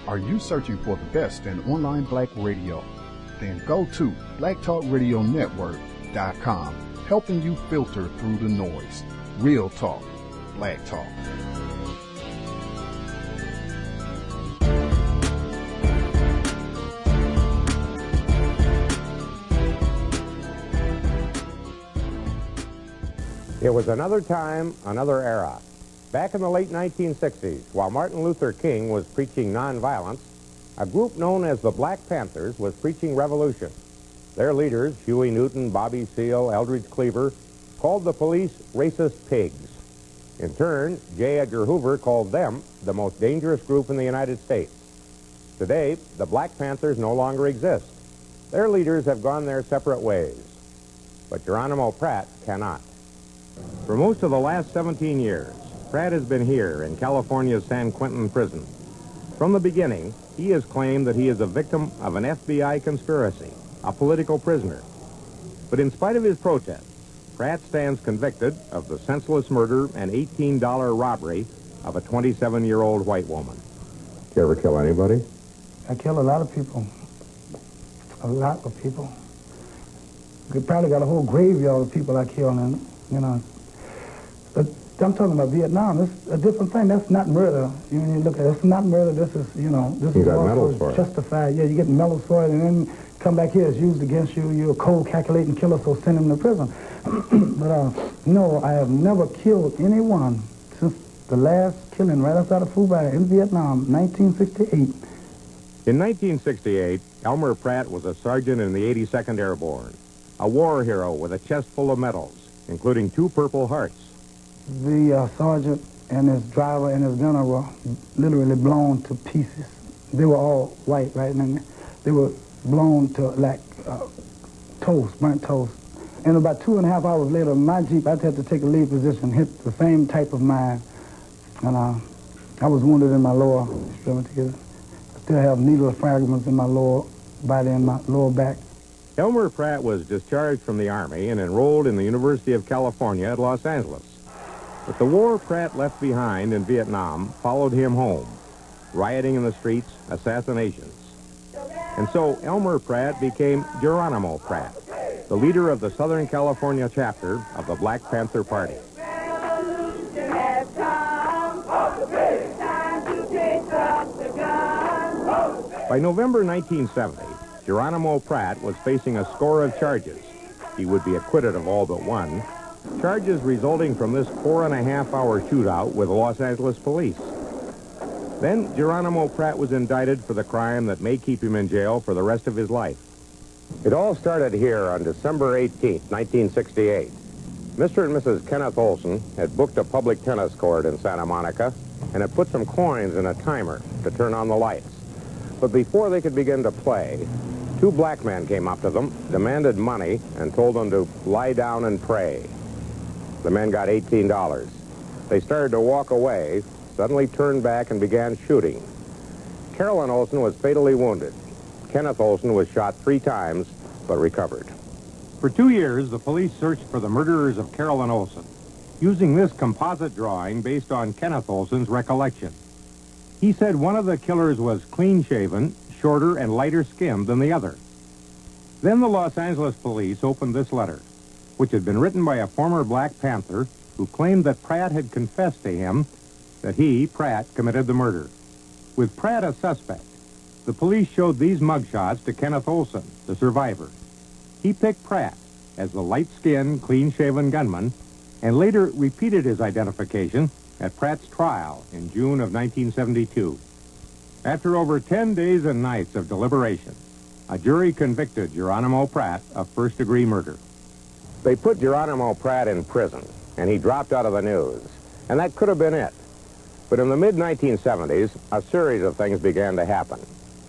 Are you searching for the best in online black radio? Then go to blacktalkradionetwork.com, helping you filter through the noise. Real talk, black talk. It was another time, another era. Back in the late 1960s, while Martin Luther King was preaching nonviolence, a group known as the Black Panthers was preaching revolution. Their leaders, Huey Newton, Bobby Seale, Eldridge Cleaver, called the police racist pigs. In turn, J. Edgar Hoover called them the most dangerous group in the United States. Today, the Black Panthers no longer exist. Their leaders have gone their separate ways. But Geronimo Pratt cannot. For most of the last 17 years, Pratt has been here in California's San Quentin prison. From the beginning, he has claimed that he is a victim of an FBI conspiracy, a political prisoner. But in spite of his protests, Pratt stands convicted of the senseless murder and $18 robbery of a 27-year-old white woman. Did you ever kill anybody? I killed a lot of people. A lot of people. We probably got a whole graveyard of people I killed, and you know. But I'm talking about Vietnam. It's a different thing. That's not murder. You look at it, it's not murder. This is, you know, this you is got medals for it. Justified. Yeah, you get medals for it, and then come back here. It's used against you. You're a cold, calculating killer, so send him to prison. But no, I have never killed anyone since the last killing right outside of Phu Bai in Vietnam, 1968. In 1968, Elmer Pratt was a sergeant in the 82nd Airborne, a war hero with a chest full of medals, including 2 Purple Hearts. The sergeant and his driver and his gunner were literally blown to pieces. They were all white, right? And they were blown to like toast, burnt toast. And about 2.5 hours later, my Jeep, I had to take a lead position, hit the same type of mine. And I was wounded in my lower extremity. I still have needle fragments in my lower body and my lower back. Elmer Pratt was discharged from the Army and enrolled in the University of California at Los Angeles. But the war Pratt left behind in Vietnam followed him home. Rioting in the streets, assassinations. And so Elmer Pratt became Geronimo Pratt, the leader of the Southern California chapter of the Black Panther Party. By November 1970, Geronimo Pratt was facing a score of charges. He would be acquitted of all but one. Charges resulting from this 4.5-hour shootout with the Los Angeles police. Then Geronimo Pratt was indicted for the crime that may keep him in jail for the rest of his life. It all started here on December 18th, 1968. Mr. and Mrs. Kenneth Olson had booked a public tennis court in Santa Monica and had put some coins in a timer to turn on the lights. But before they could begin to play, 2 black men came up to them, demanded money, and told them to lie down and pray. The men got $18. They started to walk away, suddenly turned back and began shooting. Carolyn Olson was fatally wounded. Kenneth Olson was shot 3 times, but recovered. For 2 years, the police searched for the murderers of Carolyn Olson, using this composite drawing based on Kenneth Olson's recollection. He said one of the killers was clean-shaven, shorter and lighter skinned than the other. Then the Los Angeles police opened this letter, which had been written by a former Black Panther who claimed that Pratt had confessed to him that he, Pratt, committed the murder. With Pratt a suspect, the police showed these mugshots to Kenneth Olson, the survivor. He picked Pratt as the light-skinned, clean-shaven gunman and later repeated his identification at Pratt's trial in June of 1972. After over 10 days and nights of deliberation, a jury convicted Geronimo Pratt of first-degree murder. They put Geronimo Pratt in prison, and he dropped out of the news. And that could have been it. But in the mid-1970s, a series of things began to happen.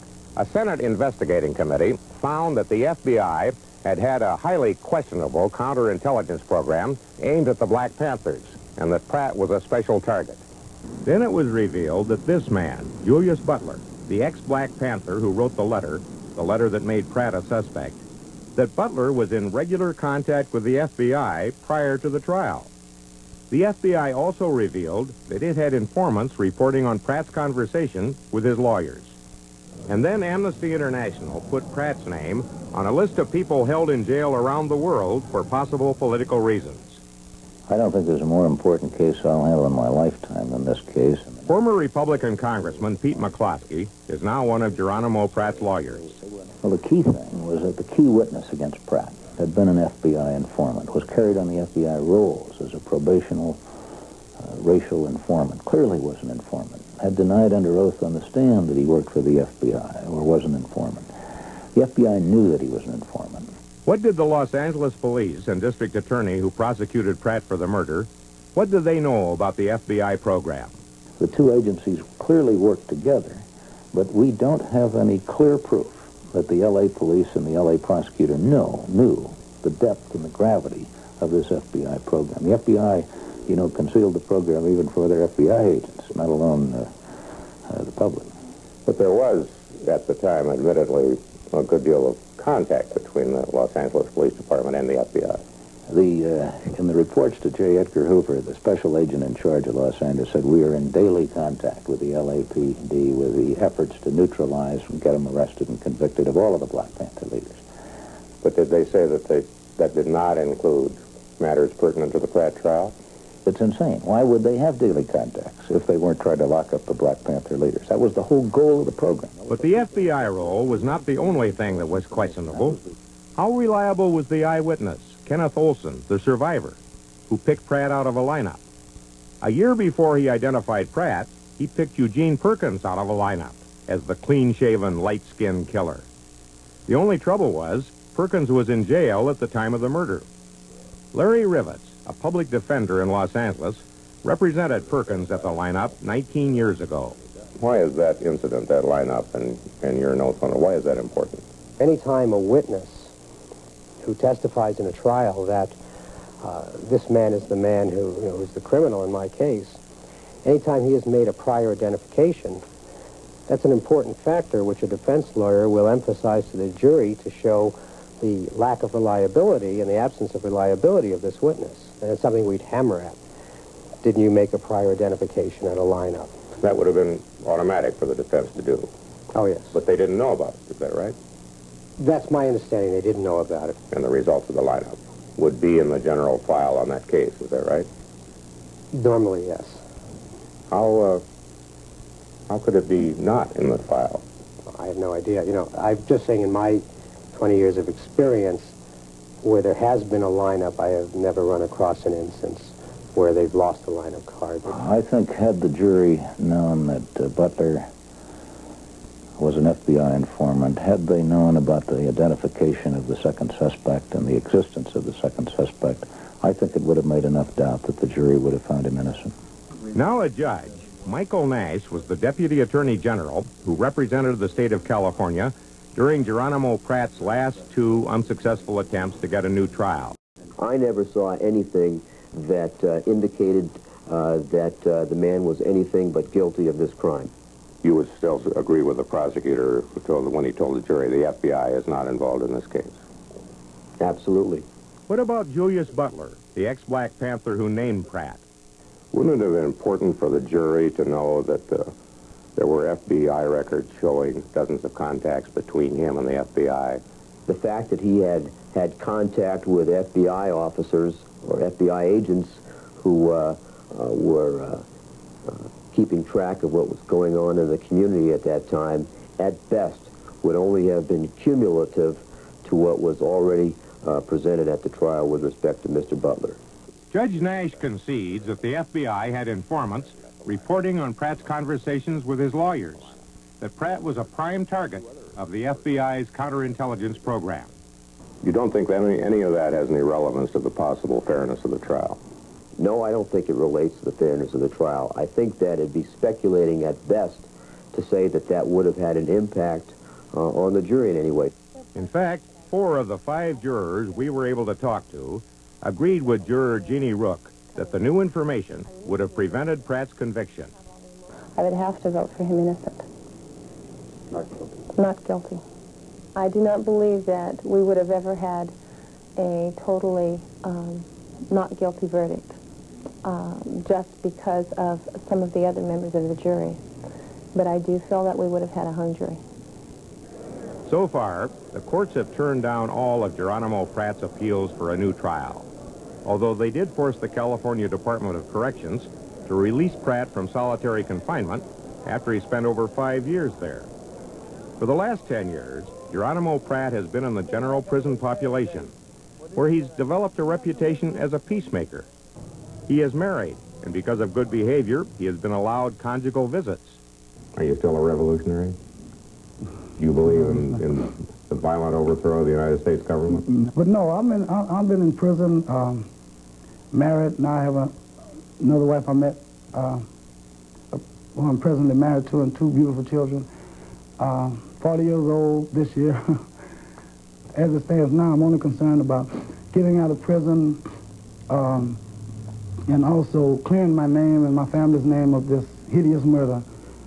A Senate investigating committee found that the FBI had a highly questionable counterintelligence program aimed at the Black Panthers, and that Pratt was a special target. Then it was revealed that this man, Julius Butler, the ex-Black Panther who wrote the letter that made Pratt a suspect, that Butler was in regular contact with the FBI prior to the trial. The FBI also revealed that it had informants reporting on Pratt's conversation with his lawyers. And then Amnesty International put Pratt's name on a list of people held in jail around the world for possible political reasons. I don't think there's a more important case I'll handle in my lifetime than this case. Former Republican Congressman Pete McCloskey is now one of Geronimo Pratt's lawyers. Well, the key thing was that the key witness against Pratt had been an FBI informant, was carried on the FBI rolls as a probational racial informant, clearly was an informant, had denied under oath on the stand that he worked for the FBI or was an informant. The FBI knew that he was an informant. What did the Los Angeles police and district attorney who prosecuted Pratt for the murder, what did they know about the FBI program? The two agencies clearly worked together, but we don't have any clear proof that the L.A. police and the L.A. prosecutor knew the depth and the gravity of this FBI program. The FBI, concealed the program even for their FBI agents, not alone the public. But there was, at the time, admittedly, a good deal of contact between the Los Angeles Police Department and the FBI. In the reports to J. Edgar Hoover, the special agent in charge of Los Angeles said, we are in daily contact with the LAPD with the efforts to neutralize and get them arrested and convicted of all of the Black Panther leaders. But did they say that did not include matters pertinent to the Pratt trial? It's insane. Why would they have daily contacts if they weren't trying to lock up the Black Panther leaders? That was the whole goal of the program. But the FBI role was not the only thing that was questionable. How reliable was the eyewitness, Kenneth Olson, the survivor, who picked Pratt out of a lineup? A year before he identified Pratt, he picked Eugene Perkins out of a lineup as the clean-shaven, light-skinned killer. The only trouble was, Perkins was in jail at the time of the murder. Larry Rivets, a public defender in Los Angeles, represented Perkins at the lineup 19 years ago. Why is that incident, that lineup, and your notes on it, why is that important? Anytime a witness who testifies in a trial that this man is the man who's the criminal in my case, anytime he has made a prior identification, that's an important factor which a defense lawyer will emphasize to the jury to show the lack of reliability and the absence of reliability of this witness. And it's something we'd hammer at. Didn't you make a prior identification at a lineup? That would have been automatic for the defense to do. Oh, yes. But they didn't know about it, is that right? That's my understanding. They didn't know about it. And the results of the lineup would be in the general file on that case, is that right? Normally, yes. How could it be not in the file? I have no idea. I'm just saying in my 20 years of experience, where there has been a lineup, I have never run across an instance where they've lost a lineup card. I think had the jury known that Butler was an FBI informant, had they known about the identification of the second suspect and the existence of the second suspect, I think it would have made enough doubt that the jury would have found him innocent. Now a judge, Michael Nash was the Deputy Attorney General who represented the state of California during Geronimo Pratt's last two unsuccessful attempts to get a new trial. I never saw anything that indicated that the man was anything but guilty of this crime. You would still agree with the prosecutor when he told the jury the FBI is not involved in this case? Absolutely. What about Julius Butler, the ex-Black Panther who named Pratt? Wouldn't it have been important for the jury to know that there were FBI records showing dozens of contacts between him and the FBI? The fact that he had contact with FBI officers or FBI agents who were keeping track of what was going on in the community at that time, at best, would only have been cumulative to what was already presented at the trial with respect to Mr. Butler. Judge Nash concedes that the FBI had informants reporting on Pratt's conversations with his lawyers, that Pratt was a prime target of the FBI's counterintelligence program. You don't think that any of that has any relevance to the possible fairness of the trial? No, I don't think it relates to the fairness of the trial. I think that it'd be speculating at best to say that that would have had an impact on the jury in any way. In fact, 4 of the 5 jurors we were able to talk to agreed with juror Jeannie Rook that the new information would have prevented Pratt's conviction. I would have to vote for him innocent. Not guilty. Not guilty. I do not believe that we would have ever had a totally not guilty verdict just because of some of the other members of the jury. But I do feel that we would have had a hung jury. So far, the courts have turned down all of Geronimo Pratt's appeals for a new trial, although they did force the California Department of Corrections to release Pratt from solitary confinement after he spent over 5 years there. For the last 10 years, Geronimo Pratt has been in the general prison population, where he's developed a reputation as a peacemaker. He is married, and because of good behavior, he has been allowed conjugal visits. Are you still a revolutionary? Do you believe in the violent overthrow of the United States government? But no, I've been in prison, married. Now I have another wife I met, who I'm presently married to, and 2 beautiful children. 40 years old this year. As it stands now, I'm only concerned about getting out of prison and also clearing my name and my family's name of this hideous murder.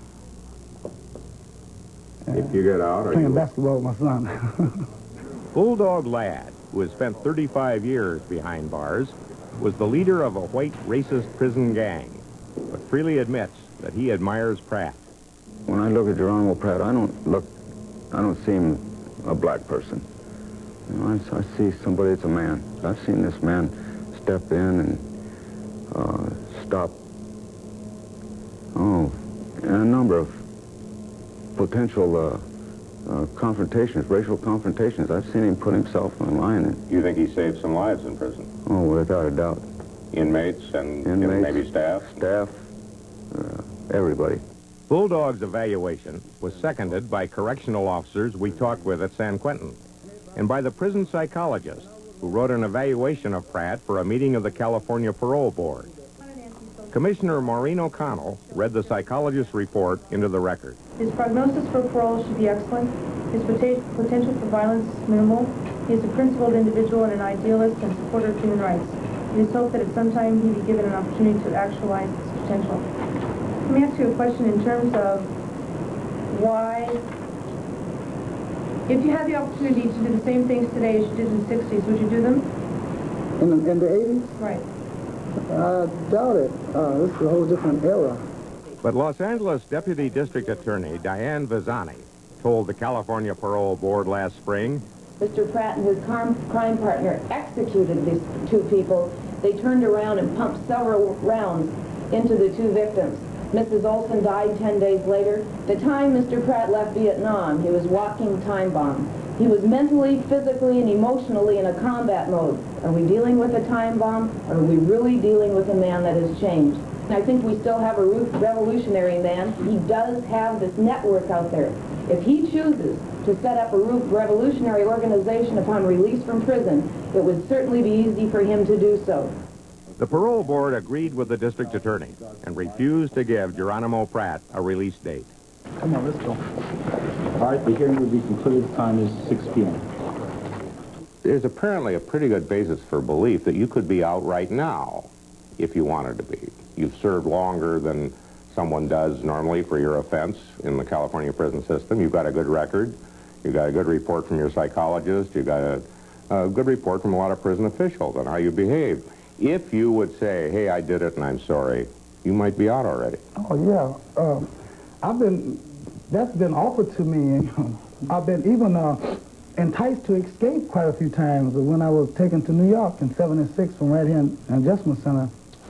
If you get out, are playing basketball with my son. Bulldog Ladd, who has spent 35 years behind bars, was the leader of a white racist prison gang, but freely admits that he admires Pratt. When I look at Geronimo Pratt, I don't see him a black person. You know, I see somebody that's a man. I've seen this man step in and stop a number of potential confrontations, racial confrontations. I've seen him put himself on the line. And You think he saved some lives in prison? oh, without a doubt. Inmates and maybe staff? Staff, everybody. Bulldog's evaluation was seconded by correctional officers we talked with at San Quentin, and by the prison psychologist who wrote an evaluation of Pratt for a meeting of the California Parole Board. Commissioner Maureen O'Connell read the psychologist's report into the record. His prognosis for parole should be excellent. His potential for violence is minimal. He is a principled individual and an idealist and supporter of human rights. It is hoped that at some time he be given an opportunity to actualize his potential. Let me ask you a question in terms of why, if you had the opportunity to do the same things today as you did in the 60s, would you do them? In the 80s? Right. I doubt it. This is a whole different era. But Los Angeles Deputy District Attorney Diane Visani told the California Parole Board last spring, Mr. Pratt and his crime partner executed these 2 people. They turned around and pumped several rounds into the 2 victims. Mrs. Olson died 10 days later. The time Mr. Pratt left Vietnam, he was walking time bomb. He was mentally, physically, and emotionally in a combat mode. Are we dealing with a time bomb, or are we really dealing with a man that has changed? And I think we still have a revolutionary man. He does have this network out there. If he chooses to set up a revolutionary organization upon release from prison, it would certainly be easy for him to do so. The parole board agreed with the district attorney and refused to give Geronimo Pratt a release date. Come on, let's go. All right, the hearing will be concluded. The time is 6 p.m. There's apparently a pretty good basis for belief that you could be out right now if you wanted to be. You've served longer than someone does normally for your offense in the California prison system. You've got a good record. You've got a good report from your psychologist. You've got a good report from a lot of prison officials on how you behave. If you would say, hey, I did it and I'm sorry, you might be out already. Oh, yeah. That's been offered to me. I've been even enticed to escape quite a few times. When I was taken to New York in '76 from right here in Adjustment Center,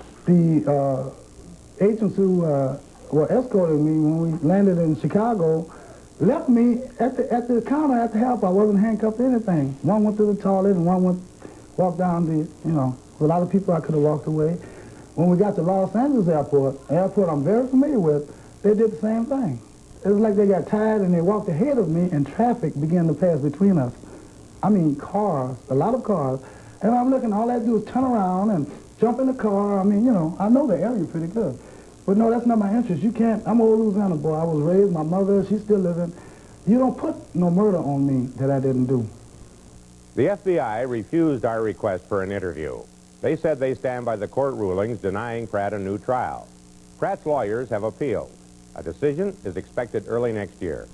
the agents who were escorting me when we landed in Chicago left me at the counter at the help. I wasn't handcuffed to anything. One went to the toilet and one walked down the, with a lot of people I could have walked away. When we got to Los Angeles airport I'm very familiar with, they did the same thing. It was like they got tired and they walked ahead of me and traffic began to pass between us. I mean, cars, a lot of cars. And I'm looking, all I had to do was turn around and jump in the car. I mean, I know the area pretty good. But no, that's not my interest. You can't, I'm an old Louisiana boy. I was raised, my mother, she's still living. You don't put no murder on me that I didn't do. The FBI refused our request for an interview. They said they stand by the court rulings denying Pratt a new trial. Pratt's lawyers have appealed. A decision is expected early next year.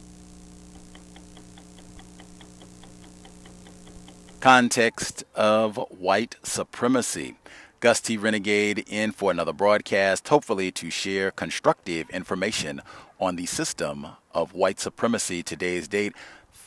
Context of white supremacy. Gus T. Renegade in for another broadcast, hopefully to share constructive information on the system of white supremacy. Today's date,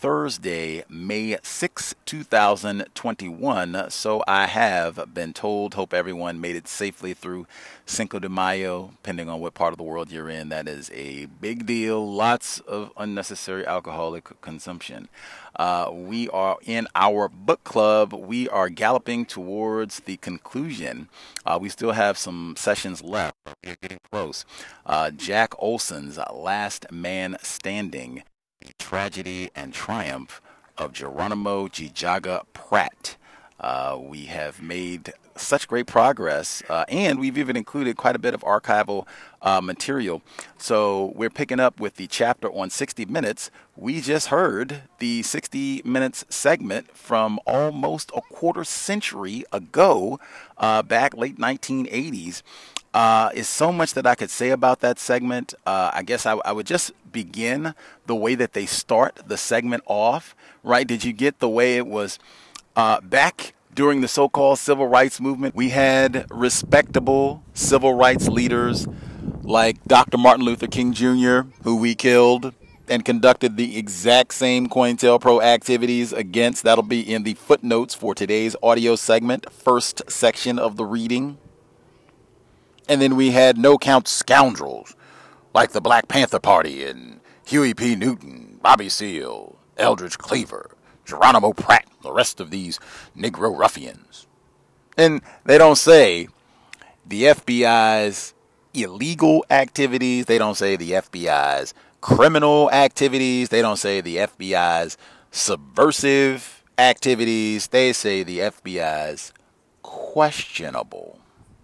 Thursday, May 6, 2021. So I have been told. Hope everyone made it safely through Cinco de Mayo, depending on what part of the world you're in. That is a big deal. Lots of unnecessary alcoholic consumption. We are in our book club. We are galloping towards the conclusion. We still have some sessions left. We're getting close. Jack Olson's Last Man Standing: The Tragedy and Triumph of Geronimo Gijaga Pratt. We have made such great progress, and we've even included quite a bit of archival material. So we're picking up with the chapter on 60 Minutes. We just heard the 60 Minutes segment from almost a quarter century ago, back late 1980s. Is so much that I could say about that segment. I guess I would just begin the way that they start the segment off, right? Did you get the way it was back during the so-called civil rights movement? We had respectable civil rights leaders like Dr. Martin Luther King Jr., who we killed and conducted the exact same COINTELPRO activities against. That'll be in the footnotes for today's audio segment, first section of the reading. And then we had no-count scoundrels like the Black Panther Party and Huey P. Newton, Bobby Seale, Eldridge Cleaver, Geronimo Pratt, the rest of these Negro ruffians. And they don't say the FBI's illegal activities. They don't say the FBI's criminal activities. They don't say the FBI's subversive activities. They say the FBI's questionable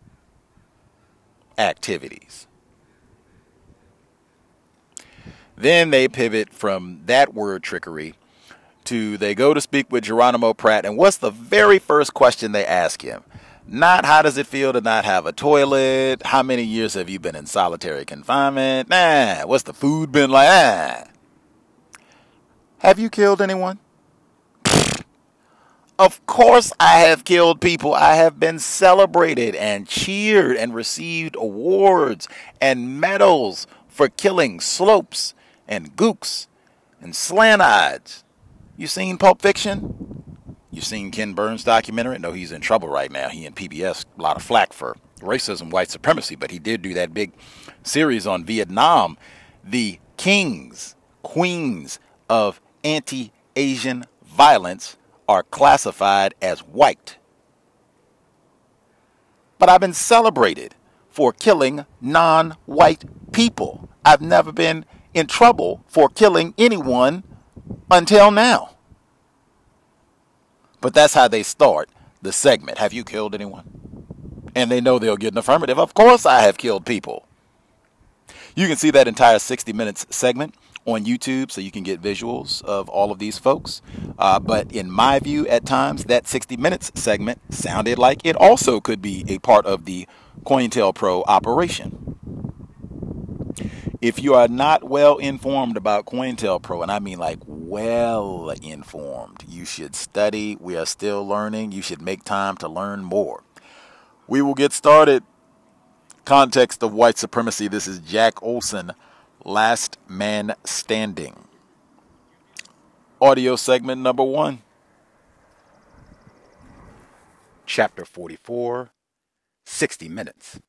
activities. Then they pivot from that word trickery to they go to speak with Geronimo Pratt, and what's the very first question they ask him? Not how does it feel to not have a toilet? How many years have you been in solitary confinement? Nah. What's the food been like? Ah. Have you killed anyone? Of course I have killed people. I have been celebrated and cheered and received awards and medals for killing slopes and gooks and slant-eyeds. You seen Pulp Fiction? You seen Ken Burns' documentary? No, he's in trouble right now. He and PBS, a lot of flack for racism, white supremacy, but he did do that big series on Vietnam. The kings, queens of anti-Asian violence are classified as white. But I've been celebrated for killing non-white people. I've never been in trouble for killing anyone until now. But that's how they start the segment. Have you killed anyone? And they know they'll get an affirmative. Of course I have killed people. You can see that entire 60 Minutes segment on YouTube, so you can get visuals of all of these folks. But in my view, at times, that 60 Minutes segment sounded like it also could be a part of the COINTELPRO operation. If you are not well informed about COINTELPRO, and I mean like well informed, you should study. We are still learning. You should make time to learn more. We will get started. Context of white supremacy. This is Jack Olson, Last Man Standing. Audio segment number 1. Chapter 44, 60 Minutes.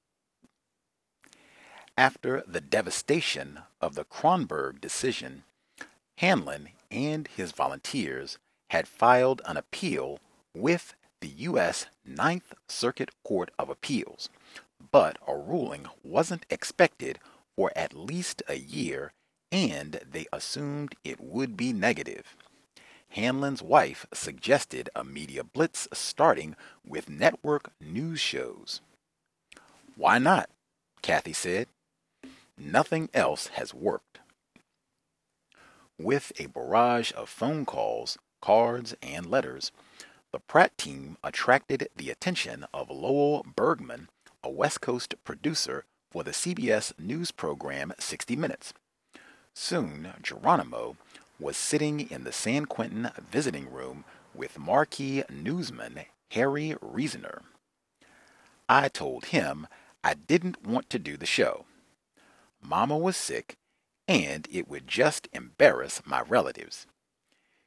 After the devastation of the Kronberg decision, Hanlon and his volunteers had filed an appeal with the U.S. Ninth Circuit Court of Appeals, but a ruling wasn't expected for at least a year, and they assumed it would be negative. Hanlon's wife suggested a media blitz starting with network news shows. "Why not?" Kathy said. "Nothing else has worked." With a barrage of phone calls, cards, and letters, the Pratt team attracted the attention of Lowell Bergman, a West Coast producer for the CBS news program 60 Minutes. Soon, Geronimo was sitting in the San Quentin visiting room with marquee newsman Harry Reasoner. "I told him I didn't want to do the show. Mama was sick, and it would just embarrass my relatives.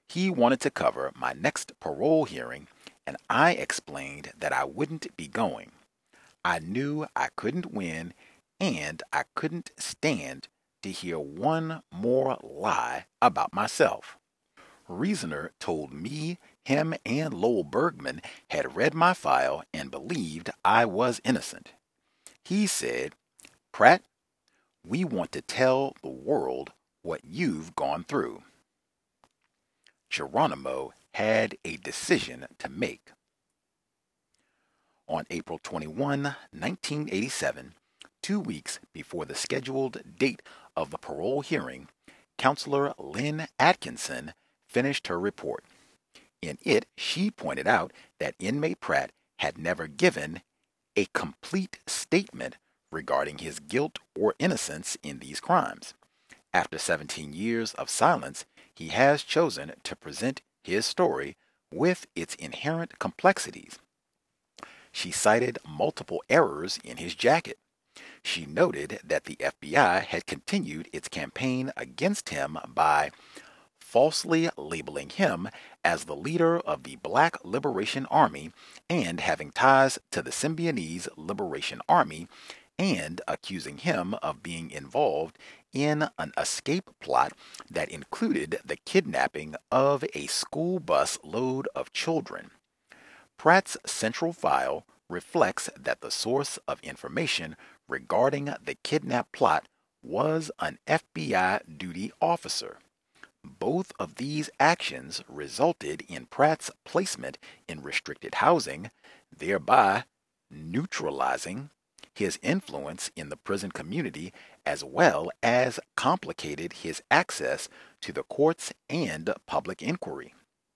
He wanted to cover my next parole hearing, and I explained that I wouldn't be going. I knew I couldn't win, and I couldn't stand to hear one more lie about myself. Reasoner told me him and Lowell Bergman had read my file and believed I was innocent. He said, "Pratt, we want to tell the world what you've gone through." Geronimo had a decision to make. On April 21, 1987, 2 weeks before the scheduled date of the parole hearing, Counselor Lynn Atkinson finished her report. In it, she pointed out that inmate Pratt had never given a complete statement regarding his guilt or innocence in these crimes. After 17 years of silence, he has chosen to present his story with its inherent complexities. She cited multiple errors in his jacket. She noted that the FBI had continued its campaign against him by falsely labeling him as the leader of the Black Liberation Army and having ties to the Symbionese Liberation Army, and accusing him of being involved in an escape plot that included the kidnapping of a school bus load of children. Pratt's central file reflects that the source of information regarding the kidnap plot was an FBI duty officer. Both of these actions resulted in Pratt's placement in restricted housing, thereby neutralizing his influence in the prison community, as well as complicated his access to the courts and public inquiry.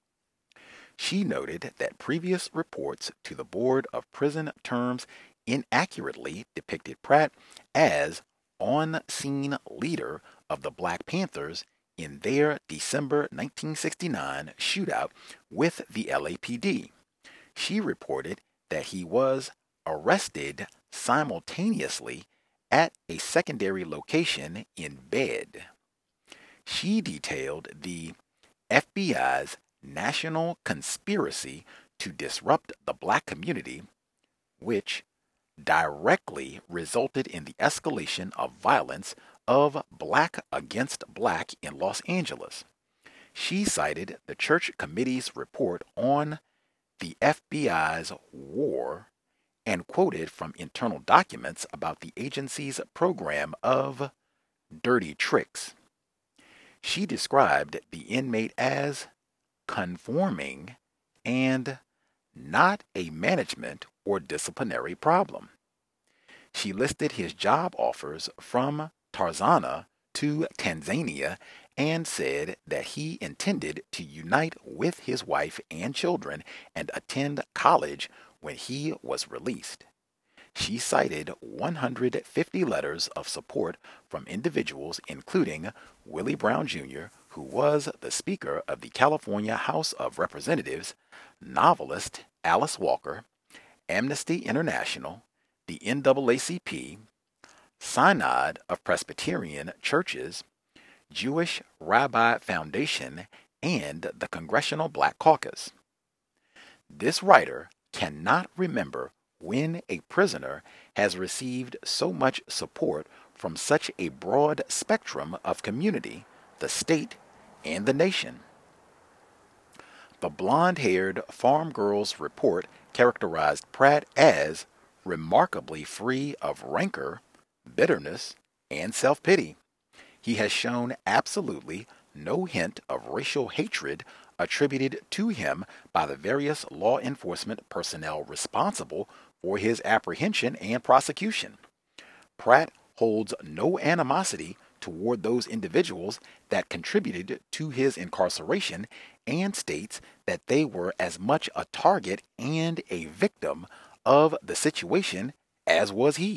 She noted that previous reports to the Board of Prison Terms inaccurately depicted Pratt as on-scene leader of the Black Panthers in their December 1969 shootout with the LAPD. She reported that he was arrested simultaneously at a secondary location in bed. She detailed the FBI's national conspiracy to disrupt the Black community, which directly resulted in the escalation of violence of Black against Black in Los Angeles. She cited the Church Committee's report on the FBI's war and quoted from internal documents about the agency's program of dirty tricks. She described the inmate as conforming and not a management or disciplinary problem. She listed his job offers from Tanzania to Tanzania and said that he intended to unite with his wife and children and attend college when he was released. She cited 150 letters of support from individuals including Willie Brown Jr., who was the Speaker of the California House of Representatives, novelist Alice Walker, Amnesty International, the NAACP, Synod of Presbyterian Churches, Jewish Rabbi Foundation, and the Congressional Black Caucus. This writer cannot remember when a prisoner has received so much support from such a broad spectrum of community, the state, and the nation. The blonde-haired farm girl's report characterized Pratt as remarkably free of rancor, bitterness, and self-pity. He has shown absolutely no hint of racial hatred attributed to him by the various law enforcement personnel responsible for his apprehension and prosecution. Pratt holds no animosity toward those individuals that contributed to his incarceration and states that they were as much a target and a victim of the situation as was he.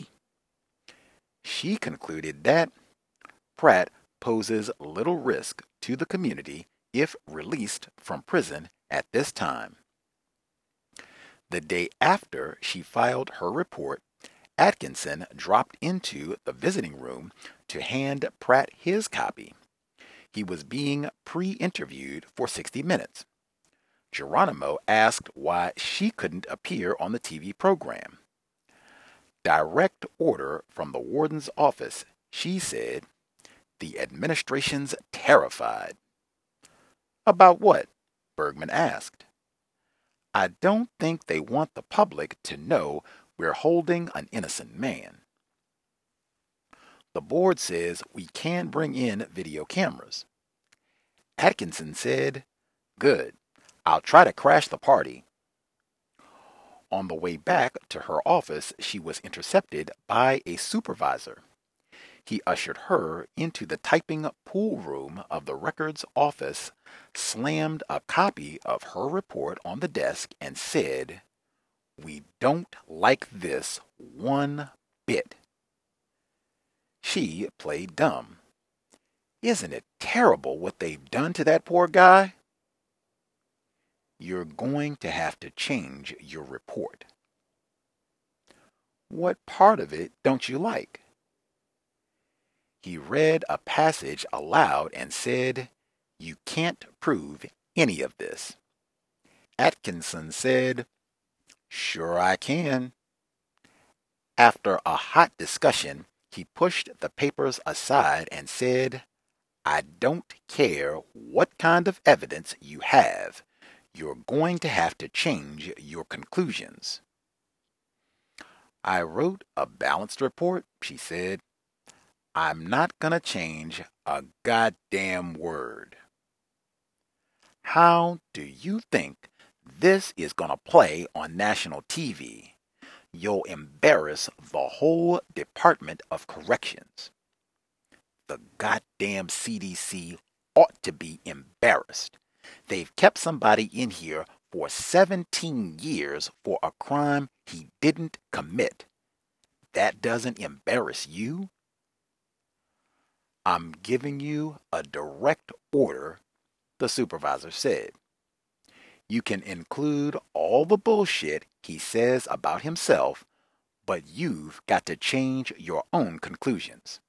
She concluded that Pratt poses little risk to the community if released from prison at this time. The day after she filed her report, Atkinson dropped into the visiting room to hand Pratt his copy. He was being pre-interviewed for 60 Minutes. Geronimo asked why she couldn't appear on the TV program. Direct order from the warden's office, she said. The administration's terrified. About what? Bergman asked. I don't think they want the public to know we're holding an innocent man. The board says we can bring in video cameras. Atkinson said, Good. I'll try to crash the party. On the way back to her office, she was intercepted by a supervisor. He ushered her into the typing pool room of the records office, slammed a copy of her report on the desk, and said, We don't like this one bit. She played dumb. Isn't it terrible what they've done to that poor guy? You're going to have to change your report. What part of it don't you like? He read a passage aloud and said, You can't prove any of this. Atkinson said, Sure I can. After a hot discussion, he pushed the papers aside and said, I don't care what kind of evidence you have. You're going to have to change your conclusions. I wrote a balanced report, she said. I'm not going to change a goddamn word. How do you think this is going to play on national TV? You'll embarrass the whole Department of Corrections. The goddamn CDC ought to be embarrassed. They've kept somebody in here for 17 years for a crime he didn't commit. That doesn't embarrass you? I'm giving you a direct order, the supervisor said. You can include all the bullshit he says about himself, but you've got to change your own conclusions.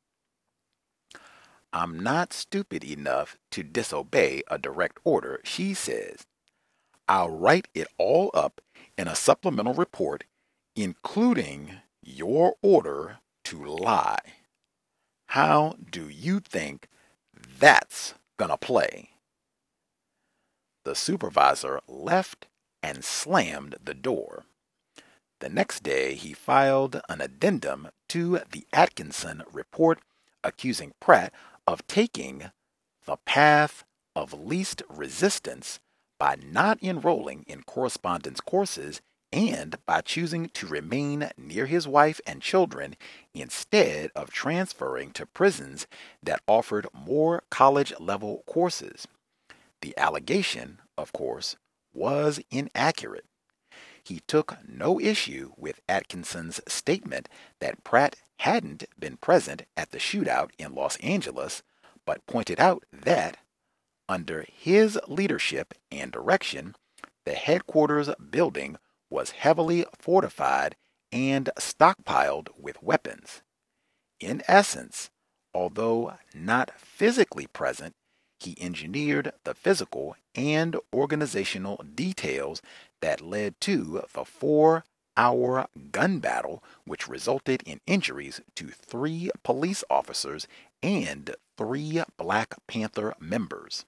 I'm not stupid enough to disobey a direct order, she says. I'll write it all up in a supplemental report, including your order to lie. How do you think that's gonna play? The supervisor left and slammed the door. The next day, he filed an addendum to the Atkinson report accusing Pratt of taking the path of least resistance by not enrolling in correspondence courses and by choosing to remain near his wife and children instead of transferring to prisons that offered more college-level courses. The allegation, of course, was inaccurate. He took no issue with Atkinson's statement that Pratt hadn't been present at the shootout in Los Angeles, but pointed out that, under his leadership and direction, the headquarters building was heavily fortified and stockpiled with weapons. In essence, although not physically present, he engineered the physical and organizational details that led to the 4-hour gun battle, which resulted in injuries to 3 police officers and 3 Black Panther members.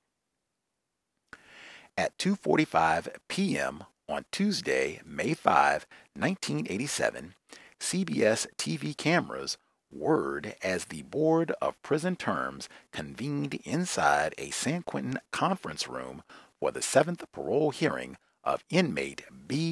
At 2:45 p.m. on Tuesday, May 5, 1987, CBS TV cameras whirred as the Board of Prison Terms convened inside a San Quentin conference room for the 7th parole hearing of inmate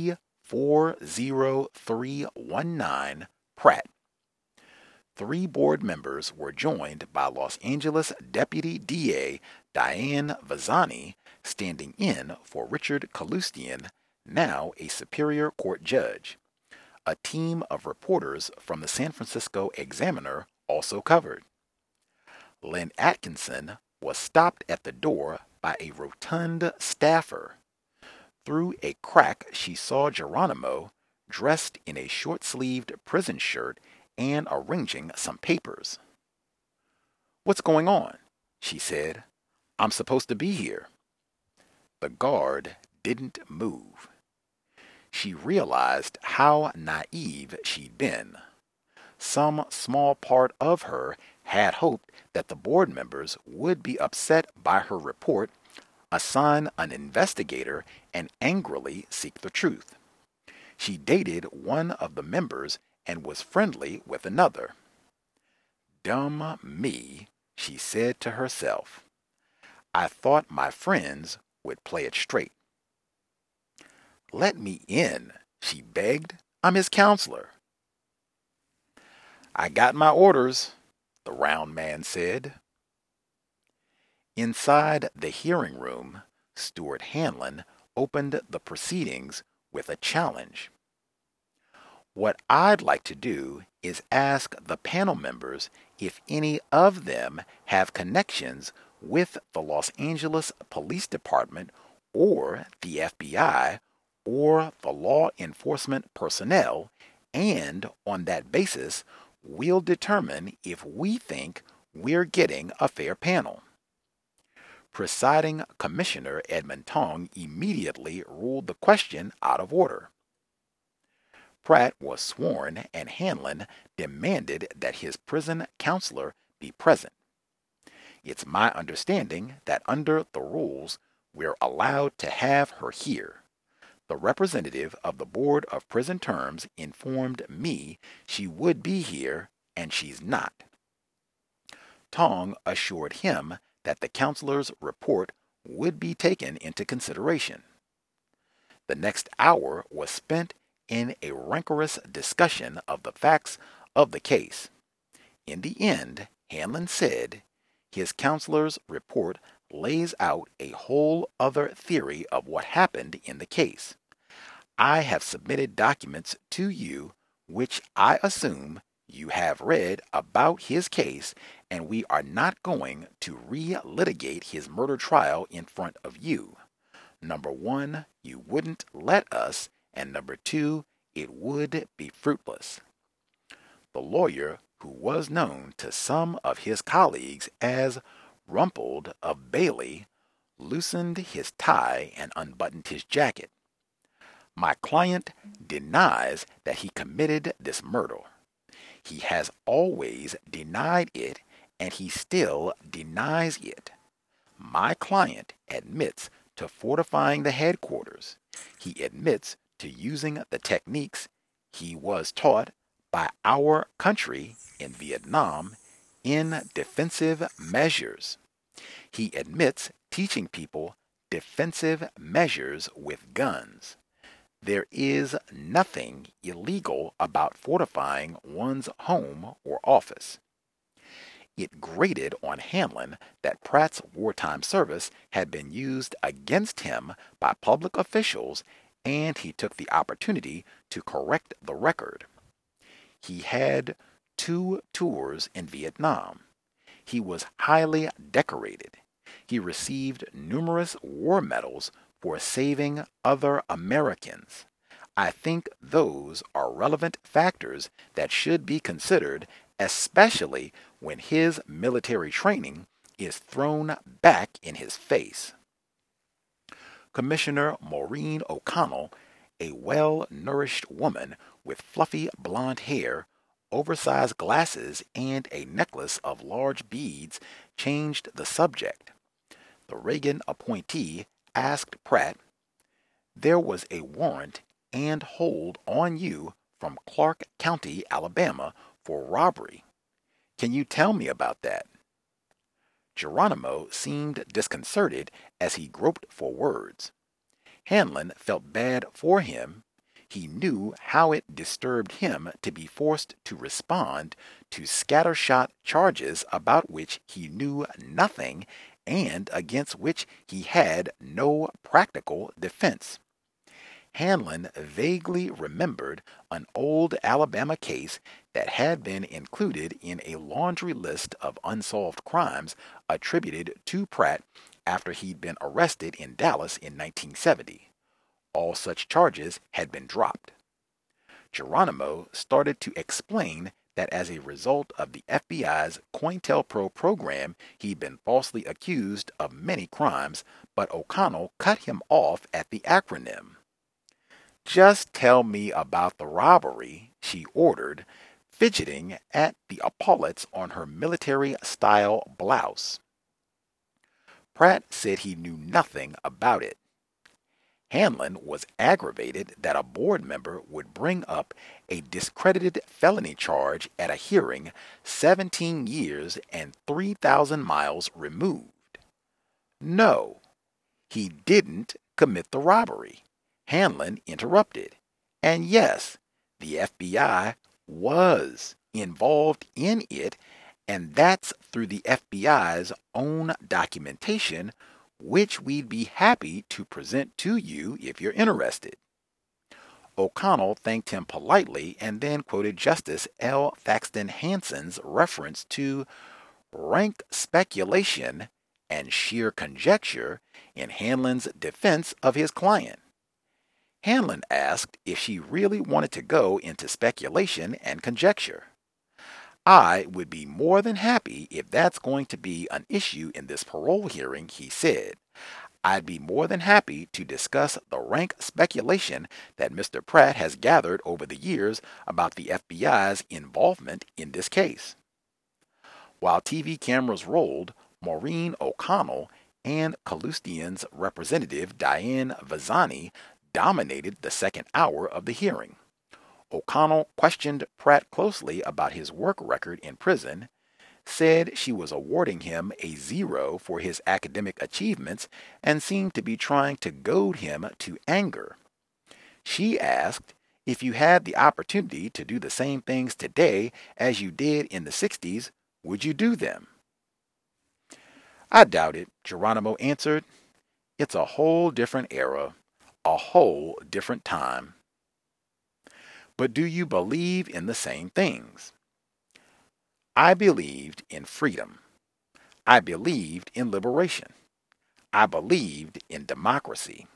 B40319 Pratt. 3 board members were joined by Los Angeles Deputy DA Diane Vazani, standing in for Richard Kaloostian, now a Superior Court judge. A team of reporters from the San Francisco Examiner also covered. Lynn Atkinson was stopped at the door by a rotund staffer. Through a crack, she saw Geronimo, dressed in a short-sleeved prison shirt and arranging some papers. "What's going on?" she said. I'm supposed to be here. The guard didn't move. She realized how naive she'd been. Some small part of her had hoped that the board members would be upset by her report, assign an investigator, and angrily seek the truth. She dated one of the members and was friendly with another. Dumb me, she said to herself. I thought my friends would play it straight. Let me in, she begged. I'm his counselor. I got my orders, the round man said. Inside the hearing room, Stuart Hanlon opened the proceedings with a challenge. What I'd like to do is ask the panel members if any of them have connections with the Los Angeles Police Department or the FBI or the law enforcement personnel, and on that basis, we'll determine if we think we're getting a fair panel. Presiding Commissioner Edmund Tong immediately ruled the question out of order. Pratt was sworn, and Hanlon demanded that his prison counselor be present. It's my understanding that under the rules, we're allowed to have her here. The representative of the Board of Prison Terms informed me she would be here, and she's not. Tong assured him that the counselor's report would be taken into consideration. The next hour was spent in a rancorous discussion of the facts of the case. In the end, Hanlon said, his counselor's report lays out a whole other theory of what happened in the case. I have submitted documents to you which I assume you have read about his case, and we are not going to re-litigate his murder trial in front of you. Number one, you wouldn't let us, and number two, it would be fruitless. The lawyer, who was known to some of his colleagues as Rumpled of Bailey, loosened his tie and unbuttoned his jacket. My client denies that he committed this murder. He has always denied it, and he still denies it. My client admits to fortifying the headquarters. He admits to using the techniques he was taught by our country in Vietnam in defensive measures. He admits teaching people defensive measures with guns. There is nothing illegal about fortifying one's home or office. It grated on Hanlon that Pratt's wartime service had been used against him by public officials, and he took the opportunity to correct the record. He had 2 tours in Vietnam. He was highly decorated. He received numerous war medals for saving other Americans. I think those are relevant factors that should be considered, especially when his military training is thrown back in his face. Commissioner Maureen O'Connell, a well-nourished woman with fluffy blonde hair, oversized glasses, and a necklace of large beads, changed the subject. The Reagan appointee asked Pratt, "There was a warrant and hold on you from Clark County, Alabama, for robbery. Can you tell me about that?" Geronimo seemed disconcerted as he groped for words. Hanlon felt bad for him. He knew how it disturbed him to be forced to respond to scattershot charges about which he knew nothing and against which he had no practical defense. Hanlon vaguely remembered an old Alabama case that had been included in a laundry list of unsolved crimes attributed to Pratt after he'd been arrested in Dallas in 1970. All such charges had been dropped. Geronimo started to explain that as a result of the FBI's COINTELPRO program, he'd been falsely accused of many crimes, but O'Connell cut him off at the acronym. "Just tell me about the robbery," she ordered, fidgeting at the epaulets on her military-style blouse. Pratt said he knew nothing about it. Hanlon was aggravated that a board member would bring up a discredited felony charge at a hearing 17 years and 3,000 miles removed. No, he didn't commit the robbery, Hanlon interrupted. And yes, the FBI was involved in it, and that's through the FBI's own documentation, which we'd be happy to present to you if you're interested. O'Connell thanked him politely and then quoted Justice L. Thaxton Hanson's reference to rank speculation and sheer conjecture in Hanlon's defense of his client. Hanlon asked if she really wanted to go into speculation and conjecture. "I would be more than happy if that's going to be an issue in this parole hearing," he said. "I'd be more than happy to discuss the rank speculation that Mr. Pratt has gathered over the years about the FBI's involvement in this case." While TV cameras rolled, Maureen O'Connell and Kalustyan's representative Diane Vazani dominated the second hour of the hearing. O'Connell questioned Pratt closely about his work record in prison, said she was awarding him a 0 for his academic achievements, and seemed to be trying to goad him to anger. She asked, "If you had the opportunity to do the same things today as you did in the 60s, would you do them?" "I doubt it," Geronimo answered. "It's a whole different era, a whole different time." "But do you believe in the same things?" "I believed in freedom. I believed in liberation. I believed in democracy."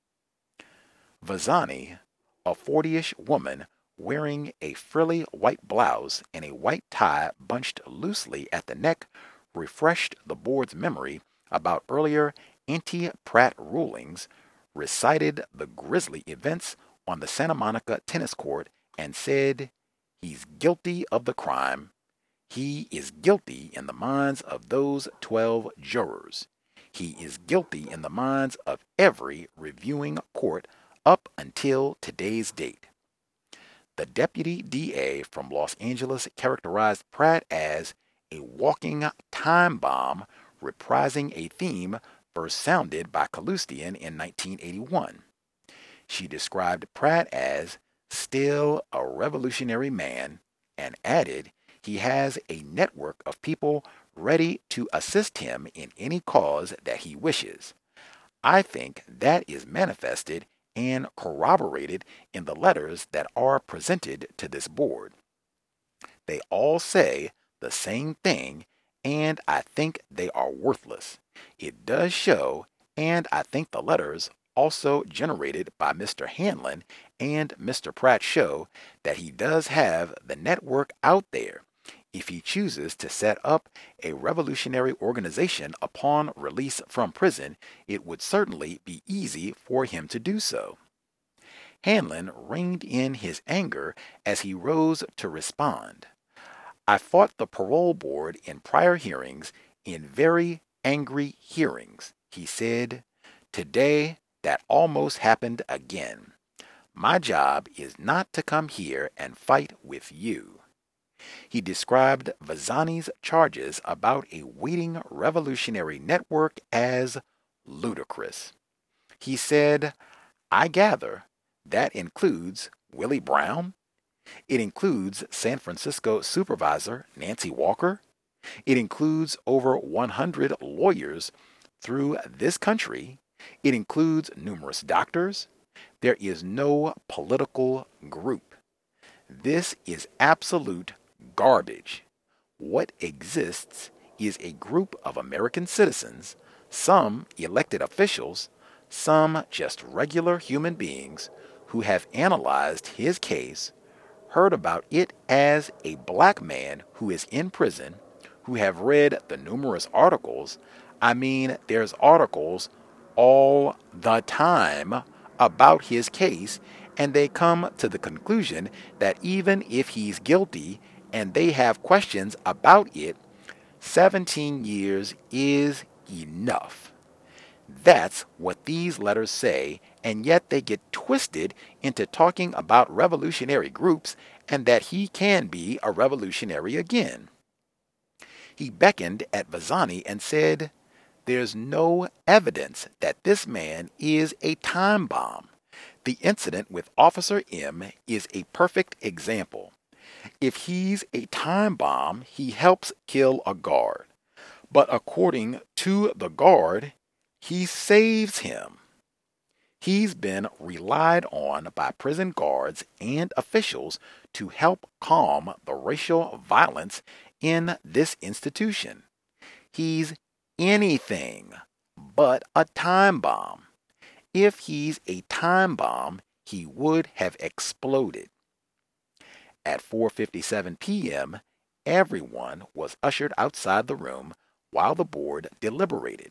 Vazani, a 40-ish woman wearing a frilly white blouse and a white tie bunched loosely at the neck, refreshed the board's memory about earlier anti-Pratt rulings, recited the grisly events on the Santa Monica tennis court, and said, "He's guilty of the crime. He is guilty in the minds of those 12 jurors. He is guilty in the minds of every reviewing court up until today's date." The deputy DA from Los Angeles characterized Pratt as a walking time bomb, reprising a theme first sounded by Kalustyan in 1981. She described Pratt as still a revolutionary man, and added he has a network of people ready to assist him in any cause that he wishes. I think that is manifested and corroborated in the letters that are presented to this board. They all say the same thing, and I think they are worthless. It does show, and I think the letters also generated by Mr. Hanlon and Mr. Pratt show that he does have the network out there. If he chooses to set up a revolutionary organization upon release from prison, it would certainly be easy for him to do so. Hanlon reined in his anger as he rose to respond. "I fought the parole board in prior hearings, in very angry hearings," he said. "Today, that almost happened again. My job is not to come here and fight with you." He described Vazani's charges about a waiting revolutionary network as ludicrous. He said, "I gather that includes Willie Brown? It includes San Francisco Supervisor Nancy Walker? It includes over 100 lawyers through this country? It includes numerous doctors? There is no political group. This is absolute garbage. What exists is a group of American citizens, some elected officials, some just regular human beings, who have analyzed his case, heard about it as a black man who is in prison, who have read the numerous articles. I mean, there's articles all the time about his case, and they come to the conclusion that even if he's guilty and they have questions about it, 17 years is enough. That's what these letters say, and yet they get twisted into talking about revolutionary groups and that he can be a revolutionary again. He beckoned at Vazani and said, "There's no evidence that this man is a time bomb. The incident with Officer M is a perfect example. If he's a time bomb, he helps kill a guard. But according to the guard, he saves him. He's been relied on by prison guards and officials to help calm the racial violence in this institution. He's anything but a time bomb. If he's a time bomb, he would have exploded." At 4:57 p.m., everyone was ushered outside the room while the board deliberated.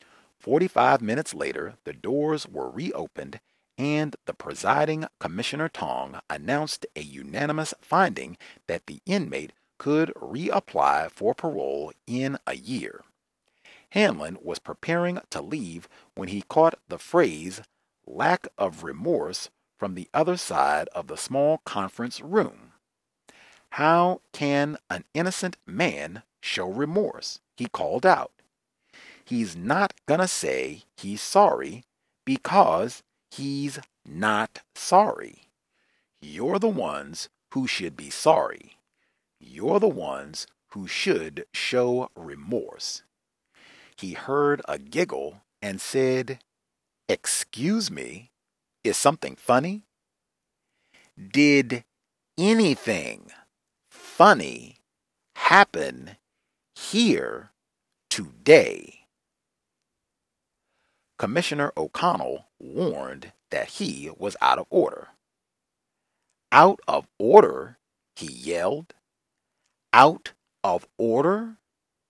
45 minutes later, the doors were reopened and the presiding Commissioner Tong announced a unanimous finding that the inmate could reapply for parole in a year. Hanlon was preparing to leave when he caught the phrase "lack of remorse" from the other side of the small conference room. "How can an innocent man show remorse?" he called out. "He's not gonna say he's sorry because he's not sorry. You're the ones who should be sorry. You're the ones who should show remorse." He heard a giggle and said, "Excuse me, is something funny?" "Did anything funny happen here today?" Commissioner O'Connell warned that he was out of order. "Out of order?" he yelled. "Out of order?"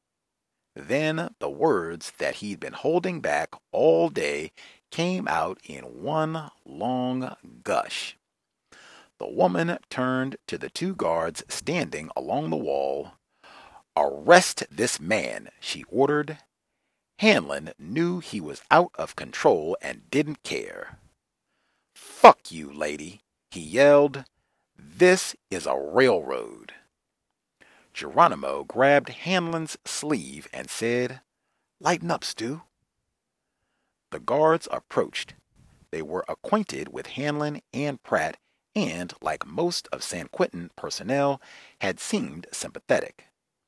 Then the words that he'd been holding back all day came out in one long gush. The woman turned to the two guards standing along the wall. "Arrest this man," she ordered. Hanlon knew he was out of control and didn't care. "Fuck you, lady," he yelled. "This is a railroad." Geronimo grabbed Hanlon's sleeve and said, "Lighten up, Stu." The guards approached. They were acquainted with Hanlon and Pratt and, like most of San Quentin personnel, had seemed sympathetic.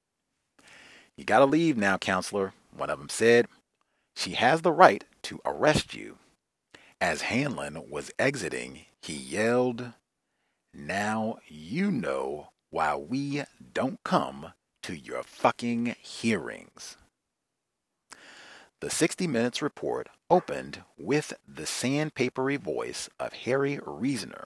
"You gotta leave now, counselor," one of them said. "She has the right to arrest you." As Hanlon was exiting, he yelled, "Now you know why we don't come to your fucking hearings." The 60 Minutes report opened with the sandpapery voice of Harry Reasoner.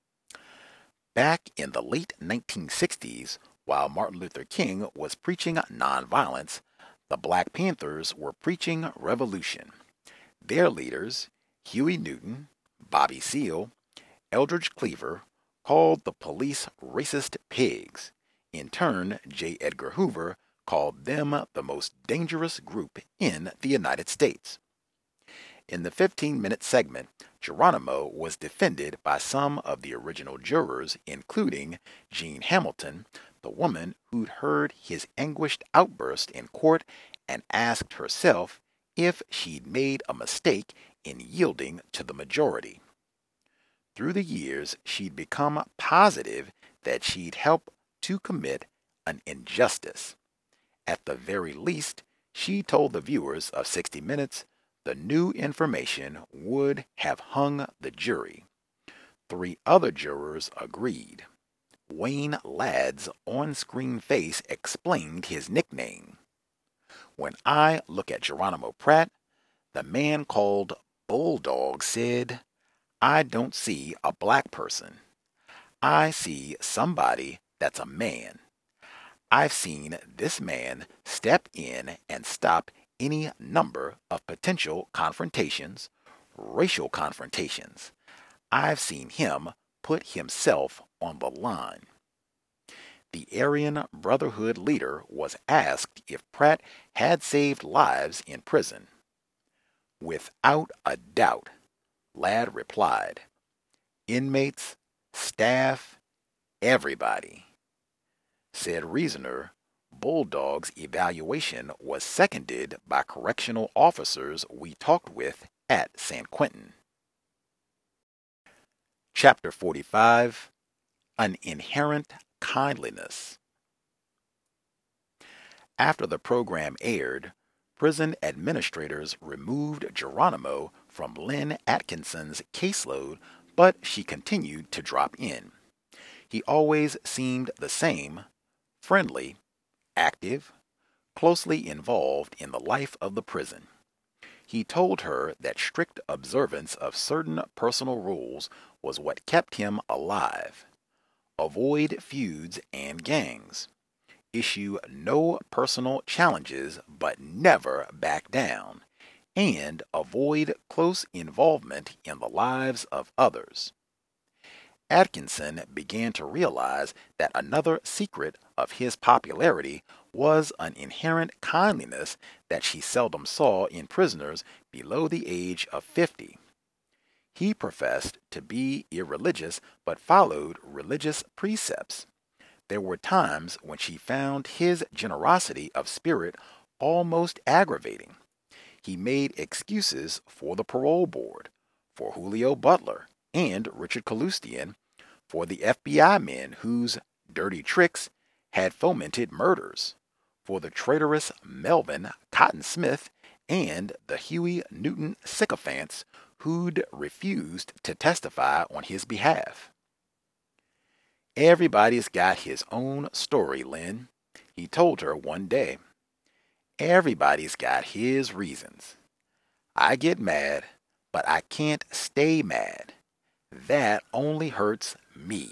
Back in the late 1960s, while Martin Luther King was preaching nonviolence, the Black Panthers were preaching revolution. Their leaders, Huey Newton, Bobby Seale, Eldridge Cleaver, called the police racist pigs. In turn, J. Edgar Hoover called them the most dangerous group in the United States. In the 15-minute segment, Geronimo was defended by some of the original jurors, including Jean Hamilton, the woman who'd heard his anguished outburst in court and asked herself if she'd made a mistake in yielding to the majority. Through the years, she'd become positive that she'd helped to commit an injustice. At the very least, she told the viewers of 60 Minutes the new information would have hung the jury. 3 other jurors agreed. Wayne Ladd's on-screen face explained his nickname. When I look at Geronimo Pratt, the man called Bulldog said, "I don't see a black person. I see somebody that's a man. I've seen this man step in and stop any number of potential confrontations, racial confrontations. I've seen him put himself on the line. The Aryan Brotherhood leader was asked if Pratt had saved lives in prison. Without a doubt, Ladd replied. Inmates, staff, everybody. Said Reasoner, Bulldog's evaluation was seconded by correctional officers we talked with at San Quentin. Chapter 45, An Inherent Kindliness. After the program aired, prison administrators removed Geronimo from Lynn Atkinson's caseload, but she continued to drop in. He always seemed the same, friendly, active, closely involved in the life of the prison. He told her that strict observance of certain personal rules was what kept him alive. Avoid feuds and gangs. Issue no personal challenges but never back down. And avoid close involvement in the lives of others. Atkinson began to realize that another secret of his popularity was an inherent kindliness that she seldom saw in prisoners below the age of 50. He professed to be irreligious but followed religious precepts. There were times when she found his generosity of spirit almost aggravating. He made excuses for the parole board, for Julio Butler, and Richard Kaloostian, for the FBI men whose dirty tricks had fomented murders, for the traitorous Melvin Cotton Smith, and the Huey Newton sycophants who'd refused to testify on his behalf. Everybody's got his own story, Lynn, he told her one day. Everybody's got his reasons. I get mad, but I can't stay mad. That only hurts me.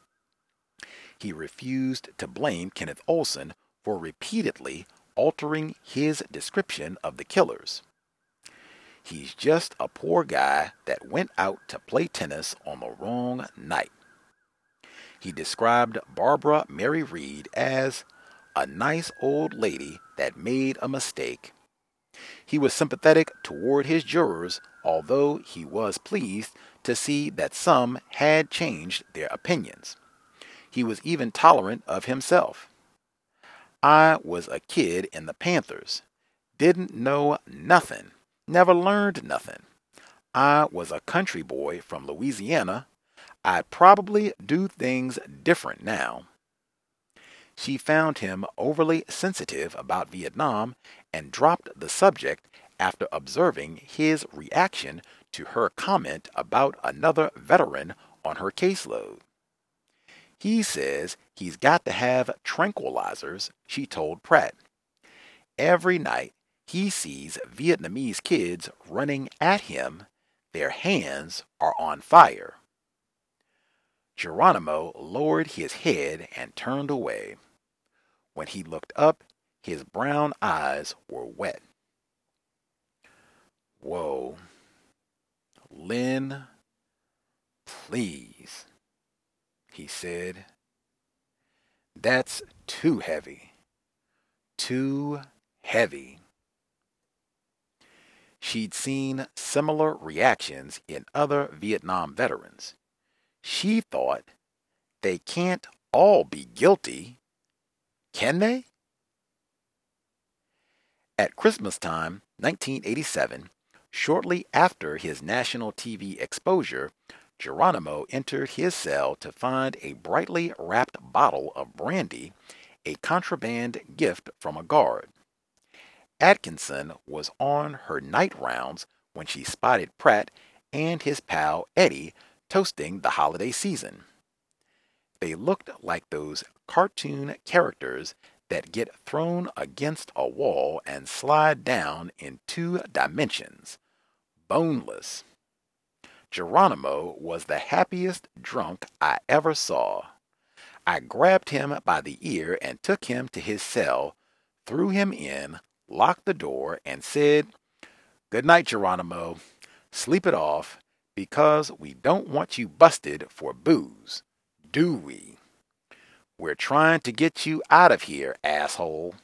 He refused to blame Kenneth Olson for repeatedly altering his description of the killers. He's just a poor guy that went out to play tennis on the wrong night. He described Barbara Mary Reed as a nice old lady that made a mistake. He was sympathetic toward his jurors, although he was pleased to see that some had changed their opinions. He was even tolerant of himself. I was a kid in the Panthers. Didn't know nothing. Never learned nothing. I was a country boy from Louisiana. I'd probably do things different now. She found him overly sensitive about Vietnam and dropped the subject after observing his reaction to her comment about another veteran on her caseload. He says he's got to have tranquilizers, she told Pratt. Every night he sees Vietnamese kids running at him. Their hands are on fire. Geronimo lowered his head and turned away. When he looked up, his brown eyes were wet. Whoa. Lynn, please, he said. That's too heavy. Too heavy. She'd seen similar reactions in other Vietnam veterans. She thought, they can't all be guilty, can they? At Christmas time, 1987, shortly after his national TV exposure, Geronimo entered his cell to find a brightly wrapped bottle of brandy, a contraband gift from a guard. Atkinson was on her night rounds when she spotted Pratt and his pal Eddie toasting the holiday season. They looked like those cartoon characters that get thrown against a wall and slide down in 2 dimensions. Boneless. Geronimo was the happiest drunk I ever saw. I grabbed him by the ear and took him to his cell, threw him in, locked the door, and said, "Good night, Geronimo. Sleep it off, because we don't want you busted for booze, do we? We're trying to get you out of here, asshole."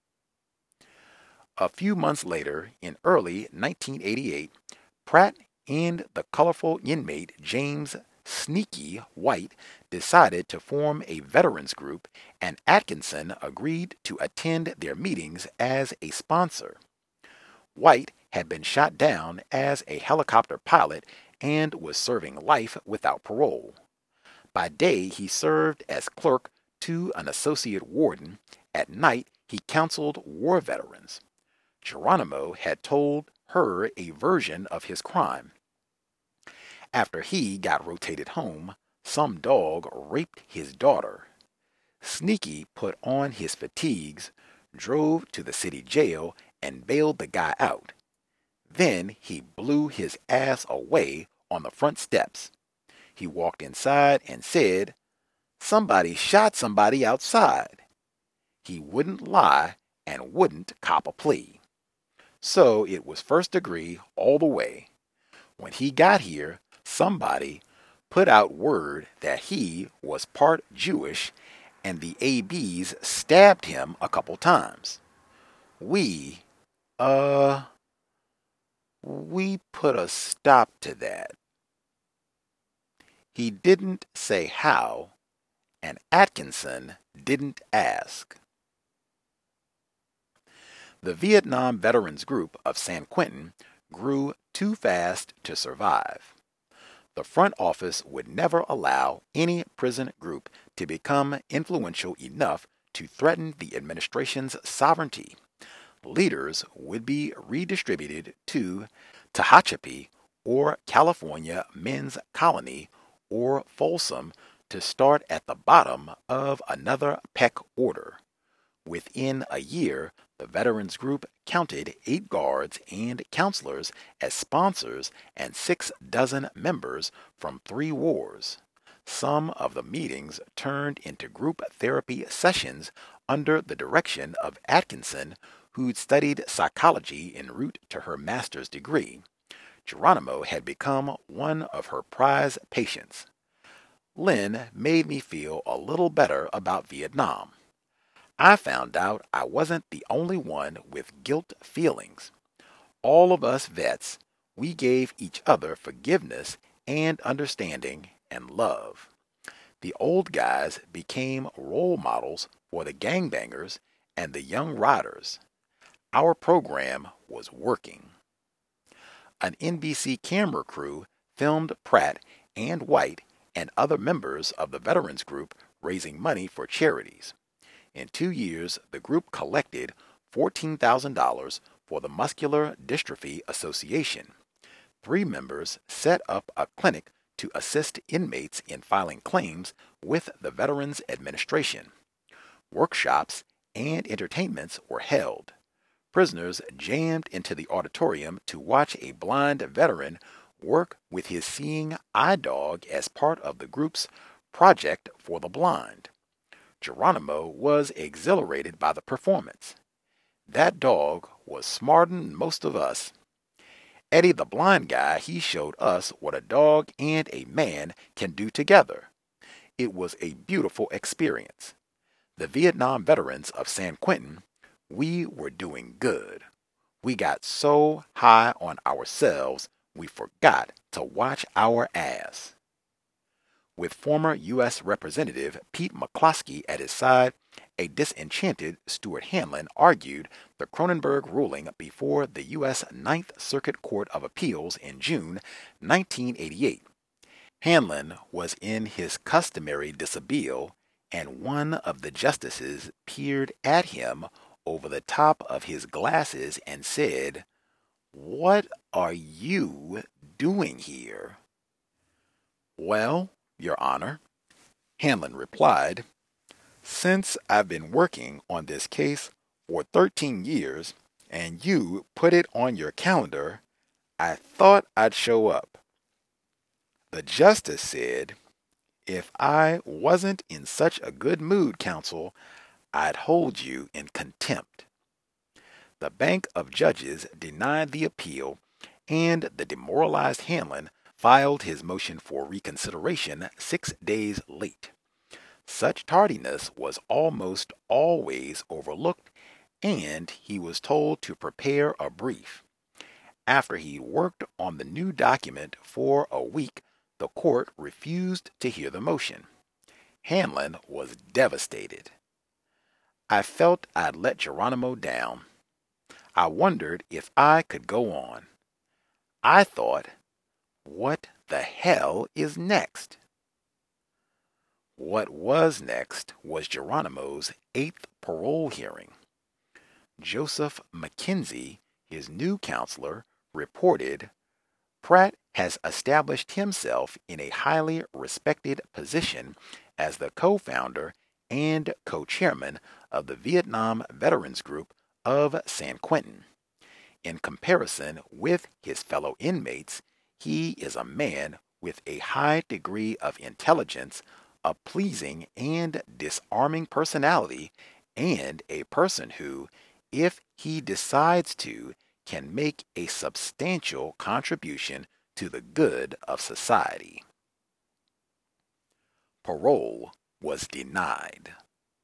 A few months later, in early 1988, Pratt and the colorful inmate James "Sneaky" White decided to form a veterans group, and Atkinson agreed to attend their meetings as a sponsor. White had been shot down as a helicopter pilot and was serving life without parole. By day, he served as clerk to an associate warden. At night, he counseled war veterans. Geronimo had told her a version of his crime. After he got rotated home, some dog raped his daughter. Sneaky put on his fatigues, drove to the city jail, and bailed the guy out. Then he blew his ass away on the front steps. He walked inside and said, "Somebody shot somebody outside." He wouldn't lie and wouldn't cop a plea. So it was first degree all the way. When he got here, somebody put out word that he was part Jewish, and the ABs stabbed him a couple times. We put a stop to that. He didn't say how, and Atkinson didn't ask. The Vietnam Veterans Group of San Quentin grew too fast to survive. The front office would never allow any prison group to become influential enough to threaten the administration's sovereignty. Leaders would be redistributed to Tehachapi or California Men's Colony or Folsom to start at the bottom of another peck order. Within a year, the Veterans Group counted 8 guards and counselors as sponsors and 6 dozen members from 3 wars. Some of the meetings turned into group therapy sessions under the direction of Atkinson, who'd studied psychology en route to her master's degree. Geronimo had become one of her prize patients. Lynn made me feel a little better about Vietnam. I found out I wasn't the only one with guilt feelings. All of us vets, we gave each other forgiveness and understanding and love. The old guys became role models for the gangbangers and the young riders. Our program was working. An NBC camera crew filmed Pratt and White and other members of the Veterans Group raising money for charities. In 2 years, the group collected $14,000 for the Muscular Dystrophy Association. 3 members set up a clinic to assist inmates in filing claims with the Veterans Administration. Workshops and entertainments were held. Prisoners jammed into the auditorium to watch a blind veteran work with his seeing eye dog as part of the group's Project for the Blind. Geronimo was exhilarated by the performance. That dog was smarter'n most of us. Eddie the blind guy, he showed us what a dog and a man can do together. It was a beautiful experience. The Vietnam veterans of San Quentin, we were doing good. We got so high on ourselves, we forgot to watch our ass. With former U.S. Representative Pete McCloskey at his side, a disenchanted Stuart Hanlon argued the Cronenberg ruling before the U.S. Ninth Circuit Court of Appeals in June 1988. Hanlon was in his customary dishabille, and one of the justices peered at him over the top of his glasses and said, "What are you doing here?" "Well, Your Honor," Hanlon replied, "since I've been working on this case for 13 years and you put it on your calendar, I thought I'd show up." The justice said, "If I wasn't in such a good mood, counsel, I'd hold you in contempt." The Bank of Judges denied the appeal, and the demoralized Hanlon filed his motion for reconsideration 6 days late. Such tardiness was almost always overlooked, and he was told to prepare a brief. After he worked on the new document for a week, the court refused to hear the motion. Hanlon was devastated. "I felt I'd let Geronimo down. I wondered if I could go on. I thought, what the hell is next?" What was next was Geronimo's 8th parole hearing. Joseph McKenzie, his new counselor, reported, "Pratt has established himself in a highly respected position as the co-founder and co-chairman of the Vietnam Veterans Group of San Quentin. In comparison with his fellow inmates, he is a man with a high degree of intelligence, a pleasing and disarming personality, and a person who, if he decides to, can make a substantial contribution to the good of society." Parole was denied.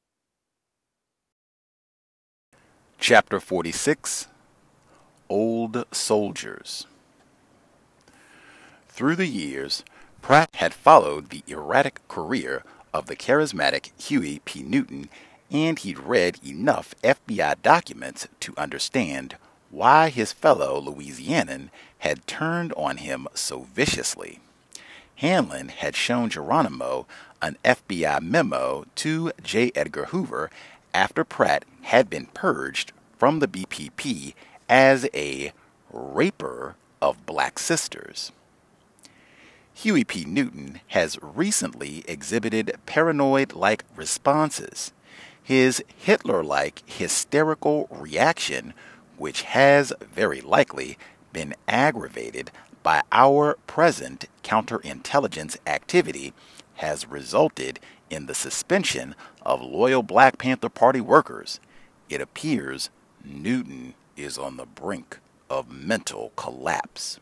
Chapter 46, Old Soldiers. Through the years, Pratt had followed the erratic career of the charismatic Huey P. Newton, and he'd read enough FBI documents to understand why his fellow Louisianan had turned on him so viciously. Hanlon had shown Geronimo an FBI memo to J. Edgar Hoover after Pratt had been purged from the BPP as a raper of black sisters. Huey P. Newton has recently exhibited paranoid-like responses. His Hitler-like hysterical reaction, which has very likely been aggravated by our present counterintelligence activity, has resulted in the suspension of loyal Black Panther Party workers. It appears Newton is on the brink of mental collapse.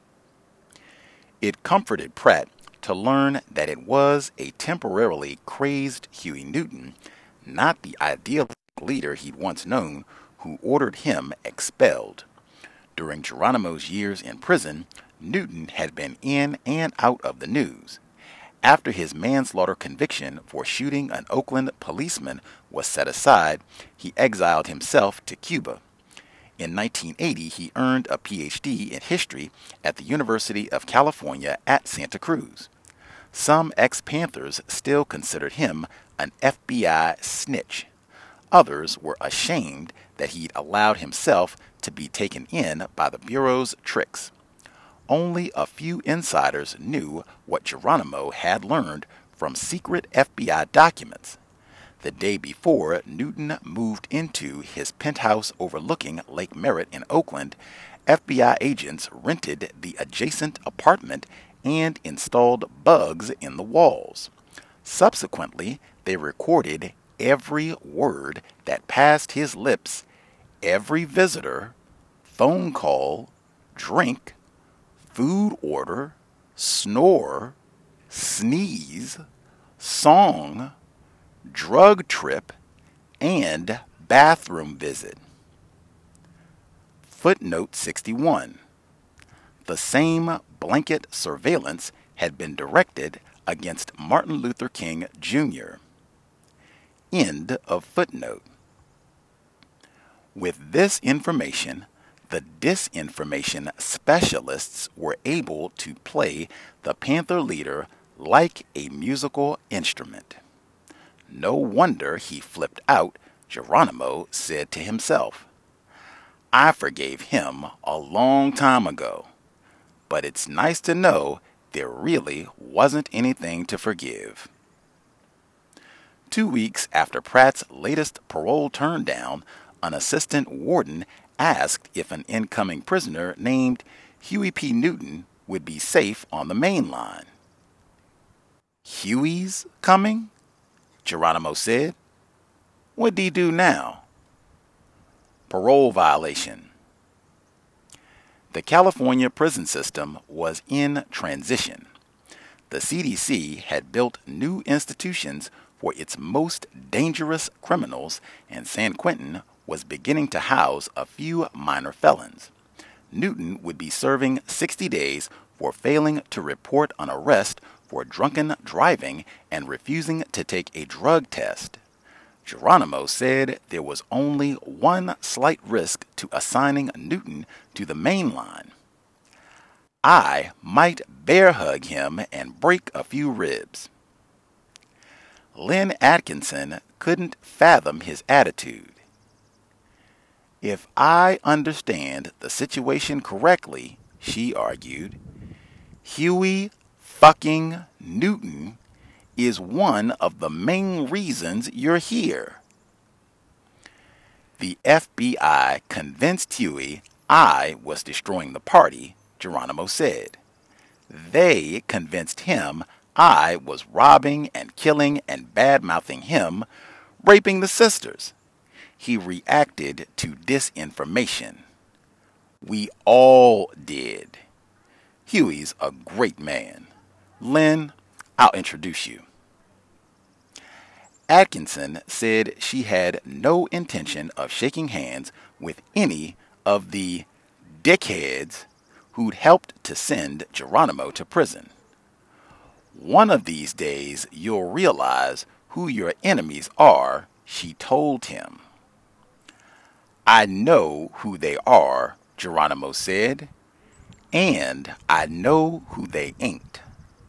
It comforted Pratt to learn that it was a temporarily crazed Huey Newton, not the idealistic leader he'd once known, who ordered him expelled. During Geronimo's years in prison, Newton had been in and out of the news. After his manslaughter conviction for shooting an Oakland policeman was set aside, he exiled himself to Cuba. In 1980, he earned a Ph.D. in history at the University of California at Santa Cruz. Some ex-Panthers still considered him an FBI snitch. Others were ashamed that he'd allowed himself to be taken in by the Bureau's tricks. Only a few insiders knew what Geronimo had learned from secret FBI documents. The day before Newton moved into his penthouse overlooking Lake Merritt in Oakland, FBI agents rented the adjacent apartment and installed bugs in the walls. Subsequently, they recorded every word that passed his lips, every visitor, phone call, drink, food order, snore, sneeze, song, drug trip, and bathroom visit. Footnote 61. The same blanket surveillance had been directed against Martin Luther King, Jr. End of footnote. With this information, the disinformation specialists were able to play the Panther leader like a musical instrument. No wonder he flipped out, Geronimo said to himself. I forgave him a long time ago, but it's nice to know there really wasn't anything to forgive. 2 weeks after Pratt's latest parole turndown, an assistant warden asked if an incoming prisoner named Huey P. Newton would be safe on the main line. Huey's coming? Geronimo said. What'd he do now? Parole violation. The California prison system was in transition. The CDC had built new institutions for its most dangerous criminals, and San Quentin was beginning to house a few minor felons. Newton would be serving 60 days for failing to report an arrest for drunken driving and refusing to take a drug test. Geronimo said there was only one slight risk to assigning Newton to the main line. I might bear hug him and break a few ribs. Lynn Atkinson couldn't fathom his attitude. If I understand the situation correctly, she argued, Huey fucking Newton is one of the main reasons you're here. The FBI convinced Huey I was destroying the party, Geronimo said. They convinced him I was robbing and killing and bad-mouthing him, raping the sisters. He reacted to disinformation. We all did. Huey's a great man. Lynn, I'll introduce you. Atkinson said she had no intention of shaking hands with any of the dickheads who'd helped to send Geronimo to prison. One of these days you'll realize who your enemies are, she told him. I know who they are, Geronimo said, and I know who they ain't.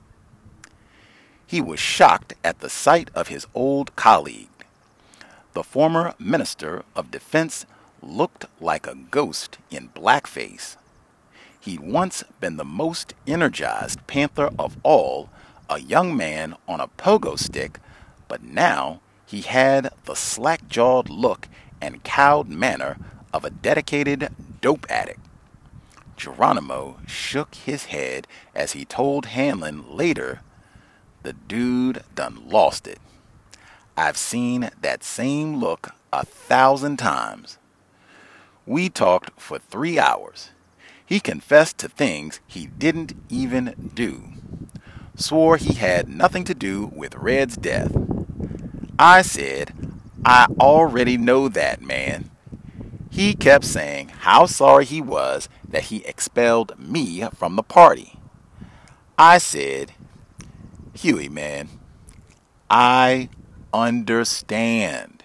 He was shocked at the sight of his old colleague. The former Minister of Defense looked like a ghost in blackface. He'd once been the most energized Panther of all, a young man on a pogo stick, but now he had the slack-jawed look and cowed manner of a dedicated dope addict. Geronimo shook his head as he told Hanlon later, the dude done lost it. I've seen that same look 1,000 times. We talked for 3 hours. He confessed to things he didn't even do. Swore he had nothing to do with Red's death. I said, I already know that, man. He kept saying how sorry he was that he expelled me from the party. I said, Huey, man, I understand.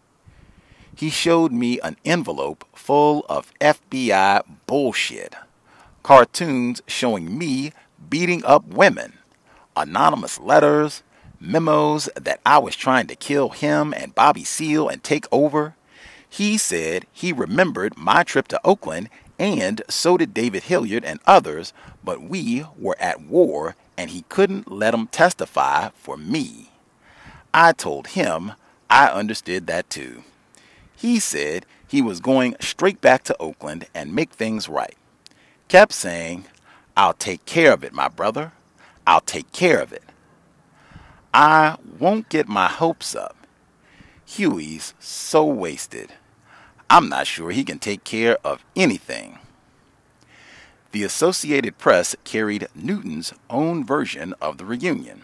He showed me an envelope full of FBI bullshit. Cartoons showing me beating up women. Anonymous letters. Memos that I was trying to kill him and Bobby Seale and take over. He said he remembered my trip to Oakland, and so did David Hilliard and others, but we were at war and he couldn't let them testify for me. I told him I understood that too. He said he was going straight back to Oakland and make things right. Kept saying, I'll take care of it, my brother. I'll take care of it. I won't get my hopes up. Huey's so wasted. I'm not sure he can take care of anything. The Associated Press carried Newton's own version of the reunion.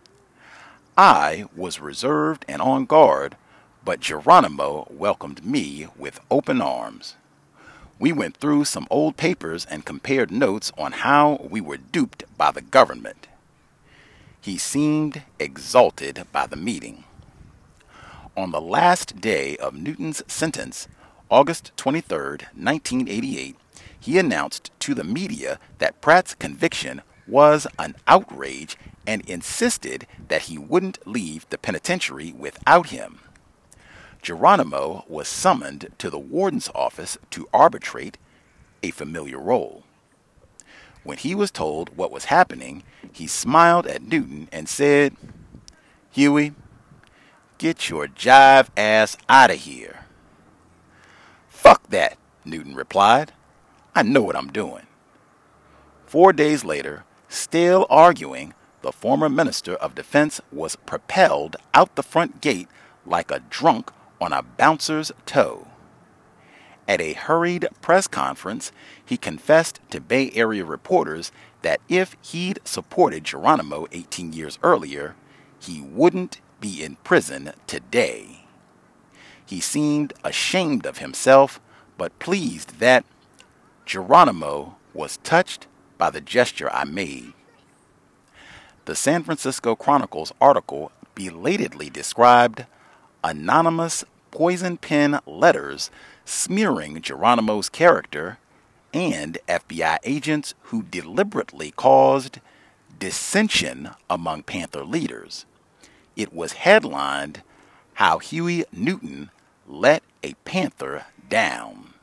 I was reserved and on guard, but Geronimo welcomed me with open arms. We went through some old papers and compared notes on how we were duped by the government. He seemed exalted by the meeting. On the last day of Newton's sentence, August 23, 1988, he announced to the media that Pratt's conviction was an outrage and insisted that he wouldn't leave the penitentiary without him. Geronimo was summoned to the warden's office to arbitrate, a familiar role. When he was told what was happening, he smiled at Newton and said, Huey, get your jive ass out of here. Fuck that, Newton replied. I know what I'm doing. 4 days later, still arguing, the former Minister of Defense was propelled out the front gate like a drunk on a bouncer's toe. At a hurried press conference, he confessed to Bay Area reporters that if he'd supported Geronimo 18 years earlier, he wouldn't be in prison today. He seemed ashamed of himself, but pleased that Geronimo was touched by the gesture I made. The San Francisco Chronicle's article belatedly described anonymous poison pen letters smearing Geronimo's character and FBI agents who deliberately caused dissension among Panther leaders. It was headlined, "How Huey Newton Let a Panther Down."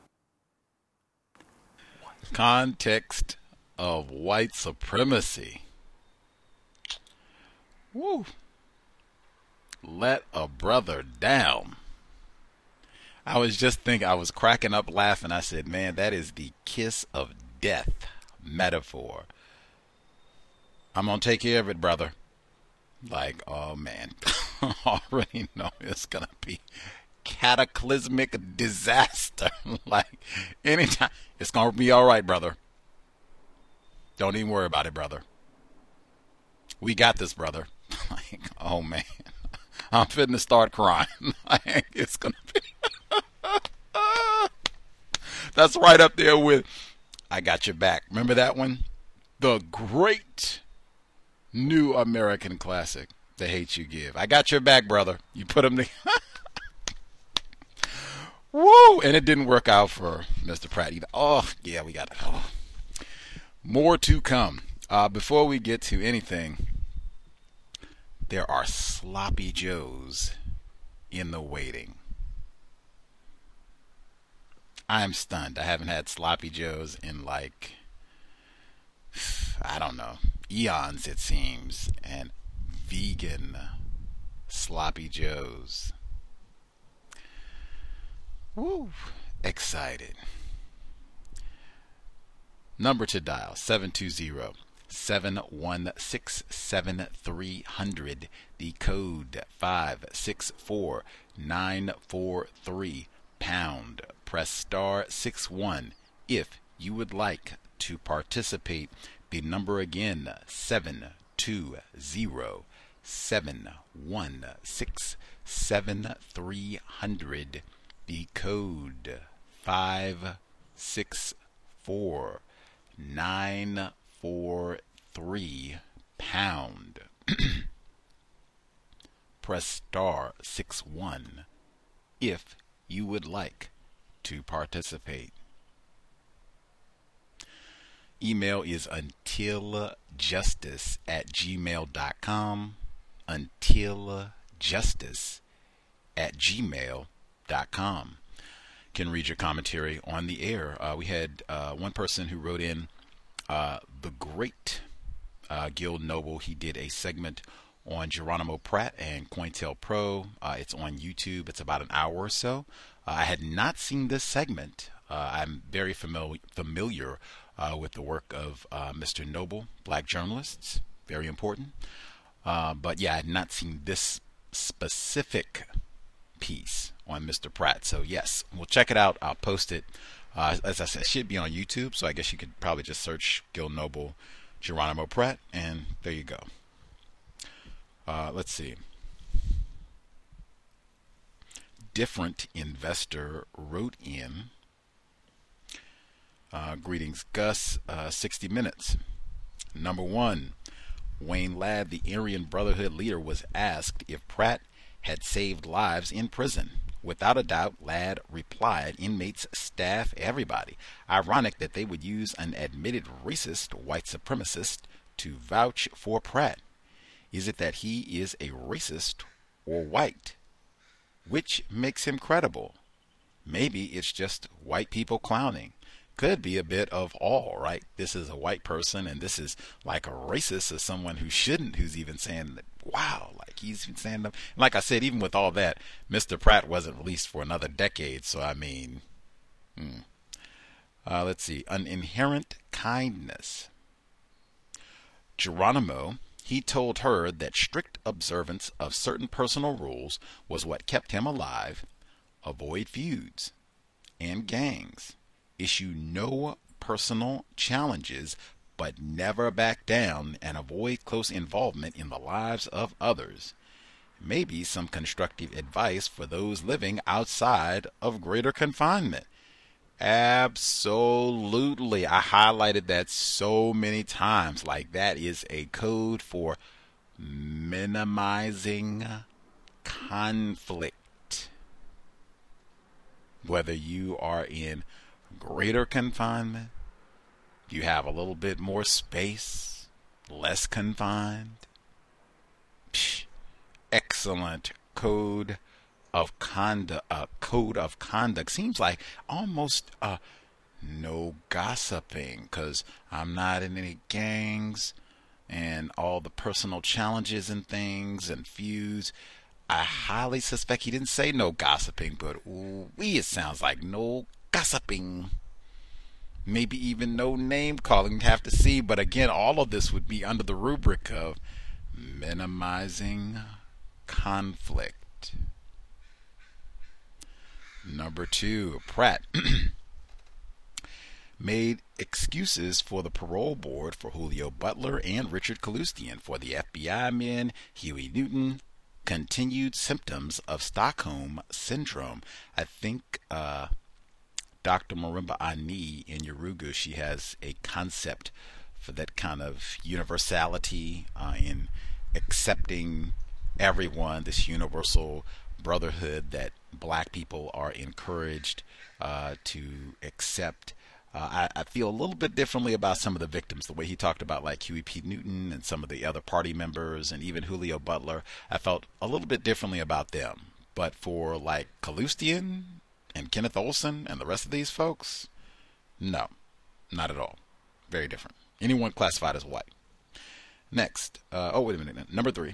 Context of white supremacy. Woo. Let a brother down. I was cracking up laughing. I said, man, that is the kiss of death metaphor. I'm going to take care of it, brother. Like, oh man, I already know it's going to be cataclysmic disaster. Like, anytime, it's going to be all right, brother. Don't even worry about it, brother. We got this, brother. Like, oh man, I'm fitting to start crying. Like, it's going to be... That's right up there with I Got Your Back. Remember that one? The great new American classic, The Hate You Give. I got your back, brother. You put them together. Woo! And it didn't work out for Mr. Pratt either. Oh, yeah, we got it. Oh. More to come. Before we get to anything, there are sloppy joes in the waiting. I am stunned. I haven't had sloppy joes in like, I don't know, eons it seems. And vegan sloppy joes. Woo! Excited. Number to dial, 720-716-7300. The code 564943 pound. Press star 61 if you would like to participate. The number again, 720-716-7300. The code 564943 pound. Press star 61 if you would like to participate. Email is untiljustice@gmail.com. untiljustice@gmail.com. Can read your commentary on the air. We had one person who wrote in, the great Gil Noble. He did a segment on Geronimo Pratt and COINTELPRO. It's on YouTube. It's about an hour or so. I had not seen this segment. I'm very familiar with the work of Mr. Noble, black journalists, very important. But yeah, I had not seen this specific piece on Mr. Pratt. So yes, we'll check it out. I'll post it. As I said, it should be on YouTube. So I guess you could probably just search Gil Noble, Geronimo Pratt, and there you go. Let's see. Different investor wrote in, greetings Gus, 60 Minutes. Number one, Wayne Ladd, the Aryan Brotherhood leader, was asked if Pratt had saved lives in prison. Without a doubt, Ladd replied, inmates, staff, everybody. Ironic that they would use an admitted racist white supremacist to vouch for Pratt. Is it that he is a racist or white? Which makes him credible? Maybe it's just white people clowning. Could be a bit of all, right? This is a white person and this is like a racist or someone who shouldn't, who's even saying that, wow, like he's been saying them. Like I said, even with all that, Mr. Pratt wasn't released for another decade. So, I mean, let's see. An inherent kindness. Geronimo, he told her that strict observance of certain personal rules was what kept him alive. Avoid feuds and gangs. Issue no personal challenges, but never back down, and avoid close involvement in the lives of others. Maybe some constructive advice for those living outside of greater confinement. Absolutely. I highlighted that so many times. Like, that is a code for minimizing conflict. Whether you are in greater confinement, you have a little bit more space, less confined. Excellent code of conduct. Seems like almost no gossiping, because I'm not in any gangs, and all the personal challenges and things and feuds. I highly suspect he didn't say no gossiping, but it sounds like no gossiping. Maybe even no name calling. Have to see. But again, all of this would be under the rubric of minimizing conflict. Number 2, Pratt made excuses for the parole board for Julio Butler and Richard Kaloostian. For the FBI men, Huey Newton continued symptoms of Stockholm Syndrome. I think Dr. Marimba Ani in Urugu, she has a concept for that kind of universality in accepting everyone, this universal brotherhood that black people are encouraged to accept. I feel a little bit differently about some of the victims, the way he talked about like Huey P. Newton and some of the other party members and even Julio Butler. I felt a little bit differently about them. But for like Kaloostian and Kenneth Olson and the rest of these folks, no, not at all. Very different. Anyone classified as white. Next, wait a minute. Number 3.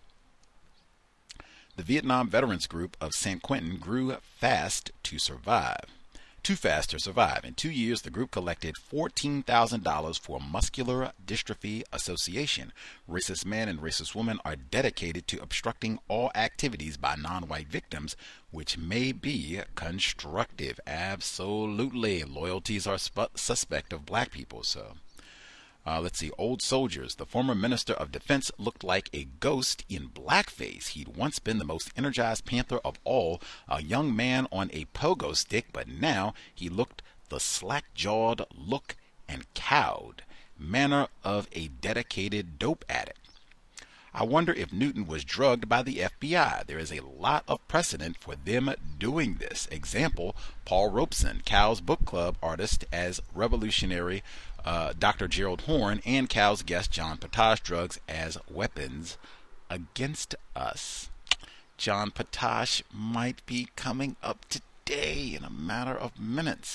The Vietnam Veterans Group of San Quentin grew fast to survive. Too fast to survive. In 2 years, the group collected $14,000 for Muscular Dystrophy Association. Racist men and racist women are dedicated to obstructing all activities by non-white victims, which may be constructive. Absolutely. Loyalties are suspect of black people, so... let's see. Old Soldiers. The former Minister of Defense looked like a ghost in blackface. He'd once been the most energized Panther of all, a young man on a pogo stick, but now he looked the slack-jawed look and cowed manner of a dedicated dope addict. I wonder if Newton was drugged by the FBI. There is a lot of precedent for them doing this. Example, Paul Robeson, Cal's book club artist as revolutionary Dr. Gerald Horne, and Cal's guest John Potash, drugs as weapons against us. John Potash might be coming up today in a matter of minutes.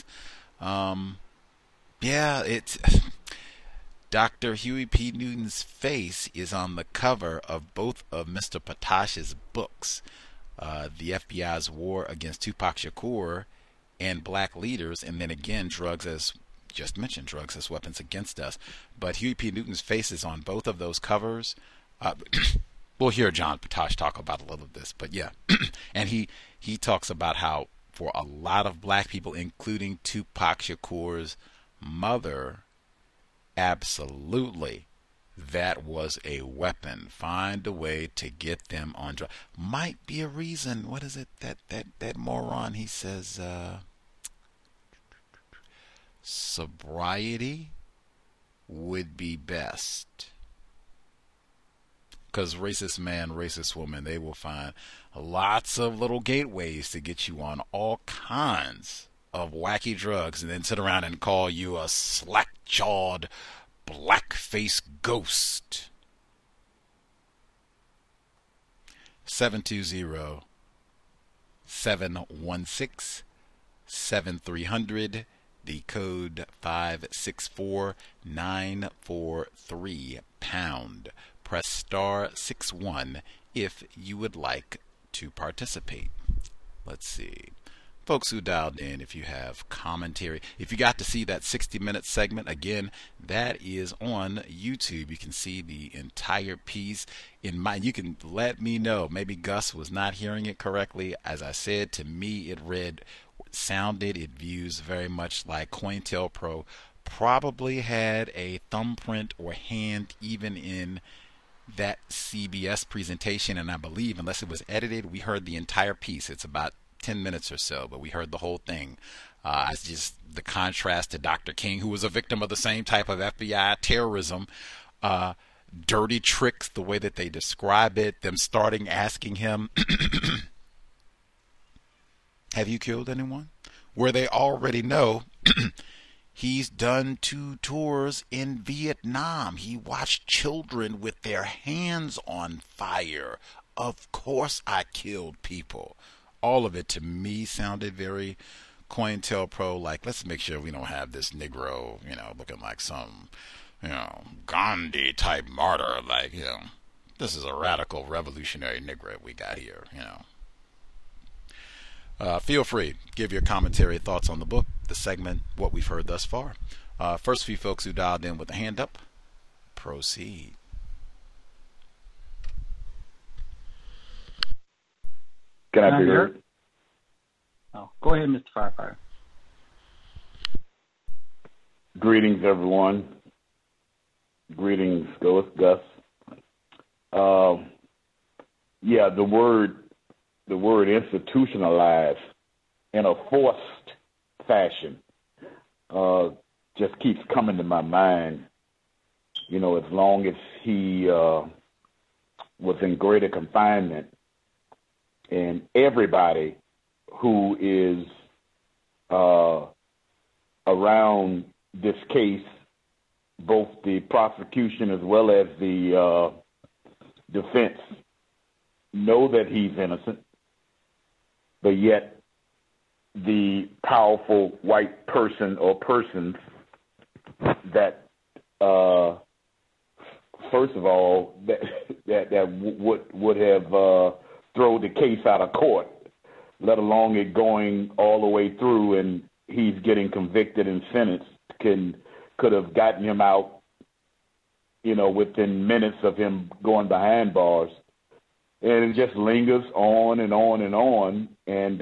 It's... Dr. Huey P. Newton's face is on the cover of both of Mr. Potash's books, the FBI's War Against Tupac Shakur and Black Leaders, and then again, drugs as just mentioned, drugs as weapons against us. But Huey P. Newton's face is on both of those covers. We'll hear John Potash talk about a little of this, but yeah. And he talks about how for a lot of black people, including Tupac Shakur's mother, absolutely, that was a weapon. Find a way to get them on drugs. Might be a reason. What is it that moron? He says sobriety would be best. Because racist man, racist woman, they will find lots of little gateways to get you on all kinds of wacky drugs and then sit around and call you a slack-jawed blackface ghost. 720-716-7300, the code 564-943 pound. Press star 61 if you would like to participate. Let's see. Folks who dialed in, if you have commentary, if you got to see that 60-minute segment, again, that is on YouTube. You can see the entire piece. You can let me know. Maybe Gus was not hearing it correctly. As I said, to me, it views very much like COINTELPRO probably had a thumbprint or hand even in that CBS presentation, and I believe, unless it was edited, we heard the entire piece. It's about 10 minutes or so, but we heard the whole thing. It's just the contrast to Dr. King, who was a victim of the same type of FBI terrorism. Dirty tricks, the way that they describe it, them starting asking him, have you killed anyone? Where they already know he's done 2 tours in Vietnam. He watched children with their hands on fire. Of course I killed people. All of it to me sounded very COINTELPRO, like, let's make sure we don't have this Negro, looking like some, Gandhi type martyr. Like, this is a radical revolutionary Negro we got here, Feel free, give your commentary, thoughts on the book, the segment, what we've heard thus far. First few folks who dialed in with a hand up, proceed. Can I be heard? Oh, go ahead, Mr. Firefighter. Greetings, everyone. Greetings, Gus. Yeah, the word institutionalized in a forced fashion just keeps coming to my mind. As long as he was in greater confinement, and everybody who is around this case, both the prosecution as well as the defense, know that he's innocent, but yet the powerful white person or persons that, first of all, that would have thrown the case out of court, let alone it going all the way through and he's getting convicted and sentenced, could have gotten him out, within minutes of him going behind bars. And it just lingers on and on and on. And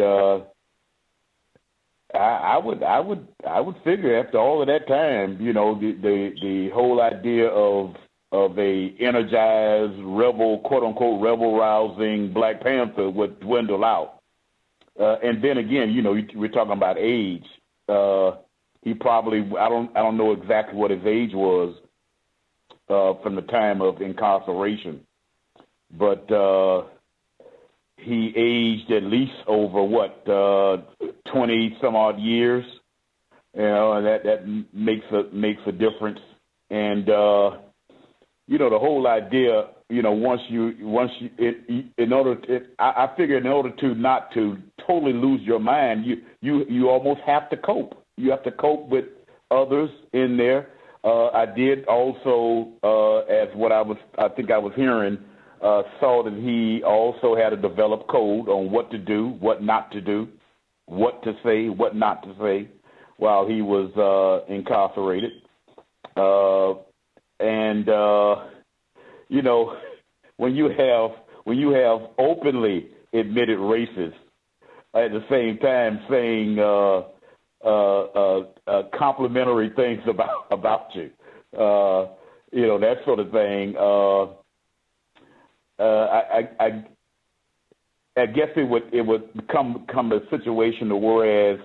I would figure after all of that time, the whole idea of a energized rebel, quote unquote, rebel rousing Black Panther would dwindle out. And then again, we're talking about age. He probably, I don't know exactly what his age was from the time of incarceration, but he aged at least over 20 some odd years. And that makes a difference. And the whole idea, I figure in order to not to totally lose your mind, you almost have to cope. You have to cope with others in there. I did also, as what I think I was hearing, saw that he also had a developed code on what to do, what not to do, what to say, what not to say, while he was incarcerated. When you have openly admitted racists at the same time saying complimentary things about you, that sort of thing. I guess it would come a situation to whereas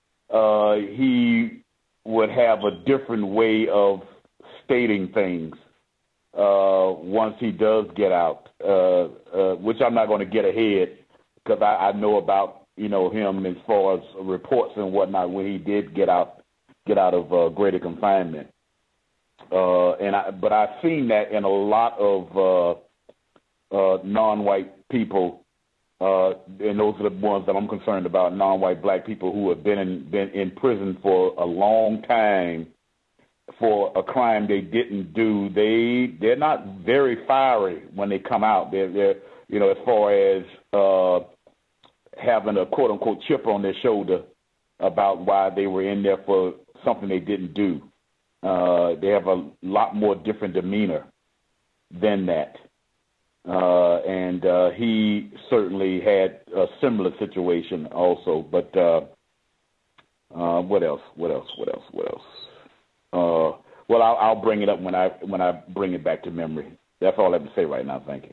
he would have a different way of stating things once he does get out, which I'm not going to get ahead because I know about him as far as reports and whatnot when he did get out of greater confinement. But I've seen that in a lot of non-white people, and those are the ones that I'm concerned about, non-white Black people who have been in prison for a long time for a crime they didn't do. They're not very fiery when they come out. They're as far as having a quote-unquote chip on their shoulder about why they were in there for something they didn't do. They have a lot more different demeanor than that. And he certainly had a similar situation also. But what else? Well, I'll bring it up when I bring it back to memory. That's all I have to say right now. Thank you.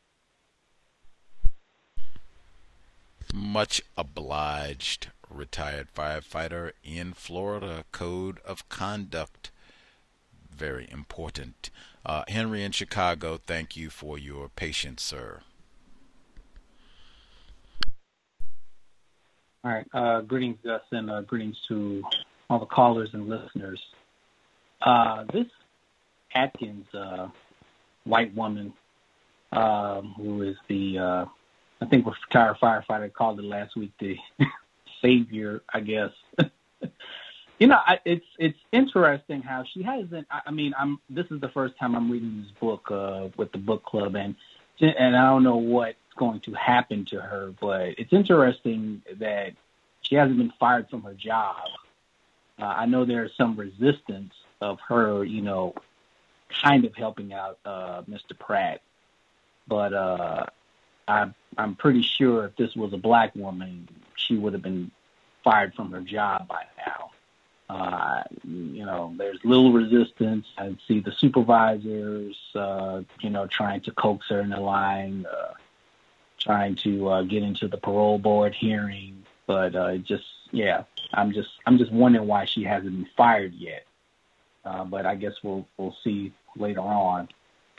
Much obliged, retired firefighter in Florida. Code of conduct, very important. Henry in Chicago, thank you for your patience, sir. All right. Greetings, Gus, and greetings to all the callers and listeners. This Atkins white woman, who is the, I think retired firefighter called it last week, the savior, I guess. It's interesting how she hasn't. I mean, this is the first time I'm reading this book with the book club, and I don't know what's going to happen to her, but it's interesting that she hasn't been fired from her job. I know there's some resistance of her, kind of helping out Mr. Pratt, but I'm pretty sure if this was a black woman, she would have been fired from her job by now. There's little resistance. I see the supervisors, trying to coax her into lying, trying to get into the parole board hearing. But I'm just wondering why she hasn't been fired yet. But I guess we'll see later on.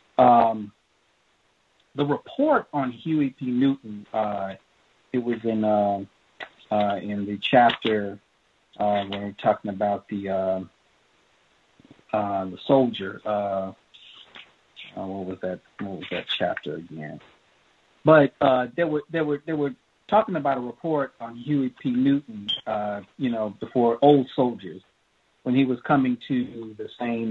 The report on Huey P. Newton, it was in the chapter when we're talking about the soldier. What was that chapter again? But they were talking about a report on Huey P. Newton, before old soldiers, when he was coming to the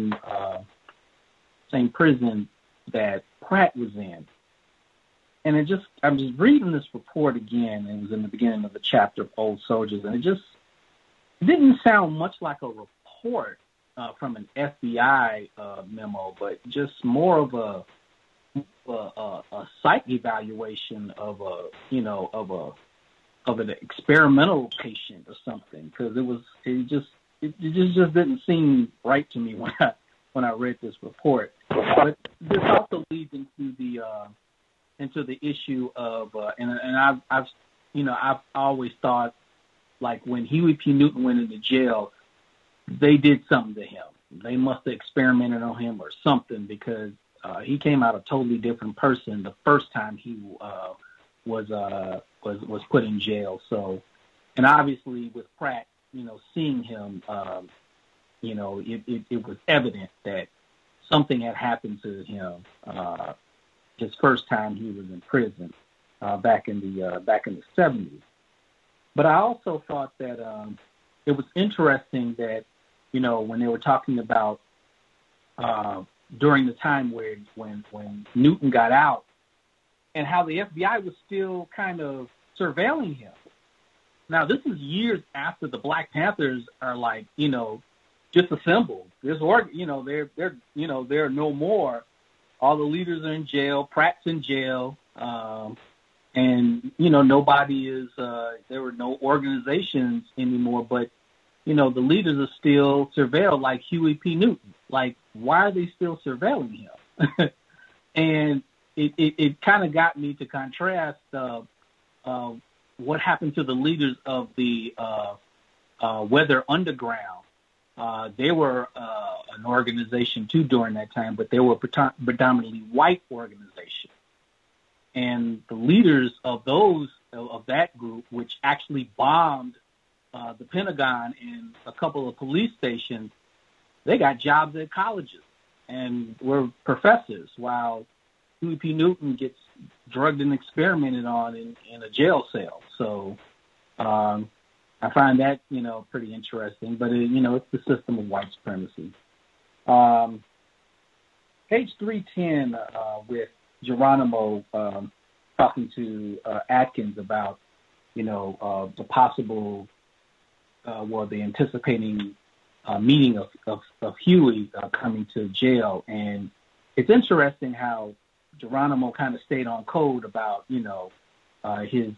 same prison that Pratt was in. And I'm just reading this report again. It was in the beginning of the chapter of Old Soldiers, and it didn't sound much like a report from an FBI memo, but just more of a psych evaluation of an experimental patient or something. Because it just didn't seem right to me when I read this report. But this also leads into the issue of, and I've always thought, like, when Huey P. Newton went into jail, they did something to him. They must have experimented on him or something, because he came out a totally different person the first time he was put in jail. So, and obviously with Pratt, seeing him, it was evident that something had happened to him his first time he was in prison back in the 70s. But I also thought that it was interesting that, when they were talking about during the time when Newton got out, and how the FBI was still kind of surveilling him. Now, this is years after the Black Panthers are disassembled. They're no more. All the leaders are in jail. Pratt's in jail. And, nobody is, there were no organizations anymore, but, the leaders are still surveilled, like Huey P. Newton. Like, why are they still surveilling him? And it kind of got me to contrast what happened to the leaders of the Weather Underground. They were an organization, too, during that time, but they were predominantly white organization. And the leaders of that group, which actually bombed the Pentagon and a couple of police stations, they got jobs at colleges and were professors, while Huey P. Newton gets drugged and experimented on in a jail cell. So I find that, pretty interesting. But, it's the system of white supremacy. Page 310 with Geronimo talking to Atkins about the possible, the anticipating meeting of Huey coming to jail. And it's interesting how Geronimo kind of stayed on code about, his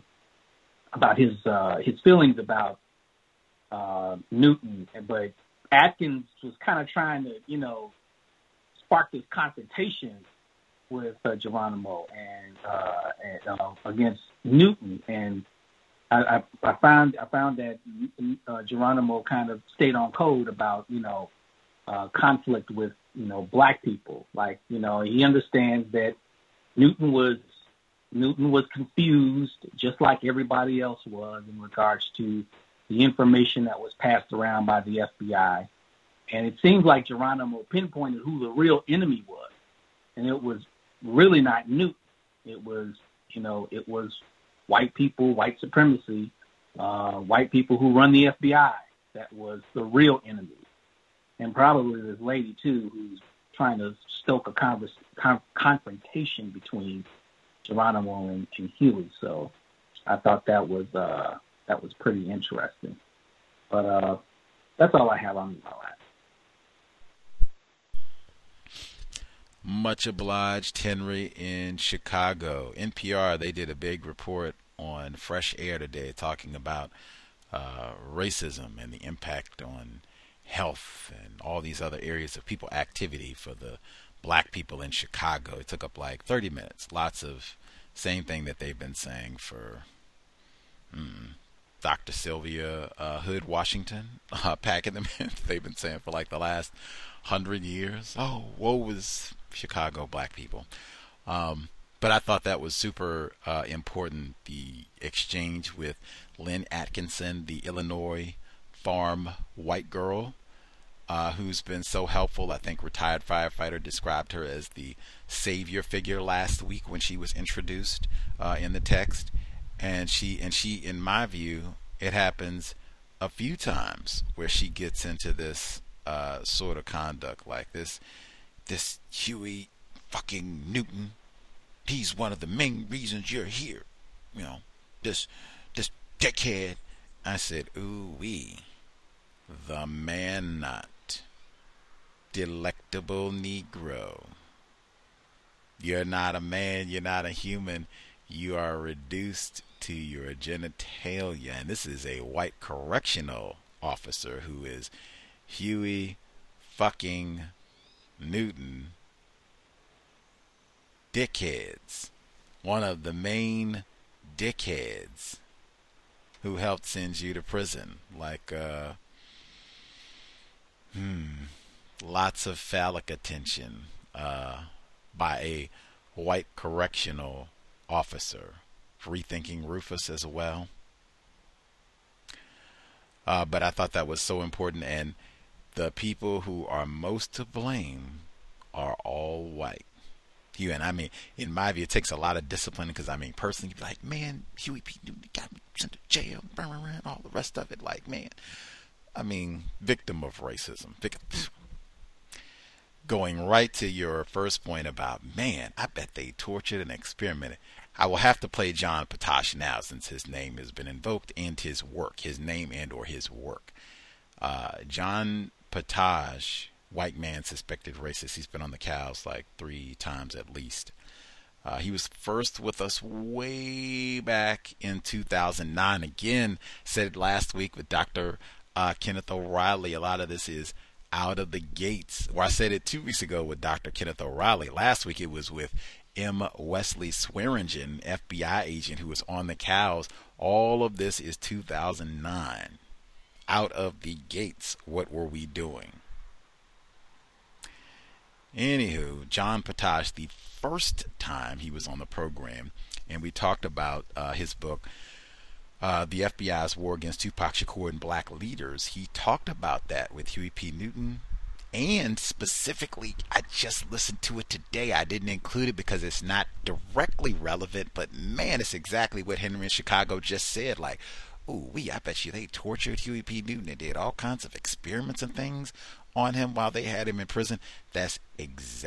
feelings about Newton, but Atkins was kind of trying to, spark this confrontation with Geronimo and against Newton, and I found that Geronimo kind of stayed on code about conflict with black people. Like he understands that Newton was confused just like everybody else was in regards to the information that was passed around by the FBI, and it seems like Geronimo pinpointed who the real enemy was, and it was really not Newton. It was white people, white supremacy, white people who run the FBI. That was the real enemy. And probably this lady, too, who's trying to stoke a confrontation between Geronimo and Huey. So I thought that was pretty interesting. But that's all I have on all that. Much obliged, Henry in Chicago. NPR, they did a big report on Fresh Air today talking about racism and the impact on health and all these other areas of people activity for the black people in Chicago. It took up like 30 minutes. Lots of same thing that they've been saying for Dr. Sylvia Hood Washington, packing them in. They've been saying for like the last 100 years. Oh, woe is Chicago black people. But I thought that was super important, the exchange with Lynn Atkinson, the Illinois farm white girl, who's been so helpful. I think retired firefighter described her as the savior figure last week when she was introduced in the text. And she, in my view, it happens a few times where she gets into this sort of conduct like this Huey fucking Newton. He's one of the main reasons you're here. This dickhead. I said, ooh-wee. The man not. Delectable Negro. You're not a man. You're not a human. You are reduced to your genitalia. And this is a white correctional officer who is Huey fucking Newton. Dickheads. One of the main dickheads who helped send you to prison. Like, lots of phallic attention by a white correctional officer. Rethinking Rufus as well. But I thought that was so important, and the people who are most to blame are all white. And I mean, in my view, it takes a lot of discipline because, I mean, personally, you'd be like, man, Huey P. Newton got me sent to jail, and all the rest of it. Like, man, I mean, victim of racism. Going right to your first point about, man, I bet they tortured and experimented. I will have to play John Potash now since his name has been invoked and his work, his name and or his work. John Potash, white man suspected racist. He's been on the cows like 3 times at least. He was first with us way back in 2009. Again, said it last week with Dr. Kenneth O'Reilly. A lot of this is out of the gates. Or I said it 2 weeks ago with Dr. Kenneth O'Reilly. Last week it was with M. Wesley Swearingen, FBI agent who was on the cows. All of this is 2009. Out of the gates, what were we doing? Anywho, John Potash, the first time he was on the program, and we talked about his book, The FBI's War Against Tupac Shakur and Black Leaders. He talked about that with Huey P. Newton, and specifically, I just listened to it today. I didn't include it because it's not directly relevant, but man, it's exactly what Henry in Chicago just said. Like, ooh, I bet you they tortured Huey P. Newton and did all kinds of experiments and things on him while they had him in prison. That's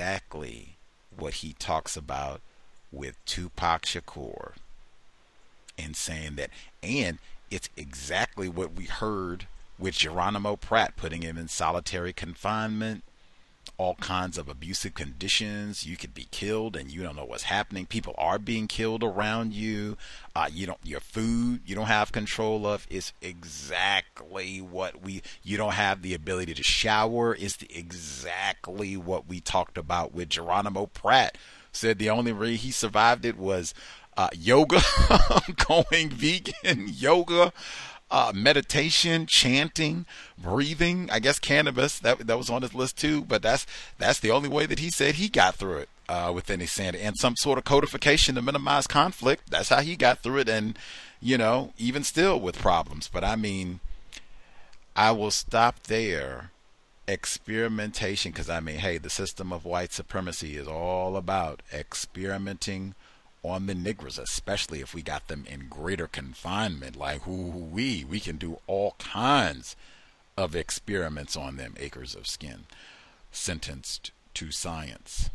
exactly what he talks about with Tupac Shakur. and saying that, and it's exactly what we heard with Geronimo Pratt, putting him in solitary confinement, all kinds of abusive conditions. You could be killed and you don't know what's happening. People are being killed around you. Your food you don't have control of. It's exactly what you don't have the ability to shower. It's exactly what we talked about with Geronimo Pratt. Said the only way he survived it was yoga, going vegan, yoga, meditation, chanting, breathing. I guess cannabis that was on his list too. But that's the only way that he said he got through it with any sanity, and some sort of codification to minimize conflict. That's how he got through it, and even still with problems. But I mean, I will stop there. Experimentation, because hey, the system of white supremacy is all about experimenting on the niggers, especially if we got them in greater confinement. Like we can do all kinds of experiments on them. Acres of skin, sentenced to science.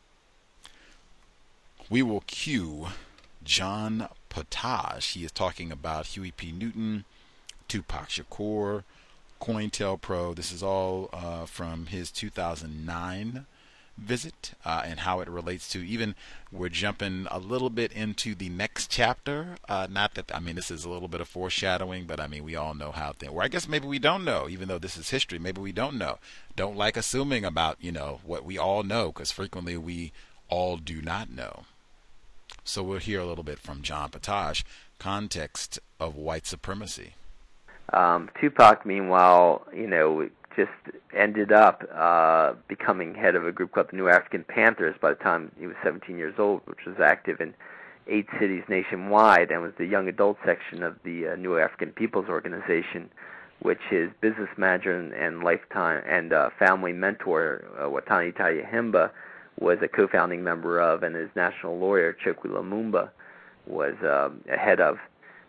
We will cue John Potage. He is talking about Huey P. Newton, Tupac Shakur, COINTELPRO. This is all from his 2009 visit and how it relates to, even we're jumping a little bit into the next chapter. Not that, this is a little bit of foreshadowing, but we all know how things, or I guess maybe we don't know, even though this is history, maybe we don't know. Don't like assuming about, what we all know, because frequently we all do not know. So we'll hear a little bit from John Potage, context of white supremacy. Tupac, meanwhile, just ended up becoming head of a group called the New African Panthers by the time he was 17 years old, which was active in 8 cities nationwide, and was the young adult section of the New African People's Organization, which his business manager and lifetime and family mentor, Watani Tayahimba, was a co-founding member of, and his national lawyer, Chokwe Lumumba, was a head of.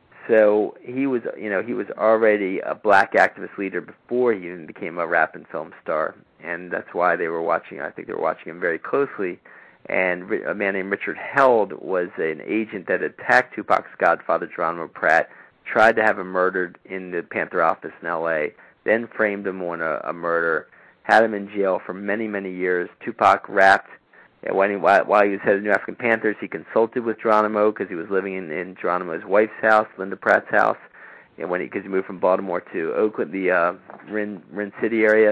So he was already a black activist leader before he even became a rap and film star, and that's why they were watching. I think they were watching him very closely. And a man named Richard Held was an agent that attacked Tupac's godfather, Geronimo Pratt, tried to have him murdered in the Panther office in L.A., then framed him on a murder, had him in jail for many, many years. Tupac rapped. While he was head of the New African Panthers, he consulted with Geronimo because he was living in Geronimo's wife's house, Linda Pratt's house, and because he moved from Baltimore to Oakland, the Rin City area,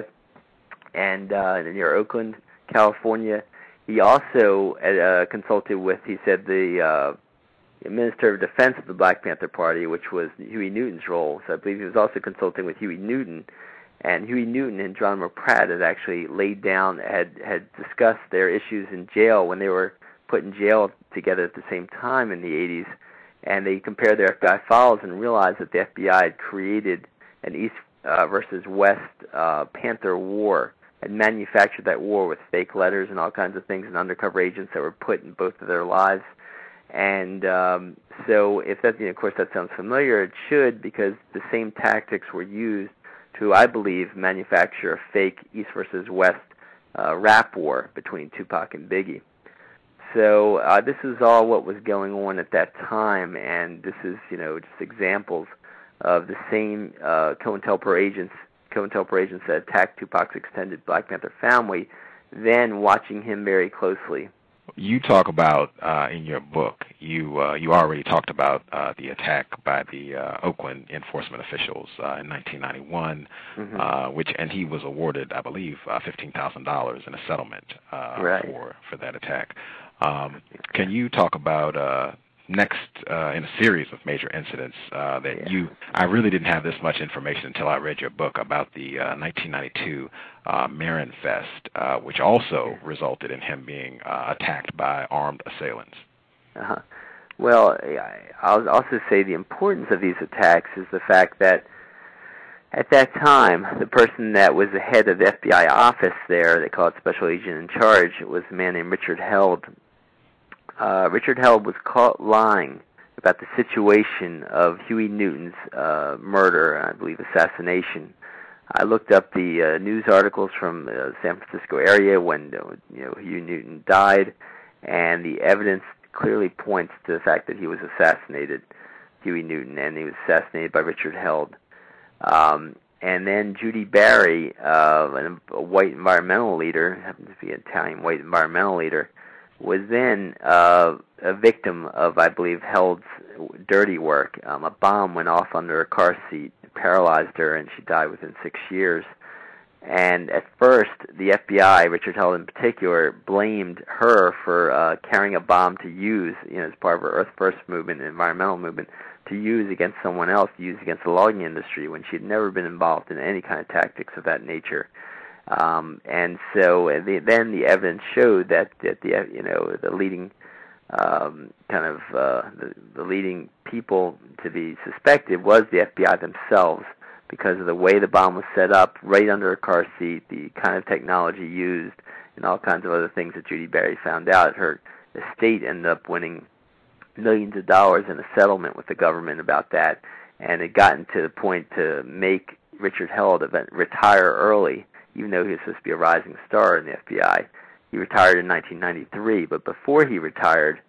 and near Oakland, California. He also consulted with, he said, the Minister of Defense of the Black Panther Party, which was Huey Newton's role. So I believe he was also consulting with Huey Newton. And Huey Newton and Geronimo Pratt had actually laid down, had discussed their issues in jail when they were put in jail together at the same time in the 80s. And they compared their FBI files and realized that the FBI had created an East versus West Panther War, and manufactured that war with fake letters and all kinds of things, and undercover agents that were put in both of their lives. And so if that, of course, that sounds familiar, it should, because the same tactics were used to, I believe, manufacture a fake East versus West rap war between Tupac and Biggie. So this is all what was going on at that time, and this is, just examples of the same COINTELPRO agents that attacked Tupac's extended Black Panther family, then watching him very closely. You talk about in your book, you already talked about the attack by the Oakland enforcement officials in 1991, and he was awarded, I believe, $15,000 in a settlement for that attack. Can you talk about next in a series of major incidents I really didn't have this much information until I read your book about the 1992 Marin Fest, which also resulted in him being attacked by armed assailants. Well, I'll also say the importance of these attacks is the fact that at that time, the person that was the head of the FBI office there, they call it Special Agent in Charge, was a man named Richard Held. Richard Held was caught lying about the situation of Huey Newton's murder, I believe assassination. I looked up the news articles from the San Francisco area when Huey Newton died, and the evidence clearly points to the fact that he was assassinated. Huey Newton, and he was assassinated by Richard Held. And then Judy Barry, a white environmental leader, happens to be an Italian white environmental leader, was then a victim of, I believe, Held's dirty work. A bomb went off under her car seat, paralyzed her, and she died within 6 years. And at first, the FBI, Richard Held in particular, blamed her for carrying a bomb to use, as part of her Earth First movement, environmental movement, to use against someone else, to use against the logging industry, when she had never been involved in any kind of tactics of that nature. And so then the evidence showed that the leading the leading people to be suspected was the FBI themselves, because of the way the bomb was set up right under her car seat, the kind of technology used, and all kinds of other things that Judy Barry found out. Her estate ended up winning millions of dollars in a settlement with the government about that, and it gotten to the point to make Richard Held retire early, even though he was supposed to be a rising star in the FBI. He retired in 1993, but before he retired,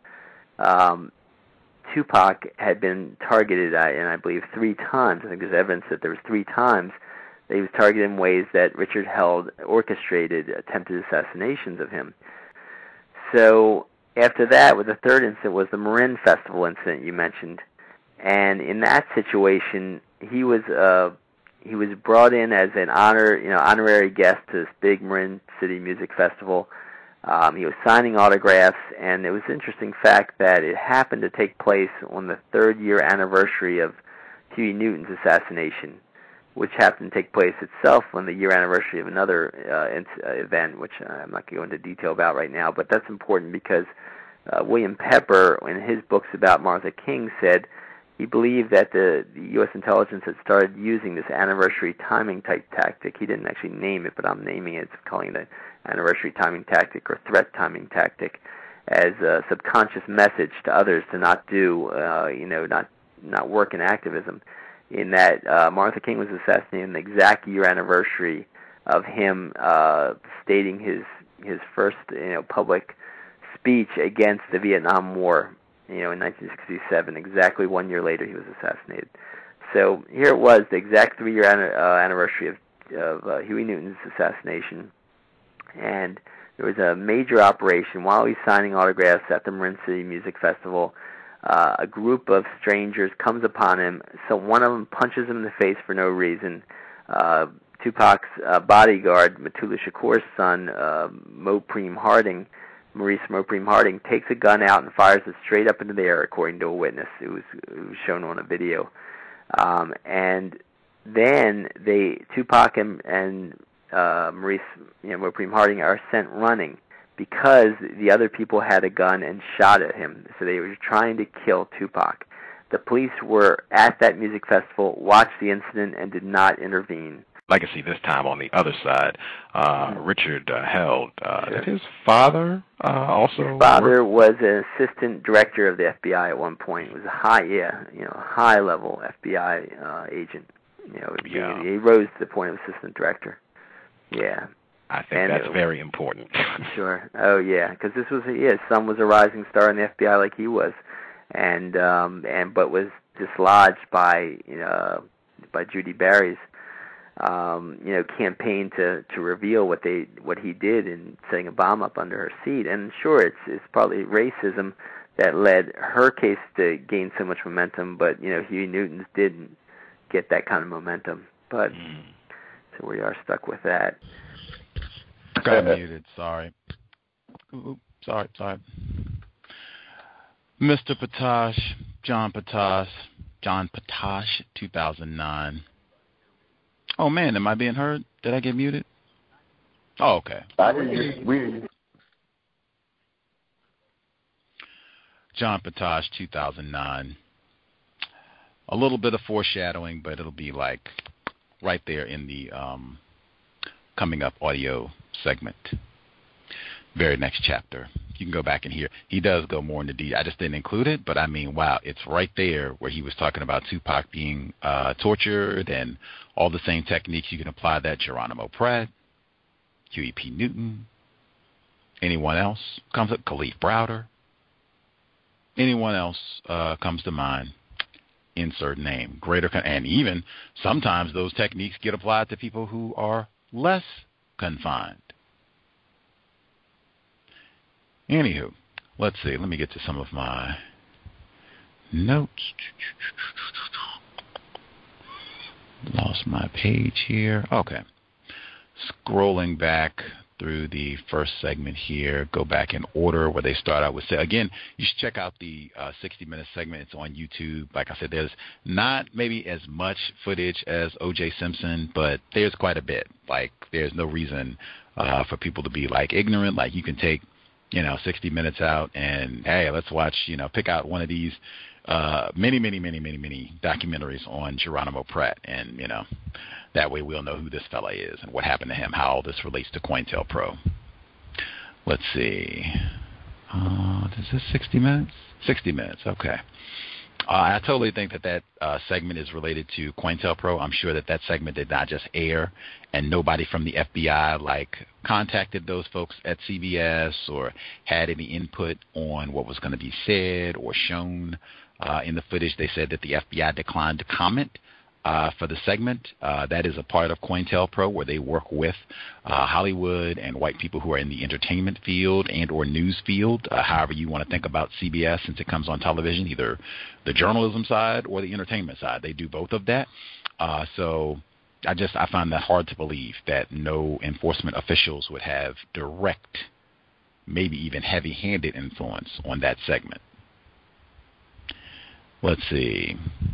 Tupac had been targeted, and I believe 3 times. I think there's evidence that there was 3 times that he was targeted in ways that Richard Held orchestrated attempted assassinations of him. So after that, the third incident was the Marin Festival incident you mentioned, and in that situation, he was brought in as an honorary guest to this big Marin City Music Festival. He was signing autographs, and it was an interesting fact that it happened to take place on the 3rd year anniversary of Huey Newton's assassination, which happened to take place itself on the year anniversary of another event, which I'm not going to go into detail about right now, but that's important because William Pepper, in his books about Martha King, said he believed that the U.S. intelligence had started using this anniversary timing type tactic. He didn't actually name it, but I'm naming it, calling it the anniversary timing tactic or threat timing tactic, as a subconscious message to others to not do, not work in activism. In that Martha King was assassinated on the exact year anniversary of him stating his first public speech against the Vietnam War, in 1967. Exactly 1 year later, he was assassinated. So here it was, the exact 3-year anniversary of Huey Newton's assassination, and there was a major operation while he's signing autographs at the Marin City Music Festival. A group of strangers comes upon him. So one of them punches him in the face for no reason. Tupac's bodyguard, Matula Shakur's son, Maurice Mopreme Harding, takes a gun out and fires it straight up into the air, according to a witness. It was shown on a video. And then Tupac and Maurice Mopreme Harding are sent running because the other people had a gun and shot at him. So they were trying to kill Tupac. The police were at that music festival, watched the incident, and did not intervene. Legacy this time on the other side. Richard Held, his father also? His father was an assistant director of the FBI at one point. He was a high-level FBI agent. He rose to the point of assistant director. Yeah. I think that's very important. Sure. Oh, yeah, because his son was a rising star in the FBI like he was, but was dislodged by Judy Barry's campaign to reveal what he did in setting a bomb up under her seat. And sure, it's probably racism that led her case to gain so much momentum, but Huey Newton's didn't get that kind of momentum. But so we are stuck with that. Got muted. Sorry. Oops, sorry. Mr. Patosh, John Patosh, 2009. Oh man, am I being heard? Did I get muted? Oh, okay. I hear you. John Patosh, 2009. A little bit of foreshadowing, but it'll be like right there in the coming up audio segment. Very next chapter. You can go back and hear. He does go more into detail. I just didn't include it, but I mean, wow, it's right there where he was talking about Tupac being tortured and all the same techniques. You can apply that. Geronimo Pratt, Huey P. Newton, anyone else comes up, Khalif Browder, anyone else comes to mind. insert name. And even sometimes those techniques get applied to people who are less confined. Anywho, let's see. Let me get to some of my notes. Lost my page here. Okay. Scrolling back through the first segment here, go back in order where they start out with. Again, you should check out the 60-minute segment. It's on YouTube. Like I said, there's not maybe as much footage as O.J. Simpson, but there's quite a bit. Like, there's no reason for people to be, like, ignorant. Like, you can take, 60 minutes out and, hey, let's watch, pick out one of these many documentaries on Geronimo Pratt, and, that way we'll know who this fella is and what happened to him, how all this relates to COINTELPRO. Let's see. Is this 60 minutes? 60 minutes, okay. I totally think that segment is related to COINTELPRO. I'm sure that segment did not just air, and nobody from the FBI, contacted those folks at CBS or had any input on what was going to be said or shown in the footage. They said that the FBI declined to comment for the segment. That is a part of COINTELPRO, where they work with Hollywood and white people who are in the entertainment field and or news field, however you want to think about CBS, since it comes on television, either the journalism side or the entertainment side. They do both of that. So I find that hard to believe that no enforcement officials would have direct, maybe even heavy-handed influence on that segment. Let's see.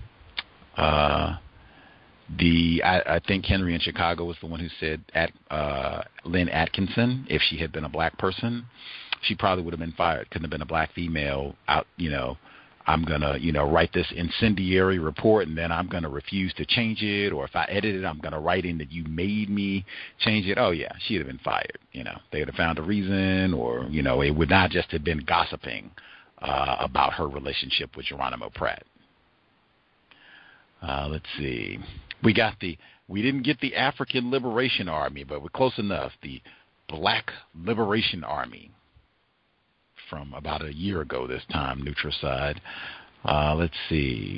I think Henry in Chicago was the one who said Lynn Atkinson, if she had been a black person, she probably would have been fired. Couldn't have been a black female out, I'm going to, write this incendiary report and then I'm going to refuse to change it. Or if I edit it, I'm going to write in that you made me change it. Oh, yeah, she'd have been fired. They would have found a reason, or, it would not just have been gossiping about her relationship with Geronimo Pratt. Let's see. We didn't get the African Liberation Army, but we're close enough. The Black Liberation Army from about a year ago this time, Nutricide. Let's see.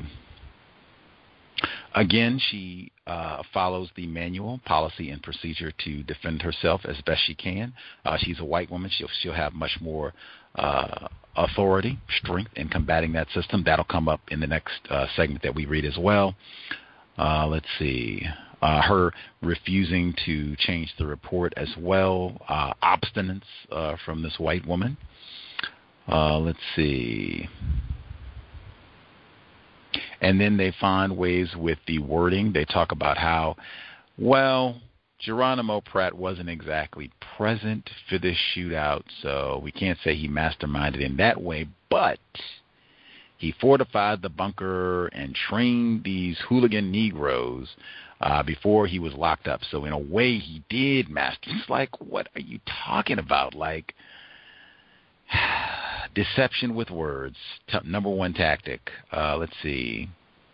Again, she follows the manual, policy, and procedure to defend herself as best she can. She's a white woman. She'll have much more authority, strength in combating that system. That'll come up in the next segment that we read as well. Let's see. Her refusing to change the report as well. Obstinance from this white woman. Let's see. And then they find ways with the wording. They talk about how, Geronimo Pratt wasn't exactly present for this shootout, so we can't say he masterminded in that way, but he fortified the bunker and trained these hooligan Negroes before he was locked up. So in a way, he did master. It's like, what are you talking about? Like, deception with words, number one tactic. Let's see.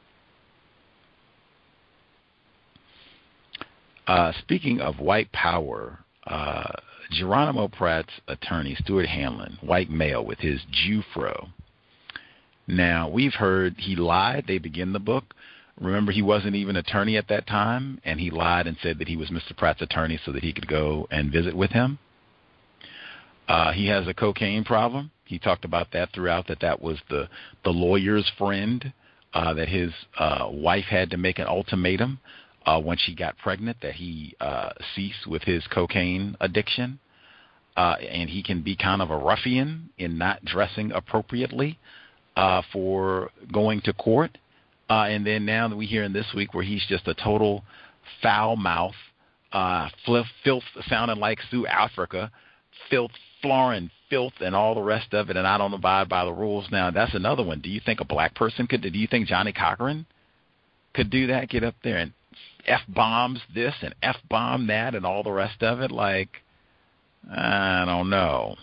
Speaking of white power, Geronimo Pratt's attorney, Stuart Hanlon, white male with his Jew fro. Now, we've heard he lied. They begin the book. Remember, he wasn't even attorney at that time, and he lied and said that he was Mr. Pratt's attorney so that he could go and visit with him. He has a cocaine problem. He talked about that throughout, that was the lawyer's friend, that his wife had to make an ultimatum when she got pregnant, that he cease with his cocaine addiction. And he can be kind of a ruffian in not dressing appropriately for going to court. And then now that we hear in this week where he's just a total foul mouth, filth sounding like Sue Africa, florin filth and all the rest of it, and I don't abide by the rules. Now, that's another one. Do you think a black person could? Do you think Johnny Cochran could do that? Get up there and F-bombs this and F-bomb that and all the rest of it? Like, I don't know.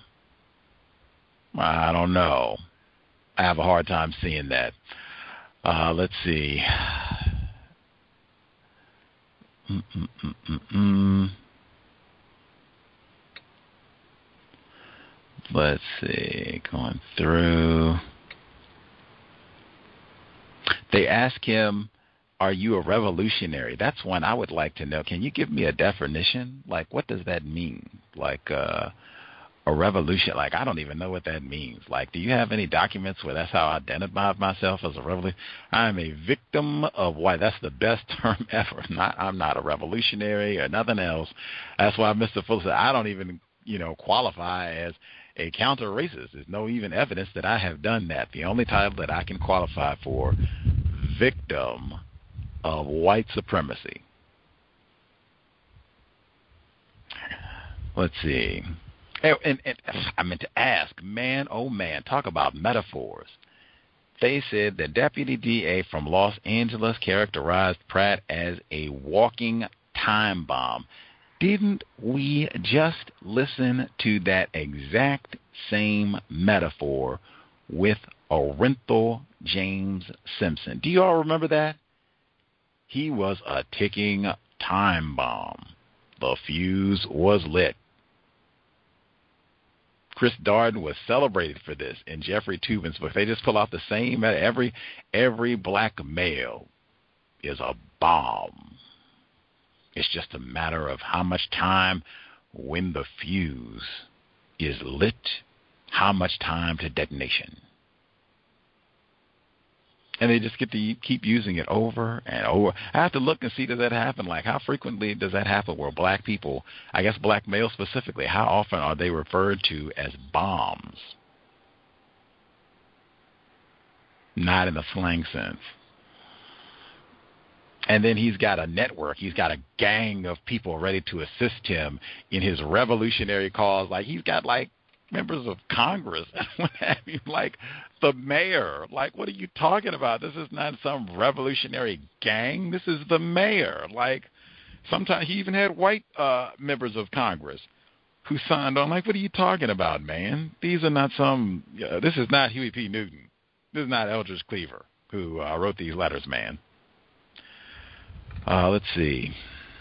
I have a hard time seeing that. Let's see. Let's see. Going through. They ask him, are you a revolutionary? That's one I would like to know. Can you give me a definition? Like, what does that mean? Like, a revolution, like, I don't even know what that means. Like, do you have any documents where that's how I identify myself as a revolution? I'm a victim of white. That's the best term ever. I'm not a revolutionary or nothing else. That's why Mr. Fuller said, I don't even, qualify as a counter-racist. There's no even evidence that I have done that. The only title that I can qualify for, victim of white supremacy. Let's see. And I meant to ask, man, oh man, talk about metaphors. They said the deputy DA from Los Angeles characterized Pratt as a walking time bomb. Didn't we just listen to that exact same metaphor with Orenthal James Simpson? Do you all remember that? He was a ticking time bomb. The fuse was lit. Chris Darden was celebrated for this in Jeffrey Toobin's book. They just pull out the same. Every black male is a bomb. It's just a matter of how much time when the fuse is lit, how much time to detonation. And they just get to keep using it over and over. I have to look and see, does that happen? Like, how frequently does that happen where black people, I guess black males specifically, how often are they referred to as bombs? Not in a slang sense. And then he's got a network. He's got a gang of people ready to assist him in his revolutionary cause. Like, he's got, like, members of Congress and what have you, like the mayor. Like, what are you talking about? This is not some revolutionary gang. This is the mayor. Like, sometimes he even had white members of Congress who signed on. Like, what are you talking about, man? These are not some, this is not Huey P. Newton. This is not Eldridge Cleaver who wrote these letters, man. Let's see.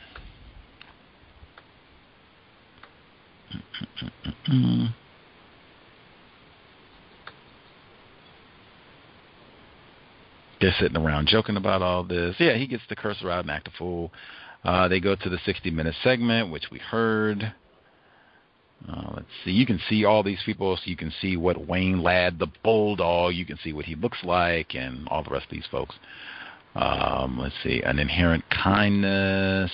They're sitting around joking about all this. Yeah, he gets to curse around and act a fool. They go to the 60-minute segment, which we heard. Let's see. You can see all these people, so you can see what Wayne Ladd, the Bulldog, you can see what he looks like, and all the rest of these folks. Let's see. An inherent kindness.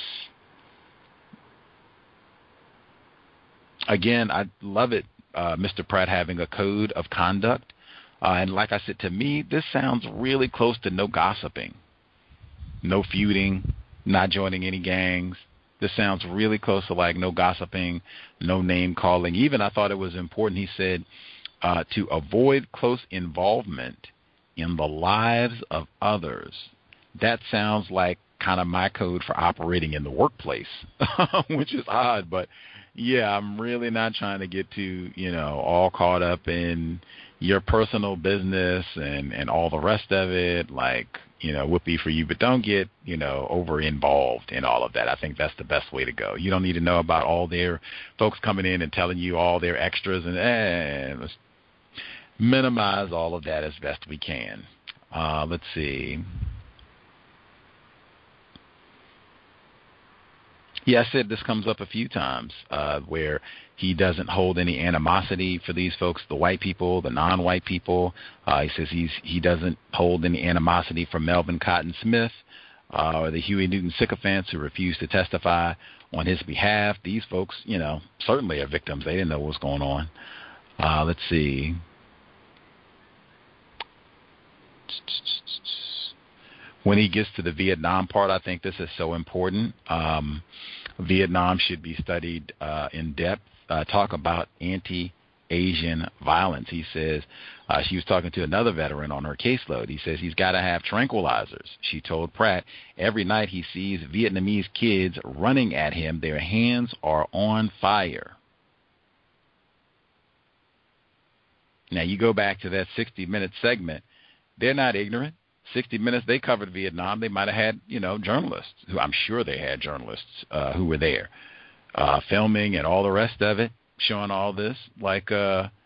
Again, I love it, Mr. Pratt having a code of conduct. And like I said, to me, this sounds really close to no gossiping, no feuding, not joining any gangs. This sounds really close to like no gossiping, no name calling. Even I thought it was important, he said, to avoid close involvement in the lives of others. That sounds like kind of my code for operating in the workplace, which is odd. But, yeah, I'm really not trying to get too, all caught up in your personal business and all the rest of it, like, whoopee for you, but don't get, over involved in all of that. I think that's the best way to go. You don't need to know about all their folks coming in and telling you all their extras, and let's minimize all of that as best we can. Let's see. Yeah, I said this comes up a few times where he doesn't hold any animosity for these folks, the white people, the non-white people. He says he doesn't hold any animosity for Melvin Cotton Smith or the Huey Newton sycophants who refused to testify on his behalf. These folks, certainly are victims. They didn't know what was going on. Let's see. When he gets to the Vietnam part, I think this is so important. Vietnam should be studied in depth. Talk about anti-Asian violence. He says she was talking to another veteran on her caseload. He says he's got to have tranquilizers. She told Pratt every night he sees Vietnamese kids running at him, their hands are on fire. Now, you go back to that 60-minute segment. They're not ignorant. 60 Minutes, they covered Vietnam. They might have had, journalists. Who I'm sure they had journalists who were there filming and all the rest of it, showing all this. Like,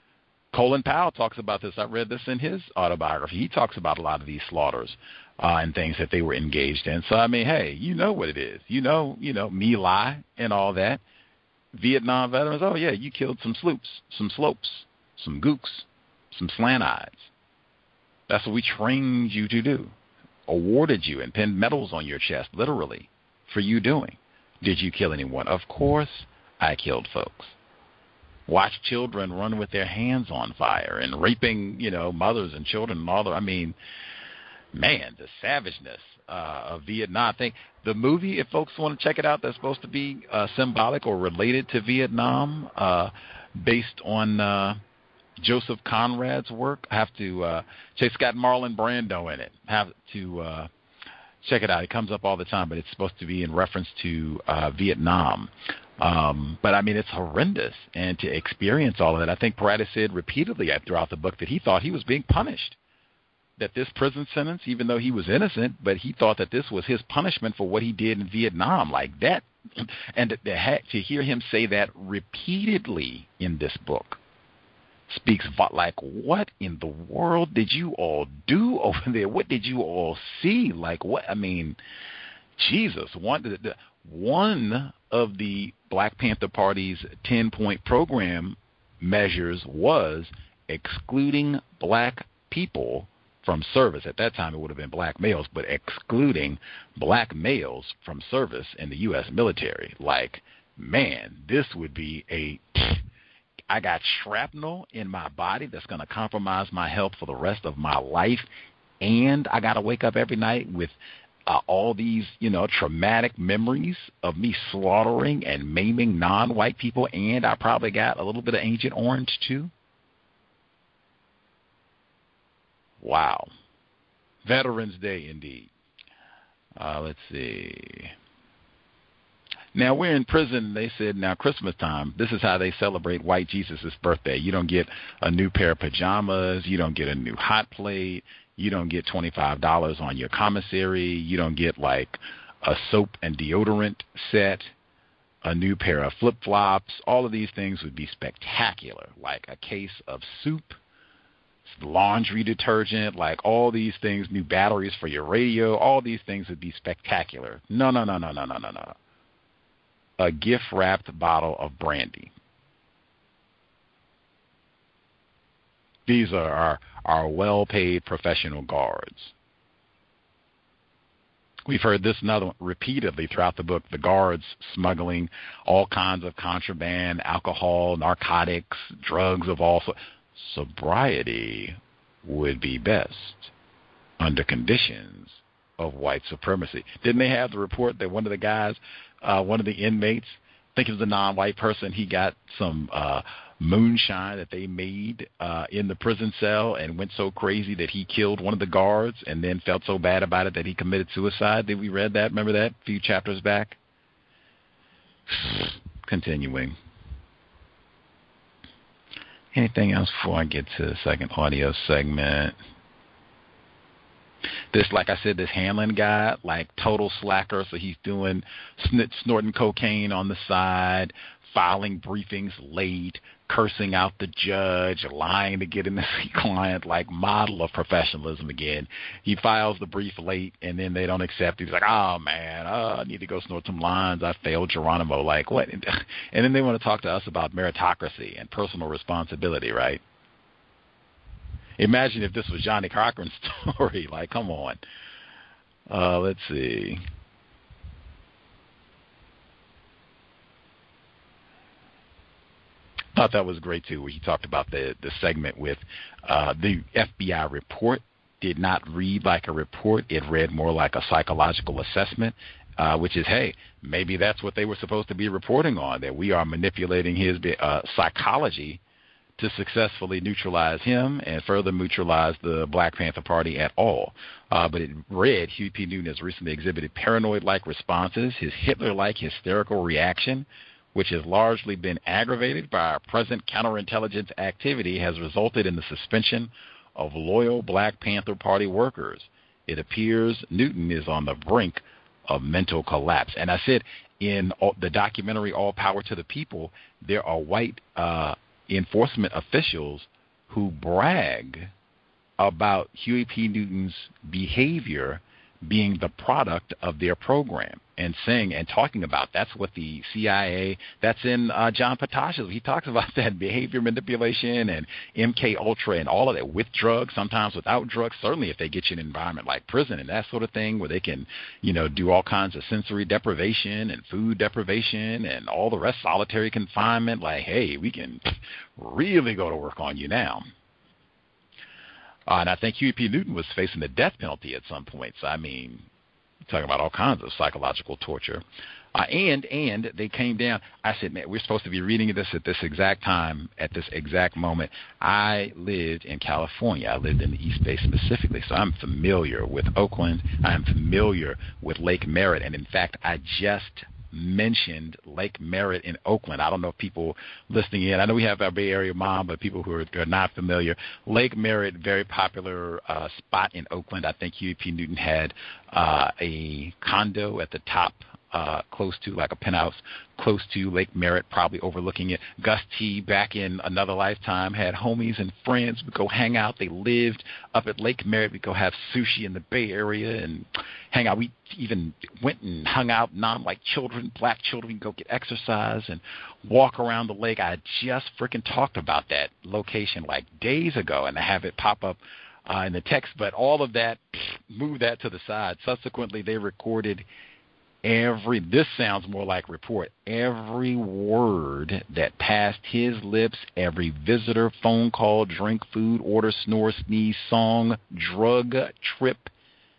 Colin Powell talks about this. I read this in his autobiography. He talks about a lot of these slaughters and things that they were engaged in. So, I mean, hey, you know what it is. You know, My Lai and all that. Vietnam veterans, oh, yeah, you killed some sloops, some slopes, some gooks, some slant-eyes. That's what we trained you to do. Awarded you and pinned medals on your chest, literally, for you doing. Did you kill anyone? Of course I killed folks. Watch children run with their hands on fire and raping, mothers and children and all that. I mean, man, the savageness of Vietnam. I think the movie, if folks want to check it out, that's supposed to be symbolic or related to Vietnam, based on Joseph Conrad's work. I have to it's got Marlon Brando in it. Have to check it out. It comes up all the time, but it's supposed to be in reference to Vietnam. But, I mean, it's horrendous. And to experience all of that, I think Paradis said repeatedly throughout the book that he thought he was being punished, that this prison sentence, even though he was innocent, but he thought that this was his punishment for what he did in Vietnam, like that. And to hear him say that repeatedly in this book speaks like, what in the world did you all do over there? What did you all see? Like, what? I mean, Jesus, one of the Black Panther Party's 10-point program measures was excluding black people from service. At that time, it would have been black males, but excluding black males from service in the U.S. military. Like, man, this would be I got shrapnel in my body that's going to compromise my health for the rest of my life, and I got to wake up every night with all these, traumatic memories of me slaughtering and maiming non-white people, and I probably got a little bit of Agent Orange, too. Wow. Veterans Day, indeed. Let's see. Now, we're in prison. They said, now, Christmas time, this is how they celebrate white Jesus' birthday. You don't get a new pair of pajamas. You don't get a new hot plate. You don't get $25 on your commissary. You don't get, like, a soap and deodorant set, a new pair of flip-flops. All of these things would be spectacular, like a case of soup, laundry detergent, like all these things, new batteries for your radio. All these things would be spectacular. No. A gift-wrapped bottle of brandy. These are our well-paid professional guards. We've heard this another one repeatedly throughout the book, the guards smuggling all kinds of contraband, alcohol, narcotics, drugs of all sorts. Sobriety would be best under conditions of white supremacy. Didn't they have the report that one of the guys, one of the inmates, I think it was a non-white person, he got some moonshine that they made in the prison cell and went so crazy that he killed one of the guards and then felt so bad about it that he committed suicide? Did we read that? Remember that a few chapters back? Continuing. Anything else before I get to the second audio segment? This, like I said, this Hanlon guy, like total slacker. So he's doing snorting cocaine on the side, filing briefings late, cursing out the judge, lying to get in to see client, like model of professionalism again. He files the brief late, and then they don't accept it. He's like, oh, man, I need to go snort some lines. I failed Geronimo. Like, what? And then they want to talk to us about meritocracy and personal responsibility, right? Imagine if this was Johnny Cochran's story. Like, come on. Let's see. Thought that was great, too, where he talked about the segment with the FBI report did not read like a report. It read more like a psychological assessment, which is, hey, maybe that's what they were supposed to be reporting on, that we are manipulating his psychology to successfully neutralize him and further neutralize the Black Panther Party at all. But it read, Huey P. Newton has recently exhibited paranoid-like responses. His Hitler-like hysterical reaction, which has largely been aggravated by our present counterintelligence activity, has resulted in the suspension of loyal Black Panther Party workers. It appears Newton is on the brink of mental collapse. And I said in the documentary All Power to the People, there are white enforcement officials who brag about Huey P. Newton's behavior being the product of their program and saying and talking about that's what the CIA, that's in John Patash's. He talks about that behavior manipulation and MK Ultra and all of that with drugs, sometimes without drugs, certainly if they get you in an environment like prison and that sort of thing where they can, do all kinds of sensory deprivation and food deprivation and all the rest, solitary confinement, like, hey, we can really go to work on you now. And I think Huey P. Newton was facing the death penalty at some point. So, I mean, talking about all kinds of psychological torture. And they came down. I said, man, we're supposed to be reading this at this exact time, at this exact moment. I lived in California. I lived in the East Bay specifically, so I'm familiar with Oakland. I'm familiar with Lake Merritt. And, in fact, I just mentioned Lake Merritt in Oakland. I don't know if people listening in, I know we have our Bay Area mom, but people who are not familiar, Lake Merritt, very popular spot in Oakland. I think Huey P. Newton had a condo at the top, close to, like a penthouse, close to Lake Merritt, probably overlooking it. Gus T, back in another lifetime, had homies and friends. We'd go hang out. They lived up at Lake Merritt. We'd go have sushi in the Bay Area and hang out. We even went and hung out, non-white children, black children. We'd go get exercise and walk around the lake. I just freaking talked about that location like days ago, and I have it pop up in the text. But all of that, move that to the side. Subsequently, they recorded this sounds more like report, every word that passed his lips, every visitor, phone call, drink, food, order, snore, sneeze, song, drug trip,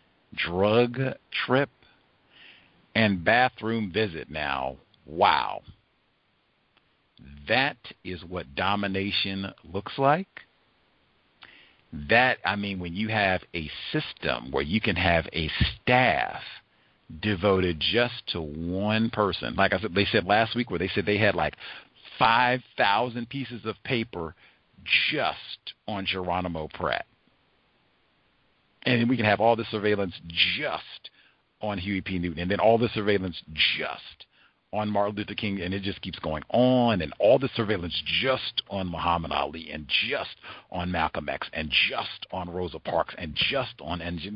and bathroom visit. Now, wow. That is what domination looks like. That, I mean, when you have a system where you can have a staff devoted just to one person. Like I said, they said last week where they said they had like 5,000 pieces of paper just on Geronimo Pratt. And we can have all the surveillance just on Huey P. Newton, and then all the surveillance just on Martin Luther King, and it just keeps going on, and all the surveillance just on Muhammad Ali, and just on Malcolm X, and just on Rosa Parks, and just on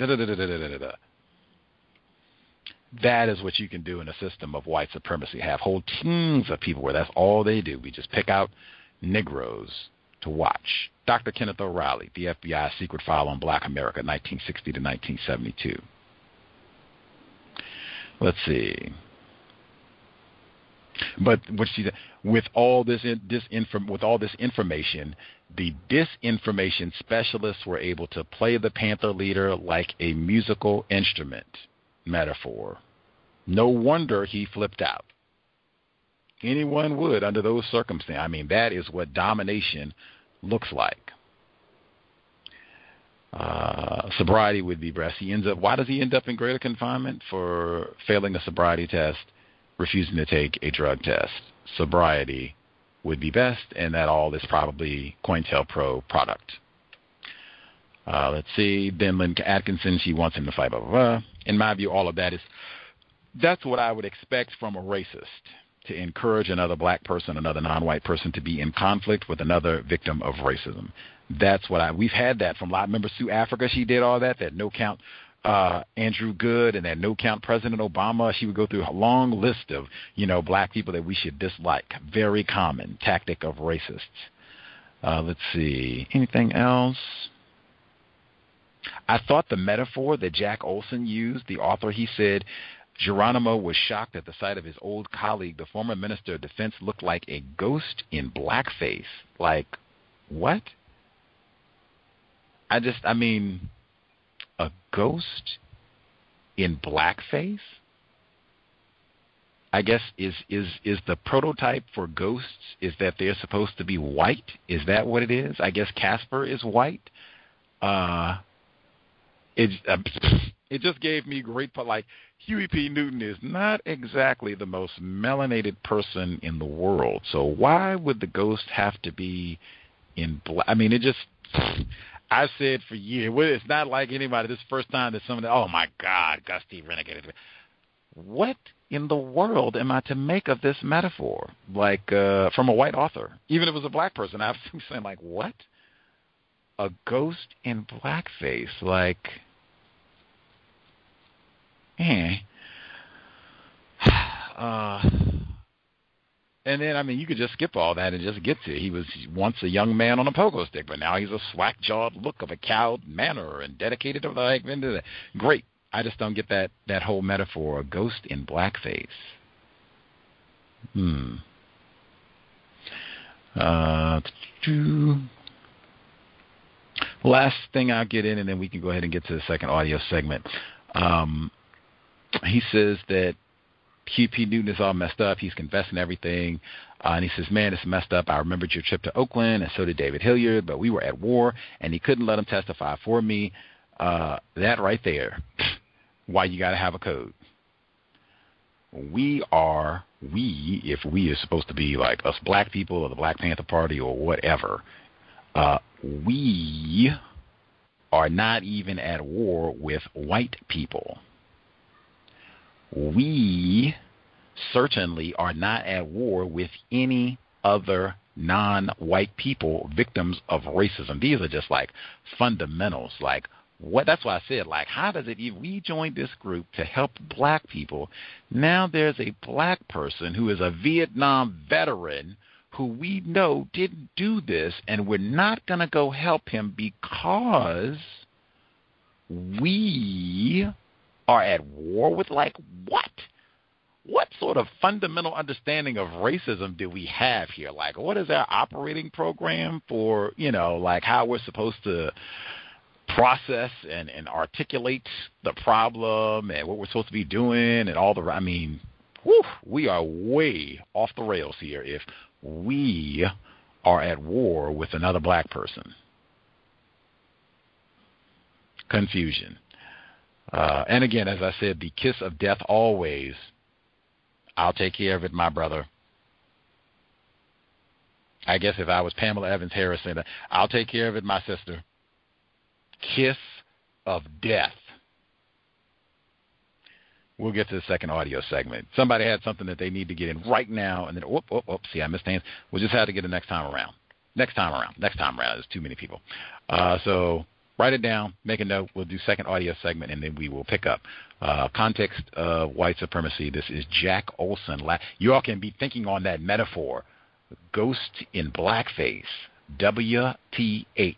That is what you can do in a system of white supremacy. Have whole teams of people where that's all they do. We just pick out Negroes to watch. Dr. Kenneth O'Reilly, the FBI Secret File on Black America, 1960 to 1972. Let's see. But with all this information, the disinformation specialists were able to play the Panther leader like a musical instrument. Metaphor. No wonder he flipped out. Anyone would under those circumstances. I mean, that is what domination looks like. Sobriety would be best. Why does he end up in greater confinement? For failing a sobriety test, refusing to take a drug test. Sobriety would be best, and that all is probably COINTELPRO product. Let's see. Then Lynn Atkinson, she wants him to fight, blah, blah, blah. In my view, all of that's what I would expect from a racist, to encourage another black person, another non-white person to be in conflict with another victim of racism. That's what we've had that from a lot. Remember Sue Africa, she did all that no count Andrew Good and that no count President Obama. She would go through a long list of, black people that we should dislike. Very common tactic of racists. Let's see. Anything else? I thought the metaphor that Jack Olson used, the author, he said, Geronimo was shocked at the sight of his old colleague, the former Minister of Defense, looked like a ghost in blackface. Like, what? A ghost in blackface? I guess is the prototype for ghosts is that they're supposed to be white? Is that what it is? I guess Casper is white. It just gave me great, like, Huey P. Newton is not exactly the most melanated person in the world. So why would the ghost have to be in black? I mean, I've said for years, it's not like anybody, this first time that somebody, oh my God, Gus T. Renegade. What in the world am I to make of this metaphor? Like, from a white author. Even if it was a black person, I was saying, like, what? a ghost in blackface. Like, and then, I mean, you could just skip all that and just get to it. He was once a young man on a pogo stick, but now he's a slack-jawed look of a cowed manner and dedicated to the great. I just don't get that whole metaphor, a ghost in blackface. Last thing I'll get in, and then we can go ahead and get to the second audio segment. He says that QP Newton is all messed up. He's confessing everything. And he says, man, it's messed up. I remembered your trip to Oakland, and so did David Hilliard, but we were at war, and he couldn't let him testify for me. That right there, why you got to have a code. If we are supposed to be like us black people or the Black Panther Party or whatever, we are not even at war with white people. We certainly are not at war with any other non-white people victims of racism. These are just like fundamentals. Like, what? That's why I said, like, how does it even, we joined this group to help black people. Now there's a black person who is a Vietnam veteran who we know didn't do this, and we're not going to go help him because we are at war with, like, what? What sort of fundamental understanding of racism do we have here? Like, what is our operating program for, like how we're supposed to process and articulate the problem and what we're supposed to be doing and all the, I mean, we are way off the rails here if we are at war with another black person. Confusion. And again, as I said, the kiss of death always. I'll take care of it, my brother. I guess if I was Pamela Evans Harrison, I'll take care of it, my sister. Kiss of death. We'll get to the second audio segment. Somebody had something that they need to get in right now, and then, see, I missed hands. We'll just have to get it next time around. Next time around. There's too many people. So write it down, make a note. We'll do second audio segment, and then we will pick up. Context of white supremacy. This is Jack Olson. You all can be thinking on that metaphor. Ghost in blackface. WTH.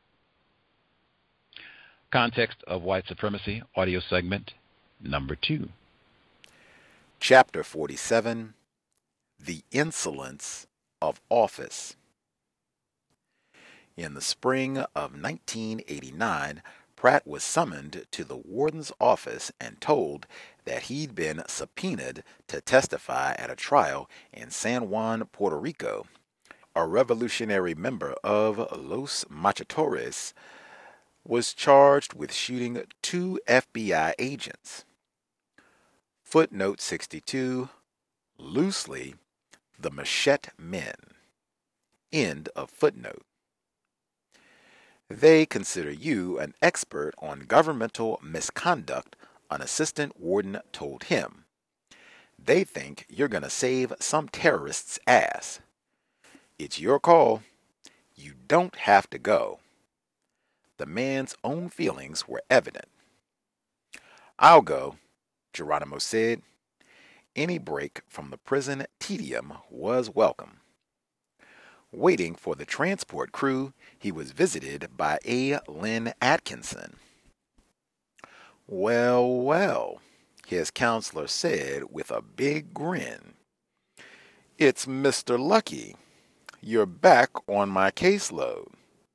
Context of white supremacy. Audio segment number 2. Chapter 47. The Insolence of Office. In the spring of 1989, Pratt was summoned to the warden's office and told that he'd been subpoenaed to testify at a trial in San Juan, Puerto Rico. A revolutionary member of Los Machitores was charged with shooting 2 FBI agents. Footnote 62, loosely, the Machete Men. End of footnote. They consider you an expert on governmental misconduct, an assistant warden told him. They think you're going to save some terrorist's ass. It's your call. You don't have to go. The man's own feelings were evident. I'll go, Geronimo said. Any break from the prison tedium was welcome. Waiting for the transport crew, he was visited by A. Lynn Atkinson. Well, his counselor said with a big grin. It's Mr. Lucky. You're back on my caseload.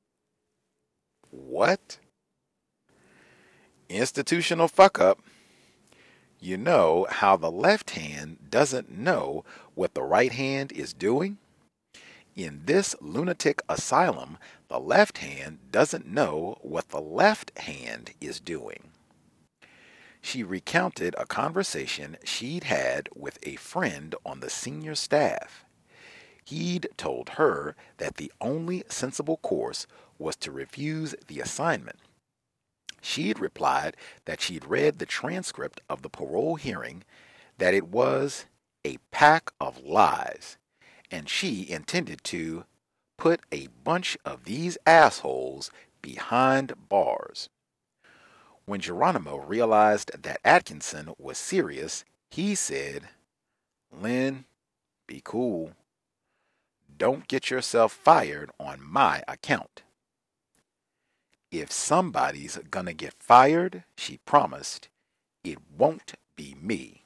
What? Institutional fuck-up. You know how the left hand doesn't know what the right hand is doing? In this lunatic asylum, the left hand doesn't know what the left hand is doing. She recounted a conversation she'd had with a friend on the senior staff. He'd told her that the only sensible course was to refuse the assignment. She'd replied that she'd read the transcript of the parole hearing, that it was a pack of lies, and she intended to put a bunch of these assholes behind bars. When Geronimo realized that Atkinson was serious, he said, "Lynn, be cool. Don't get yourself fired on my account." "If somebody's gonna get fired," she promised, "it won't be me."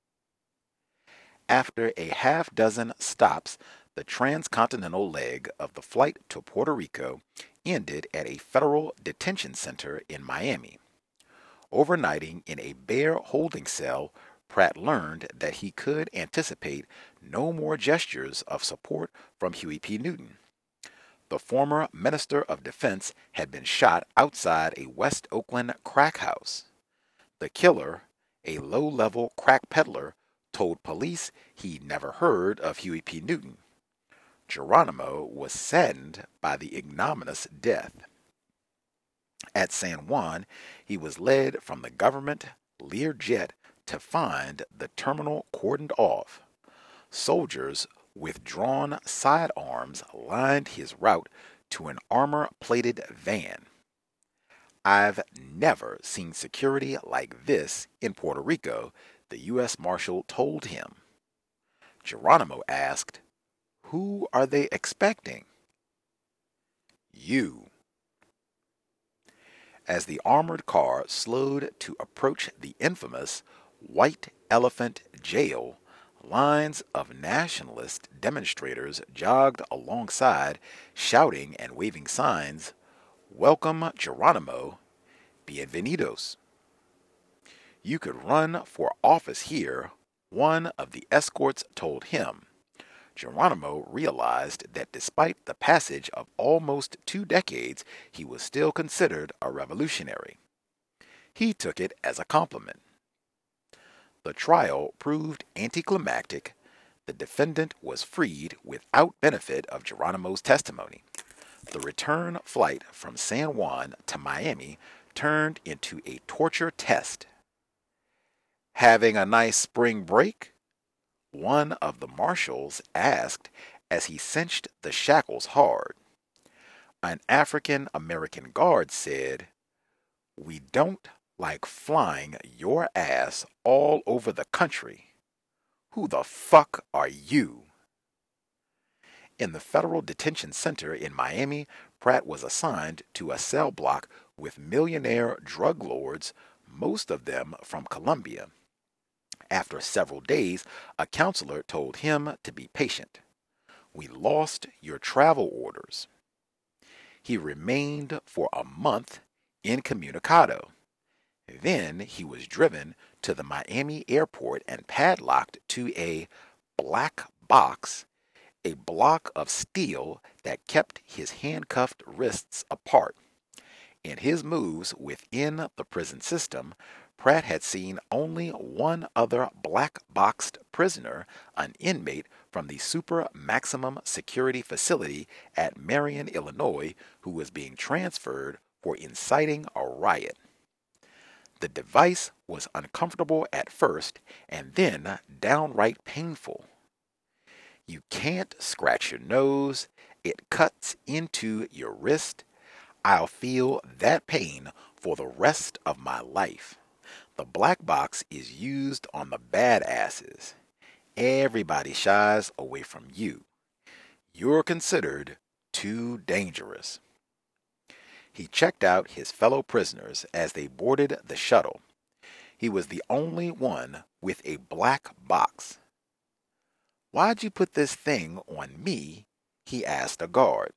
After a half dozen stops, the transcontinental leg of the flight to Puerto Rico ended at a federal detention center in Miami. Overnighting in a bare holding cell, Pratt learned that he could anticipate no more gestures of support from Huey P. Newton. The former Minister of Defense had been shot outside a West Oakland crack house. The killer, a low-level crack peddler, told police he'd never heard of Huey P. Newton. Geronimo was saddened by the ignominious death. At San Juan, he was led from the government Learjet to find the terminal cordoned off. Soldiers with drawn sidearms lined his route to an armor-plated van. "I've never seen security like this in Puerto Rico," the U.S. Marshal told him. Geronimo asked, "Who are they expecting?" "You." As the armored car slowed to approach the infamous White Elephant Jail, lines of nationalist demonstrators jogged alongside, shouting and waving signs, "Welcome, Geronimo. Bienvenidos." "You could run for office here," one of the escorts told him. Geronimo realized that despite the passage of almost 2 decades, he was still considered a revolutionary. He took it as a compliment. The trial proved anticlimactic. The defendant was freed without benefit of Geronimo's testimony. The return flight from San Juan to Miami turned into a torture test. "Having a nice spring break?" one of the marshals asked as he cinched the shackles hard. An African American guard said, "We don't like flying your ass all over the country. Who the fuck are you?" In the federal detention center in Miami, Pratt was assigned to a cell block with millionaire drug lords, most of them from Colombia. After several days, a counselor told him to be patient. "We lost your travel orders." He remained for a month incommunicado. Then he was driven to the Miami airport and padlocked to a black box, a block of steel that kept his handcuffed wrists apart. In his moves within the prison system, Pratt had seen only one other black-boxed prisoner, an inmate from the super maximum security facility at Marion, Illinois, who was being transferred for inciting a riot. The device was uncomfortable at first and then downright painful. "You can't scratch your nose. It cuts into your wrist. I'll feel that pain for the rest of my life. The black box is used on the badasses. Everybody shies away from you. You're considered too dangerous." He checked out his fellow prisoners as they boarded the shuttle. He was the only one with a black box. "Why'd you put this thing on me?" he asked a guard.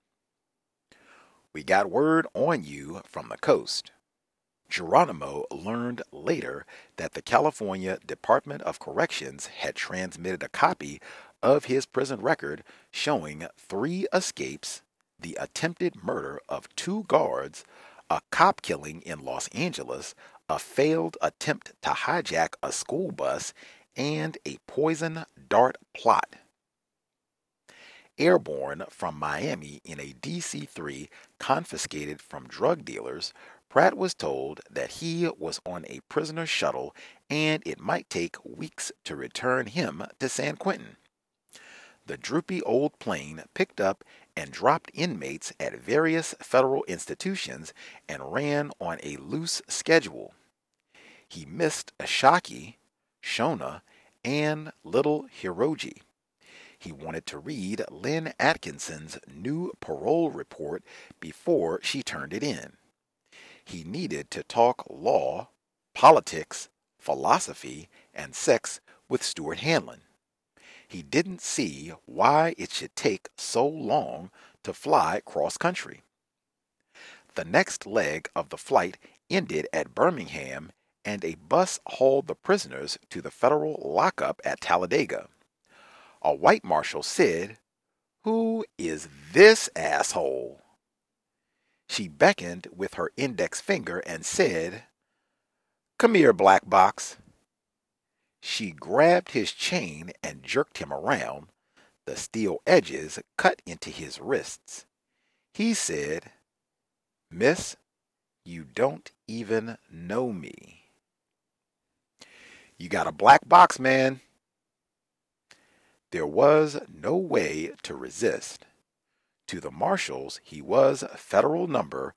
"We got word on you from the coast." Geronimo learned later that the California Department of Corrections had transmitted a copy of his prison record showing 3 escapes, the attempted murder of 2 guards, a cop killing in Los Angeles, a failed attempt to hijack a school bus, and a poison dart plot. Airborne from Miami in a DC-3 confiscated from drug dealers, Pratt was told that he was on a prisoner shuttle and it might take weeks to return him to San Quentin. The droopy old plane picked up and dropped inmates at various federal institutions and ran on a loose schedule. He missed Ashaki, Shona, and Little Hiroji. He wanted to read Lynn Atkinson's new parole report before she turned it in. He needed to talk law, politics, philosophy, and sex with Stuart Hanlon. He didn't see why it should take so long to fly cross country. The next leg of the flight ended at Birmingham, and a bus hauled the prisoners to the federal lockup at Talladega. A white marshal said, "Who is this asshole?" She beckoned with her index finger and said, "Come here, Black Box." She grabbed his chain and jerked him around. The steel edges cut into his wrists. He said, "Miss, you don't even know me." "You got a black box, man." There was no way to resist. To the marshals, he was federal number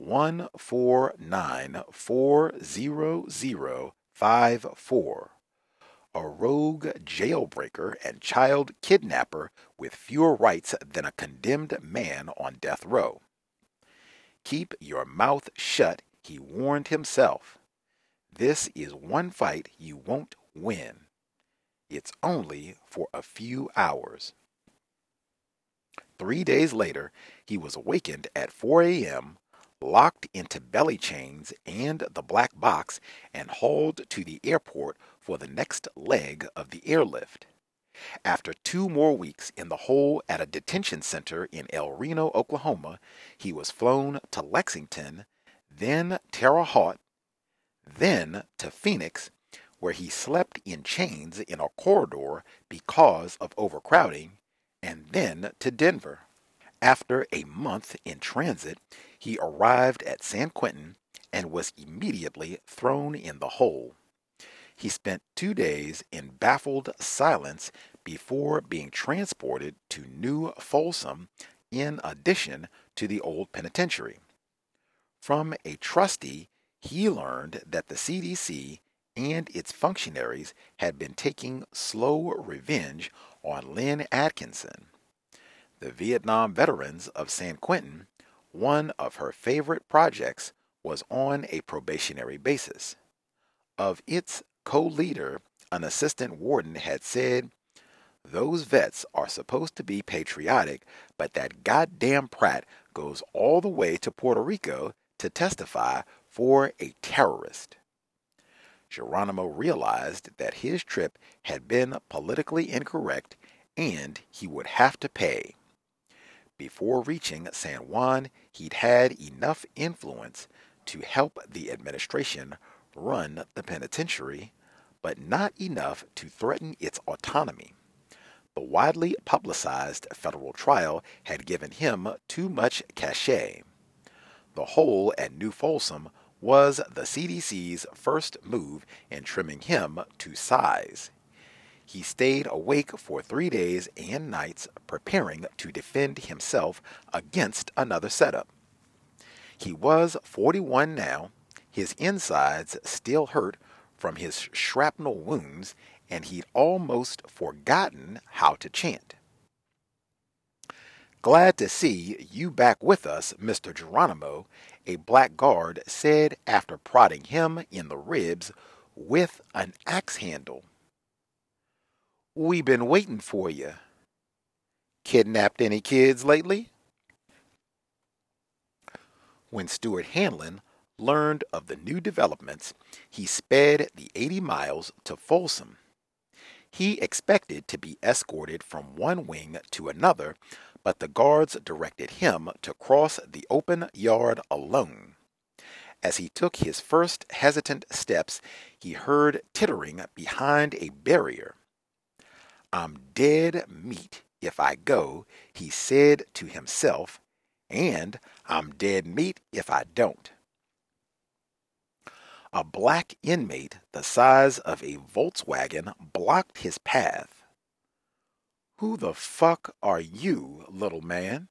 149400054, a rogue jailbreaker and child kidnapper with fewer rights than a condemned man on death row. Keep your mouth shut, he warned himself. This is one fight you won't win. It's only for a few hours. 3 days later, he was awakened at 4 a.m., locked into belly chains and the black box, and hauled to the airport for the next leg of the airlift. After 2 more weeks in the hole at a detention center in El Reno, Oklahoma, he was flown to Lexington, then Terre Haute, then to Phoenix, where he slept in chains in a corridor because of overcrowding, and then to Denver. After a month in transit, he arrived at San Quentin and was immediately thrown in the hole. He spent 2 days in baffled silence before being transported to New Folsom in addition to the old penitentiary. From a trustee, he learned that the CDC and its functionaries had been taking slow revenge on Lynn Atkinson. The Vietnam veterans of San Quentin, one of her favorite projects, was on a probationary basis. Of its co-leader, an assistant warden had said, "Those vets are supposed to be patriotic, but that goddamn Pratt goes all the way to Puerto Rico to testify for a terrorist." Geronimo realized that his trip had been politically incorrect and he would have to pay. Before reaching San Juan, he'd had enough influence to help the administration run the penitentiary, but not enough to threaten its autonomy. The widely publicized federal trial had given him too much cachet. The hole at New Folsom was the CDC's first move in trimming him to size. He stayed awake for 3 days and nights preparing to defend himself against another setup. He was 41 now, his insides still hurt from his shrapnel wounds, and he'd almost forgotten how to chant. "Glad to see you back with us, Mr. Geronimo," a black guard said after prodding him in the ribs with an axe handle. "We been waiting for you. Kidnapped any kids lately?" When Stuart Hanlon learned of the new developments, he sped the 80 miles to Folsom. He expected to be escorted from one wing to another, but the guards directed him to cross the open yard alone. As he took his first hesitant steps, he heard tittering behind a barrier. "I'm dead meat if I go," he said to himself, "and I'm dead meat if I don't." A black inmate the size of a Volkswagen blocked his path. Who the fuck are you, little man?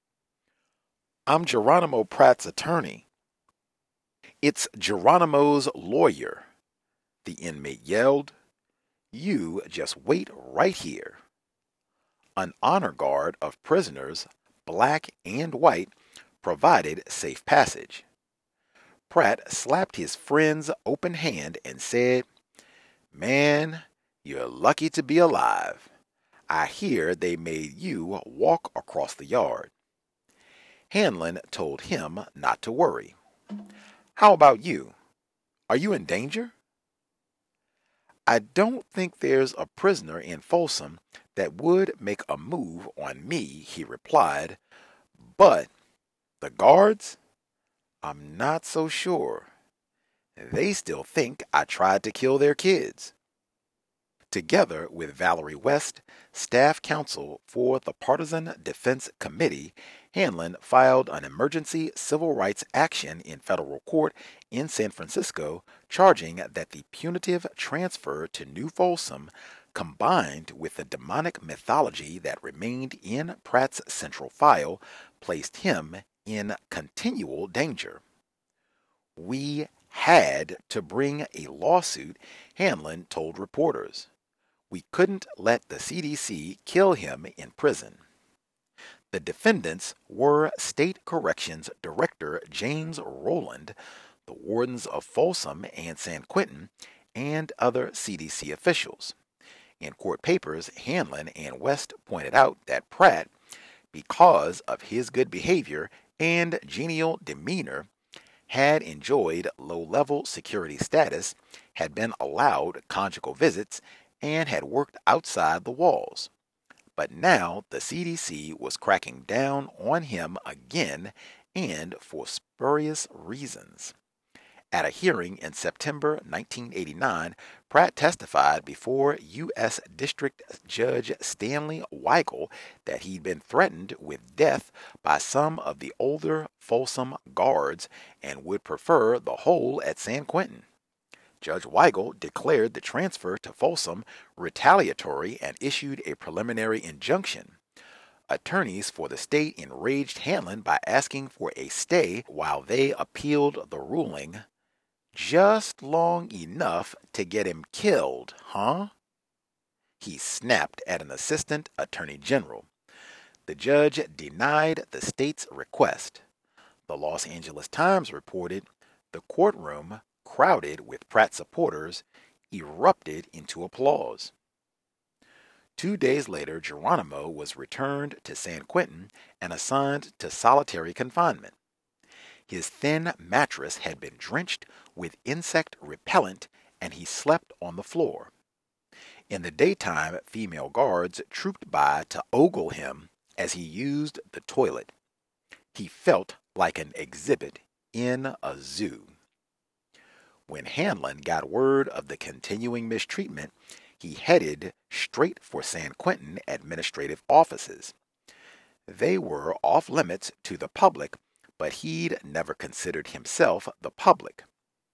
I'm Geronimo Pratt's attorney. It's Geronimo's lawyer, the inmate yelled. You just wait right here. An honor guard of prisoners, black and white, provided safe passage. Pratt slapped his friend's open hand and said, "Man, you're lucky to be alive. I hear they made you walk across the yard." Hanlon told him not to worry. "How about you? Are you in danger?" "I don't think there's a prisoner in Folsom that would make a move on me," he replied. "But the guards? I'm not so sure. They still think I tried to kill their kids." Together with Valerie West, staff counsel for the Partisan Defense Committee, Hanlon filed an emergency civil rights action in federal court in San Francisco, charging that the punitive transfer to New Folsom, combined with the demonic mythology that remained in Pratt's central file, placed him in continual danger. "We had to bring a lawsuit," Hanlon told reporters. "We couldn't let the CDC kill him in prison." The defendants were State Corrections Director James Rowland, the wardens of Folsom and San Quentin, and other CDC officials. In court papers, Hanlon and West pointed out that Pratt, because of his good behavior and genial demeanor, had enjoyed low-level security status, had been allowed conjugal visits, and had worked outside the walls. But now the CDC was cracking down on him again, and for spurious reasons. At a hearing in September 1989, Pratt testified before U.S. District Judge Stanley Weigel that he'd been threatened with death by some of the older Folsom guards and would prefer the hole at San Quentin. Judge Weigel declared the transfer to Folsom retaliatory and issued a preliminary injunction. Attorneys for the state enraged Hanlon by asking for a stay while they appealed the ruling. "Just long enough to get him killed, huh?" he snapped at an assistant attorney general. The judge denied the state's request. The Los Angeles Times reported the courtroom, crowded with Pratt supporters, erupted into applause. 2 days later, Geronimo was returned to San Quentin and assigned to solitary confinement. His thin mattress had been drenched with insect repellent, and he slept on the floor. In the daytime, female guards trooped by to ogle him as he used the toilet. He felt like an exhibit in a zoo. When Hanlon got word of the continuing mistreatment, he headed straight for San Quentin administrative offices. They were off limits to the public, but he'd never considered himself the public.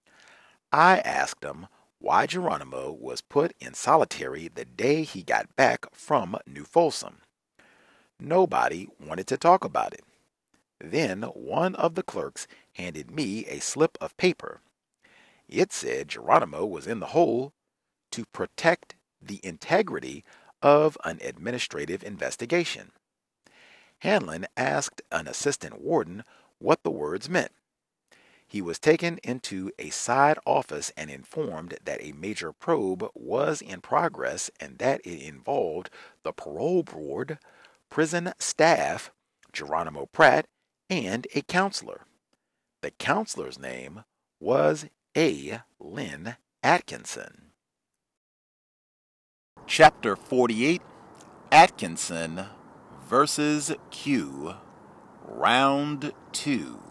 I asked him why Geronimo was put in solitary the day he got back from New Folsom. Nobody wanted to talk about it. Then one of the clerks handed me a slip of paper. It said Geronimo was in the hole to protect the integrity of an administrative investigation. Hanlon asked an assistant warden what the words meant. He was taken into a side office and informed that a major probe was in progress and that it involved the parole board, prison staff, Geronimo Pratt, and a counselor. The counselor's name was A. Lynn Atkinson. Chapter 48, Atkinson versus Q, Round 2.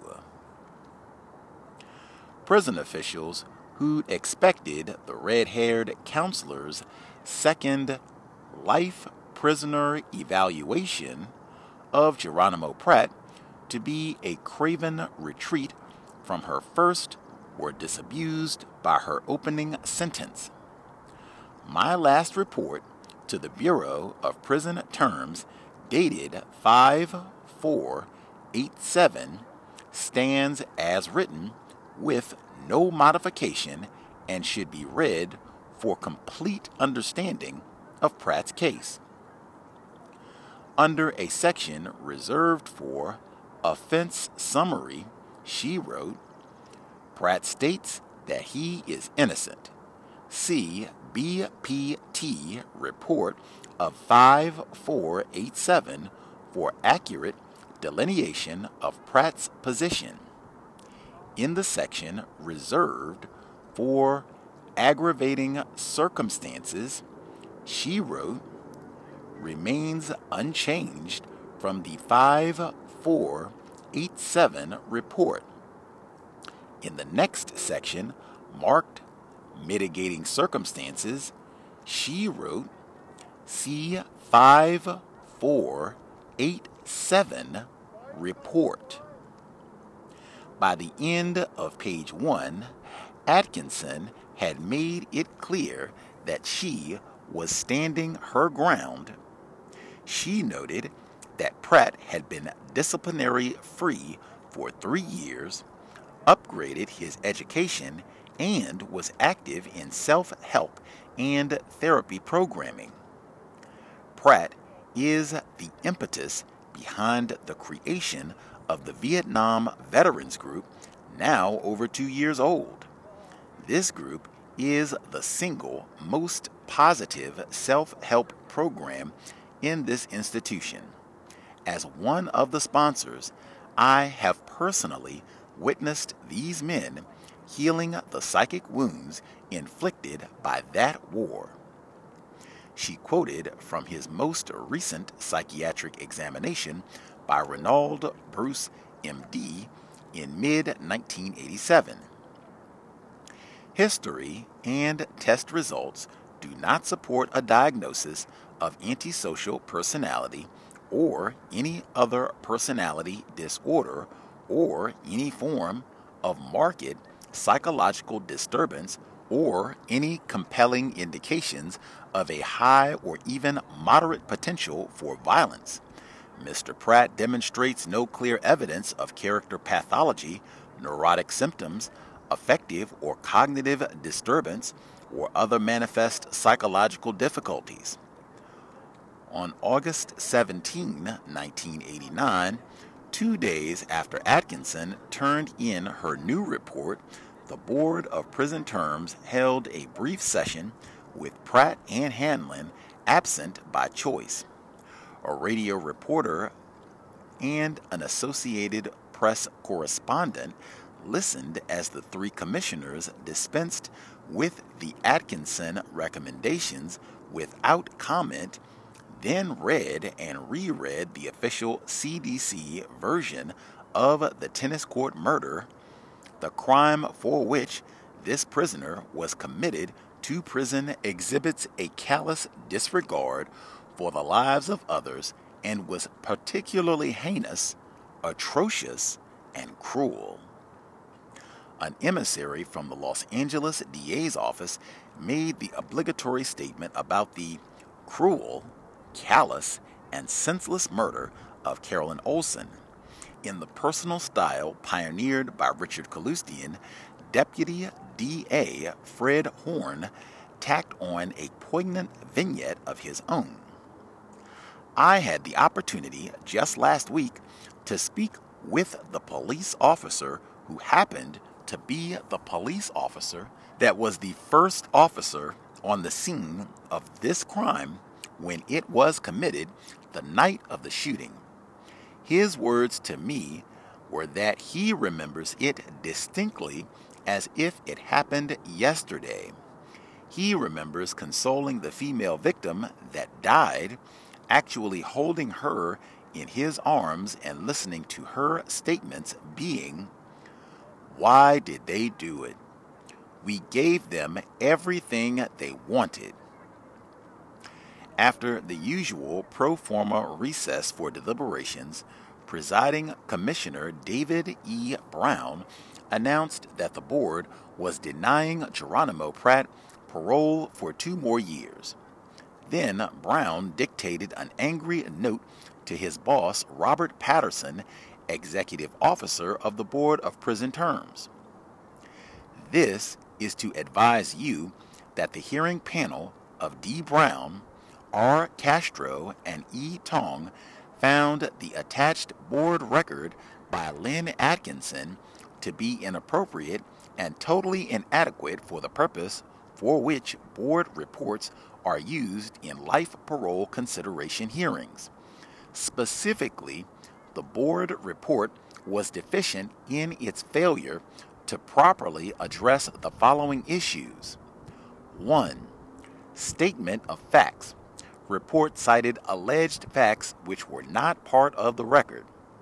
Prison officials who'd expected the red-haired counselor's second life prisoner evaluation of Geronimo Pratt to be a craven retreat from her first were disabused by her opening sentence. My last report to the Bureau of Prison Terms dated 5/4/87 stands as written with no modification and should be read for complete understanding of Pratt's case. Under a section reserved for offense summary, she wrote, Pratt states that he is innocent. See BPT report of 5/4/87 for accurate delineation of Pratt's position. In the section reserved for aggravating circumstances, she wrote, remains unchanged from the 5/4/87 report. In the next section, marked mitigating circumstances, she wrote, see 5/4/87 report. By the end of page 1, Atkinson had made it clear that she was standing her ground. She noted that Pratt had been disciplinary free for 3 years, upgraded his education, and was active in self-help and therapy programming. Pratt is the impetus behind the creation of the Vietnam Veterans Group, now over 2 years old. This group is the single most positive self-help program in this institution. As one of the sponsors, I have personally witnessed these men healing the psychic wounds inflicted by that war. She quoted from his most recent psychiatric examination by Ronald Bruce, MD, in mid-1987. History and test results do not support a diagnosis of antisocial personality or any other personality disorder or any form of marked psychological disturbance or any compelling indications of a high or even moderate potential for violence. Mr. Pratt demonstrates no clear evidence of character pathology, neurotic symptoms, affective or cognitive disturbance, or other manifest psychological difficulties. On August 17, 1989, 2 days after Atkinson turned in her new report, the Board of Prison Terms held a brief session with Pratt and Hanlon absent by choice. A radio reporter and an Associated Press correspondent listened as the 3 commissioners dispensed with the Atkinson recommendations without comment, then read and reread the official CDC version of the tennis court murder, the crime for which this prisoner was committed to prison exhibits a callous disregard for the lives of others and was particularly heinous, atrocious, and cruel. An emissary from the Los Angeles DA's office made the obligatory statement about the cruel, callous, and senseless murder of Carolyn Olson. In the personal style pioneered by Richard Kaloostian, Deputy DA Fred Horn tacked on a poignant vignette of his own. I had the opportunity just last week to speak with the police officer who happened to be the police officer that was the first officer on the scene of this crime when it was committed the night of the shooting. His words to me were that he remembers it distinctly as if it happened yesterday. He remembers consoling the female victim that died, actually holding her in his arms and listening to her statements being, "Why did they do it? We gave them everything they wanted." After the usual pro forma recess for deliberations, Presiding Commissioner David E. Brown announced that the board was denying Geronimo Pratt parole for 2 more years. Then Brown dictated an angry note to his boss, Robert Patterson, executive officer of the Board of Prison Terms. This is to advise you that the hearing panel of D. Brown, R. Castro, and E. Tong found the attached board record by Lynn Atkinson to be inappropriate and totally inadequate for the purpose for which board reports are used in life parole consideration hearings. Specifically, the board report was deficient in its failure to properly address the following issues. 1. Statement of facts. Report cited alleged facts which were not part of the record.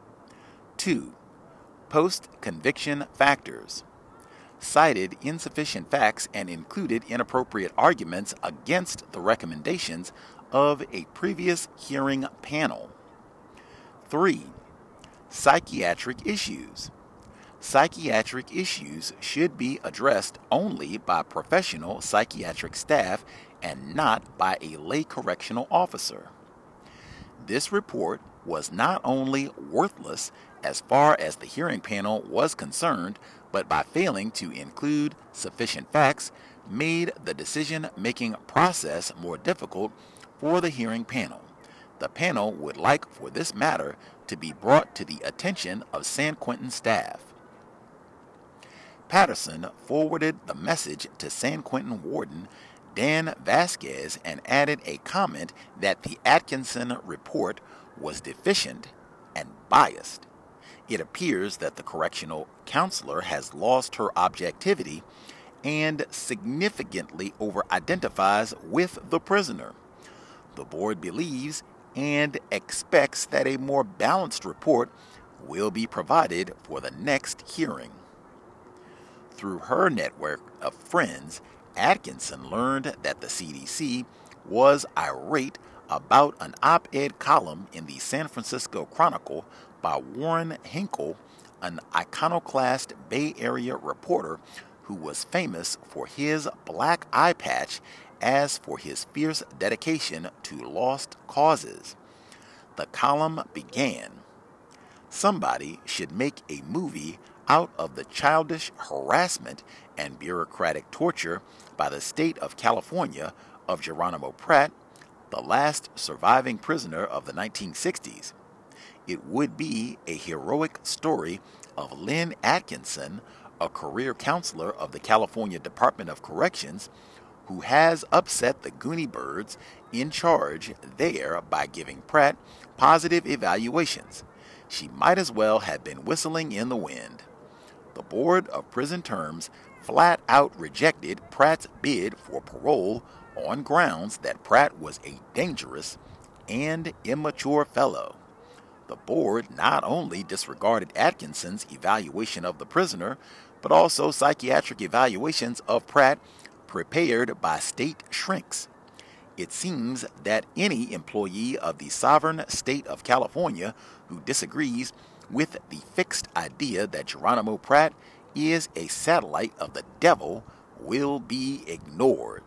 2. Post-conviction factors. Cited insufficient facts and included inappropriate arguments against the recommendations of a previous hearing panel. 3. Psychiatric issues. Psychiatric issues should be addressed only by professional psychiatric staff and not by a lay correctional officer. This report was not only worthless as far as the hearing panel was concerned, but by failing to include sufficient facts, made the decision-making process more difficult for the hearing panel. The panel would like for this matter to be brought to the attention of San Quentin staff. Patterson forwarded the message to San Quentin warden Dan Vasquez and added a comment that the Atkinson report was deficient and biased. It appears that the correctional counselor has lost her objectivity and significantly over-identifies with the prisoner. The board believes and expects that a more balanced report will be provided for the next hearing. Through her network of friends, Atkinson learned that the CDC was irate about an op-ed column in the San Francisco Chronicle by Warren Hinkle, an iconoclast Bay Area reporter who was famous for his black eye patch as for his fierce dedication to lost causes. The column began, "Somebody should make a movie out of the childish harassment and bureaucratic torture by the state of California of Geronimo Pratt, the last surviving prisoner of the 1960s. It would be a heroic story of Lynn Atkinson, a career counselor of the California Department of Corrections, who has upset the Goonie birds in charge there by giving Pratt positive evaluations. She might as well have been whistling in the wind." The Board of Prison Terms flat out rejected Pratt's bid for parole on grounds that Pratt was a dangerous and immature fellow. The board not only disregarded Atkinson's evaluation of the prisoner, but also psychiatric evaluations of Pratt prepared by state shrinks. It seems that any employee of the sovereign state of California who disagrees with the fixed idea that Geronimo Pratt is a satellite of the devil will be ignored.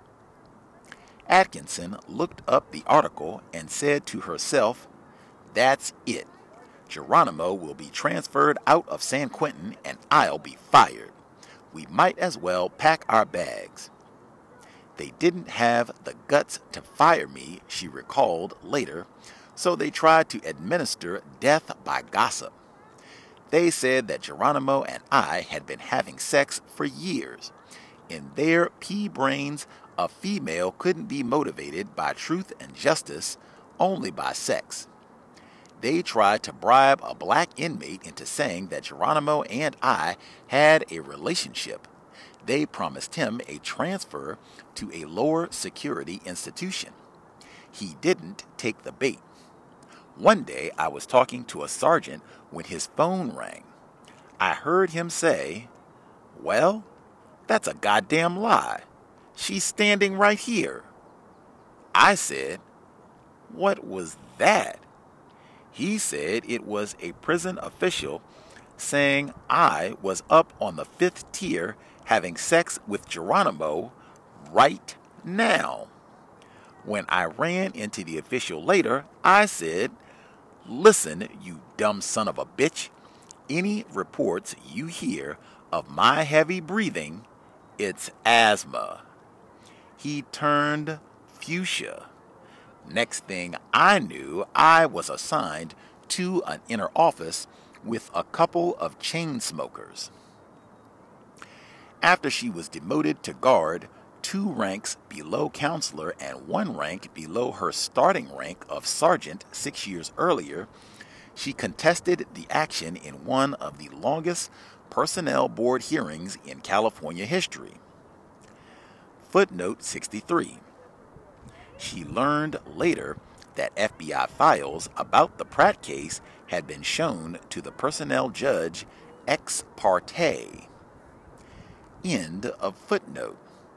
Atkinson looked up the article and said to herself, "That's it. Geronimo will be transferred out of San Quentin and I'll be fired. We might as well pack our bags." They didn't have the guts to fire me, she recalled later, so they tried to administer death by gossip. They said that Geronimo and I had been having sex for years. In their pea brains, a female couldn't be motivated by truth and justice, only by sex. They tried to bribe a black inmate into saying that Geronimo and I had a relationship. They promised him a transfer to a lower security institution. He didn't take the bait. One day I was talking to a sergeant when his phone rang. I heard him say, "Well, that's a goddamn lie. She's standing right here." I said, "What was that?" He said it was a prison official saying I was up on the 5th tier having sex with Geronimo right now. When I ran into the official later, I said, "Listen, you dumb son of a bitch. Any reports you hear of my heavy breathing, it's asthma." He turned fuchsia. Next thing I knew, I was assigned to an inner office with a couple of chain smokers. After she was demoted to guard, 2 ranks below counselor and 1 rank below her starting rank of sergeant 6 years earlier, she contested the action in one of the longest personnel board hearings in California history. Footnote 63. She learned later that FBI files about the Pratt case had been shown to the personnel judge ex parte. End of footnote.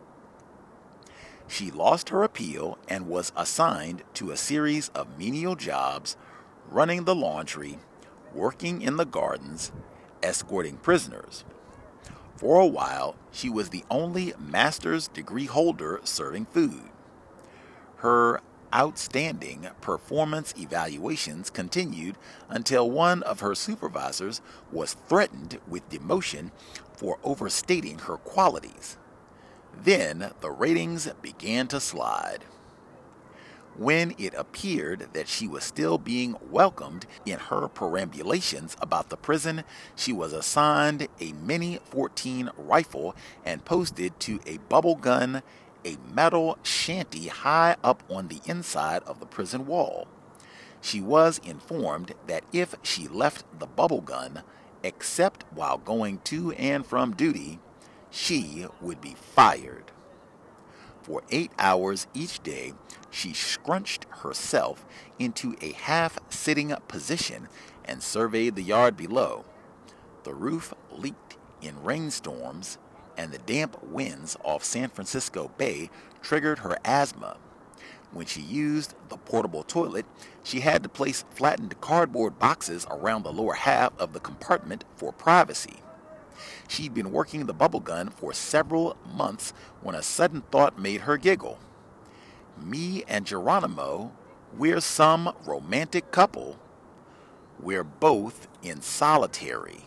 She lost her appeal and was assigned to a series of menial jobs, running the laundry, working in the gardens, escorting prisoners. For a while, she was the only master's degree holder serving food. Her outstanding performance evaluations continued until one of her supervisors was threatened with demotion for overstating her qualities. Then the ratings began to slide. When it appeared that she was still being welcomed in her perambulations about the prison, she was assigned a Mini 14 rifle and posted to a bubble gun, a metal shanty high up on the inside of the prison wall. She was informed that if she left the bubble gun, except while going to and from duty, she would be fired. For 8 hours each day, she scrunched herself into a half-sitting position and surveyed the yard below. The roof leaked in rainstorms, and the damp winds off San Francisco Bay triggered her asthma. When she used the portable toilet, she had to place flattened cardboard boxes around the lower half of the compartment for privacy. She'd been working the bubble gun for several months when a sudden thought made her giggle. Me and Geronimo, we're some romantic couple. We're both in solitary.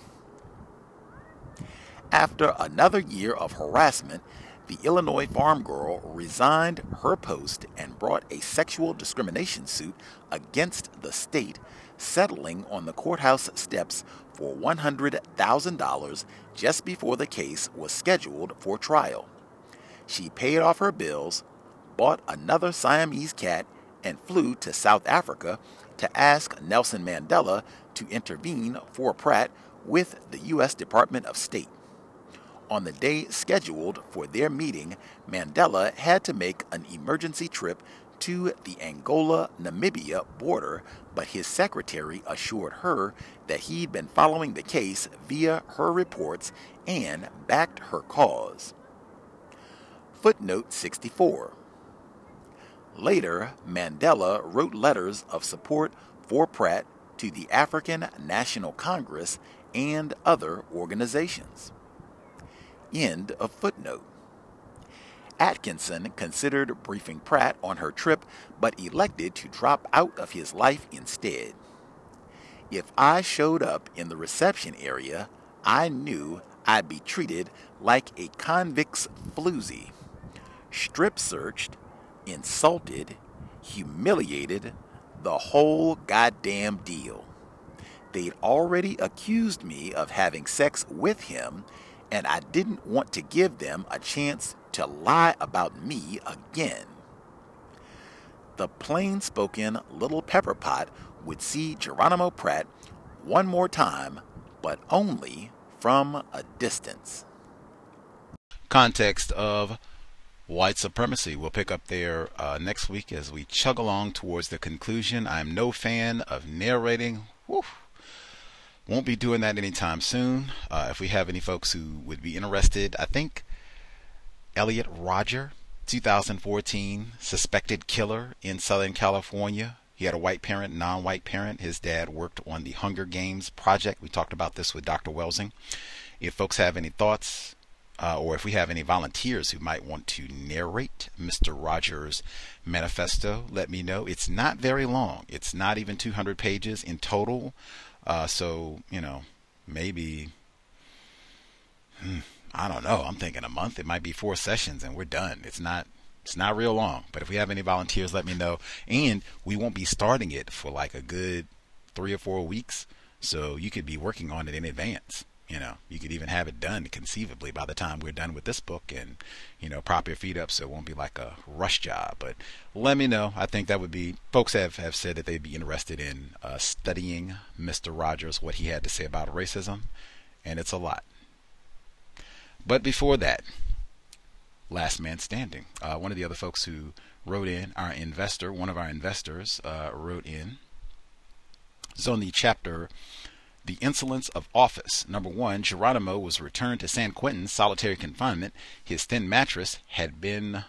After another year of harassment, the Illinois farm girl resigned her post and brought a sexual discrimination suit against the state, settling on the courthouse steps for $100,000 just before the case was scheduled for trial. She paid off her bills, bought another Siamese cat, and flew to South Africa to ask Nelson Mandela to intervene for Pratt with the U.S. Department of State. On the day scheduled for their meeting, Mandela had to make an emergency trip to the Angola-Namibia border, but his secretary assured her that he'd been following the case via her reports and backed her cause. Footnote 64. Later, Mandela wrote letters of support for Pratt to the African National Congress and other organizations. End of footnote. Atkinson considered briefing Pratt on her trip, but elected to drop out of his life instead. If I showed up in the reception area, I knew I'd be treated like a convict's floozy. Strip searched, insulted, humiliated, the whole goddamn deal. They'd already accused me of having sex with him, and I didn't want to give them a chance to lie about me again. The plain-spoken little pepper pot would see Geronimo Pratt one more time, but only from a distance. Context of white supremacy. We'll pick up there next week as we chug along towards the conclusion. I'm no fan of narrating. Won't be doing that anytime soon. If we have any folks who would be interested, I think Elliot Rodger, 2014, suspected killer in Southern California. He had a white parent, non-white parent. His dad worked on the Hunger Games project. We talked about this with Dr. Welsing. If folks have any thoughts, or if we have any volunteers who might want to narrate Mr. Rogers' manifesto, let me know. It's not very long. It's not even 200 pages in total. So, maybe, I don't know. I'm thinking a month. It might be 4 sessions and we're done. It's not real long. But if we have any volunteers, let me know. And we won't be starting it for like a good 3 or 4 weeks. So you could be working on it in advance. You could even have it done conceivably by the time we're done with this book and, prop your feet up so it won't be like a rush job. But let me know. I think that would be, folks have said that they'd be interested in studying Mr. Rogers, what he had to say about racism, and it's a lot. But before that, Last Man Standing. One of the other folks who wrote in, one of our investors wrote in, it's on the chapter The Insolence of Office. Number 1, Geronimo was returned to San Quentin solitary confinement. His thin mattress had been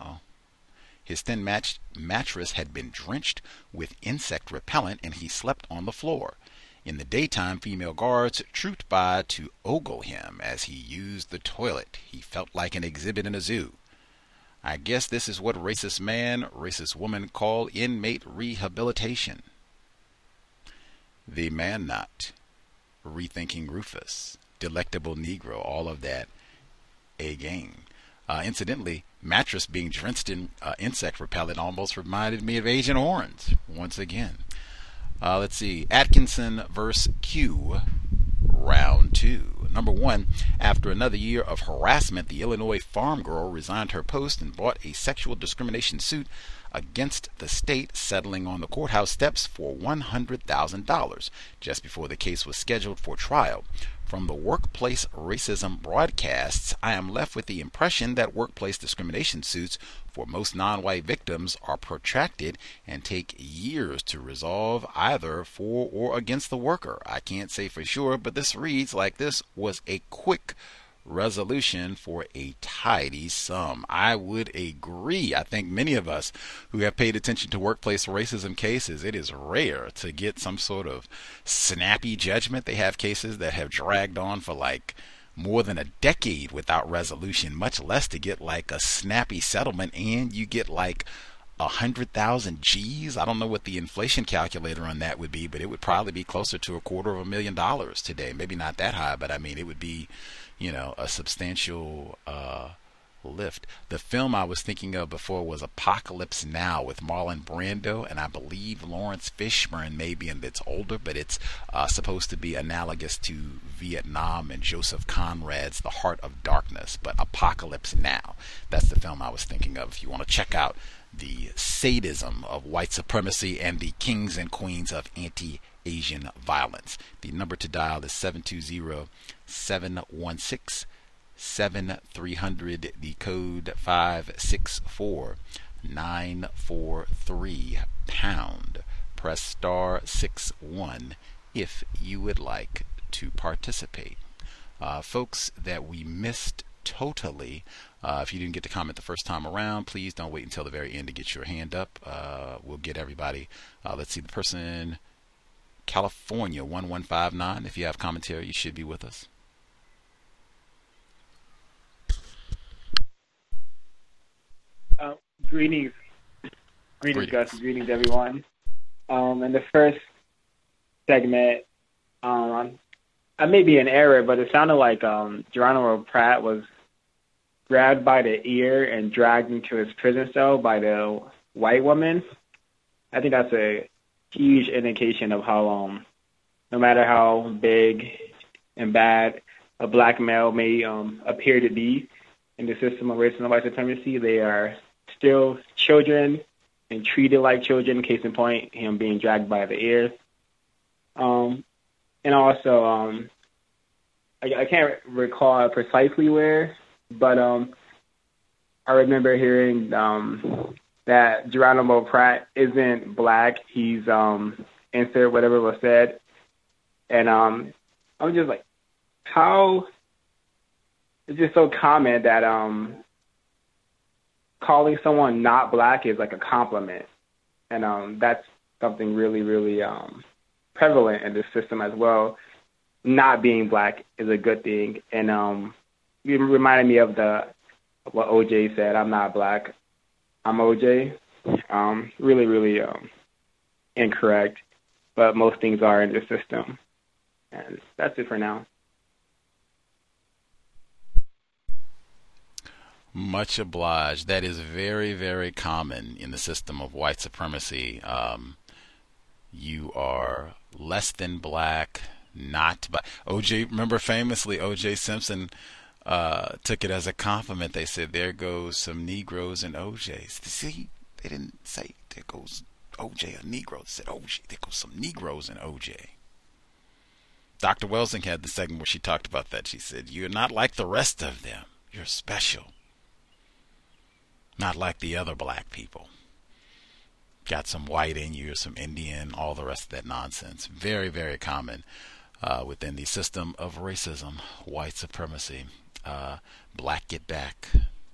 drenched with insect repellent, and he slept on the floor. In the daytime, female guards trooped by to ogle him as he used the toilet. He felt like an exhibit in a zoo. I guess this is what racist man, racist woman call inmate rehabilitation. The Man Not, Rethinking Rufus, Delectable Negro, all of that, a gang. Incidentally, mattress being drenched in insect repellent almost reminded me of Agent Orange once again. Let's see. Atkinson vs. Q, round 2. Number 1, after another year of harassment, the Illinois farm girl resigned her post and brought a sexual discrimination suit against the state, settling on the courthouse steps for $100,000 just before the case was scheduled for trial. From the workplace racism broadcasts, I am left with the impression that workplace discrimination suits for most non-white victims are protracted and take years to resolve, either for or against the worker. I can't say for sure, but this reads like this was a quick resolution for a tidy sum. I would agree. I think many of us who have paid attention to workplace racism cases, it is rare to get some sort of snappy judgment. They have cases that have dragged on for like more than a decade without resolution, much less to get like a snappy settlement and you get like 100,000 G's. I don't know what the inflation calculator on that would be, but it would probably be closer to $250,000 today. Maybe not that high, but I mean, it would be, a substantial lift. The film I was thinking of before was Apocalypse Now with Marlon Brando, and I believe Lawrence Fishburne maybe, and it's older, but it's supposed to be analogous to Vietnam and Joseph Conrad's The Heart of Darkness, but Apocalypse Now. That's the film I was thinking of. If you want to check out the sadism of white supremacy and the kings and queens of anti-Asian violence. The number to dial is 720-716-7300. The code 564-943#. Press star 61 if you would like to participate. Folks that we missed totally, if you didn't get to comment the first time around, please don't wait until the very end to get your hand up. We'll get everybody. Let's see, the person California 1159. If you have commentary, you should be with us. Greetings, Gus. Greetings, everyone. In the first segment, I may be in error, but it sounded like Geronimo Pratt was grabbed by the ear and dragged into his prison cell by the white woman. I think that's a huge indication of how, no matter how big and bad a black male may appear to be in the system of racism and white supremacy, they are still children and treated like children. Case in point, him being dragged by the ear. And also, I can't recall precisely where, but I remember hearing that Geronimo Pratt isn't black. He's insert whatever was said, and I'm just like, how? It's just so common that calling someone not black is like a compliment, and that's something really, really prevalent in this system as well. Not being black is a good thing, and it reminded me of what OJ said. I'm not black. I'm OJ. Really, really incorrect. But most things are in the system. And that's it for now. Much obliged. That is very, very common in the system of white supremacy. You are less than black, not black. OJ, remember famously, OJ Simpson took it as a compliment. They said, there goes some Negroes and OJs. See, they didn't say, there goes OJ, a Negro. They said, OJ, there goes some Negroes and OJ. Dr. Welsing had the segment where she talked about that. She said, you're not like the rest of them. You're special. Not like the other black people. Got some white in you, some Indian, all the rest of that nonsense. Very, very common within the system of racism, white supremacy. Black get back.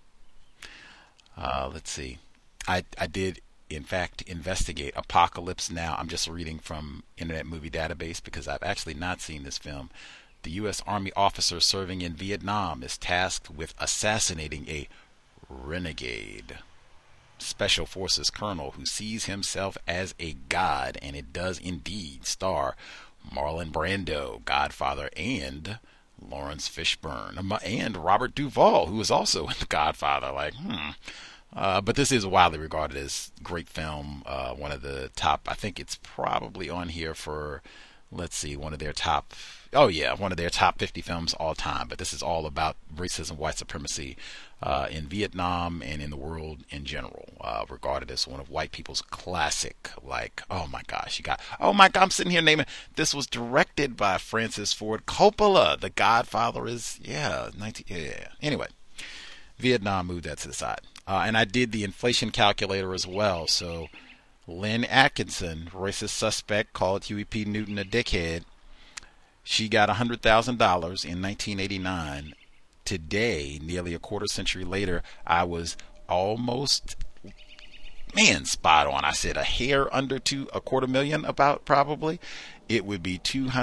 Let's see. I did, in fact, investigate Apocalypse Now. I'm just reading from Internet Movie Database because I've actually not seen this film. The U.S. Army officer serving in Vietnam is tasked with assassinating a renegade Special Forces colonel who sees himself as a god, and it does indeed star Marlon Brando, Godfather, and Lawrence Fishburne, and Robert Duvall, who is also in The Godfather. But this is widely regarded as great film. One of the top, I think it's probably on here for, let's see, one of their top 50 films all time. But this is all about racism, white supremacy in Vietnam and in the world in general. Regarded as one of white people's classic, oh my gosh, I'm sitting here naming, this was directed by Francis Ford Coppola. The Godfather is, Anyway, Vietnam, moved that to the side. And I did the inflation calculator as well. So Lynn Atkinson, racist suspect, called Huey P. Newton a dickhead. She got $100,000 in 1989. Today, nearly a quarter century later, I was almost, spot on. I said a hair under a quarter million, about probably. It would be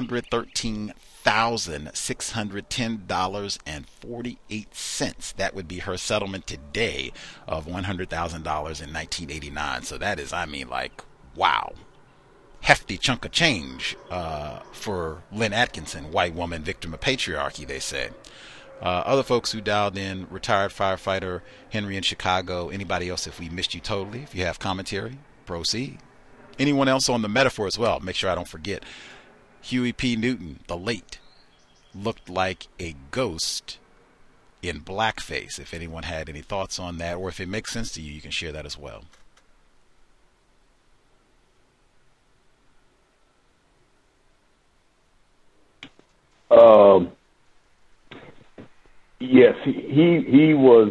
$213,610.48. That would be her settlement today of $100,000 in 1989. So that is, wow. Hefty chunk of change for Lynn Atkinson, white woman, victim of patriarchy, they said. Other folks who dialed in, retired firefighter Henry in Chicago. Anybody else, if we missed you totally, if you have commentary, proceed. Anyone else on the metaphor as well, make sure I don't forget. Huey P. Newton, the late, looked like a ghost in blackface. If anyone had any thoughts on that, or if it makes sense to you, you can share that as well. Yes, he was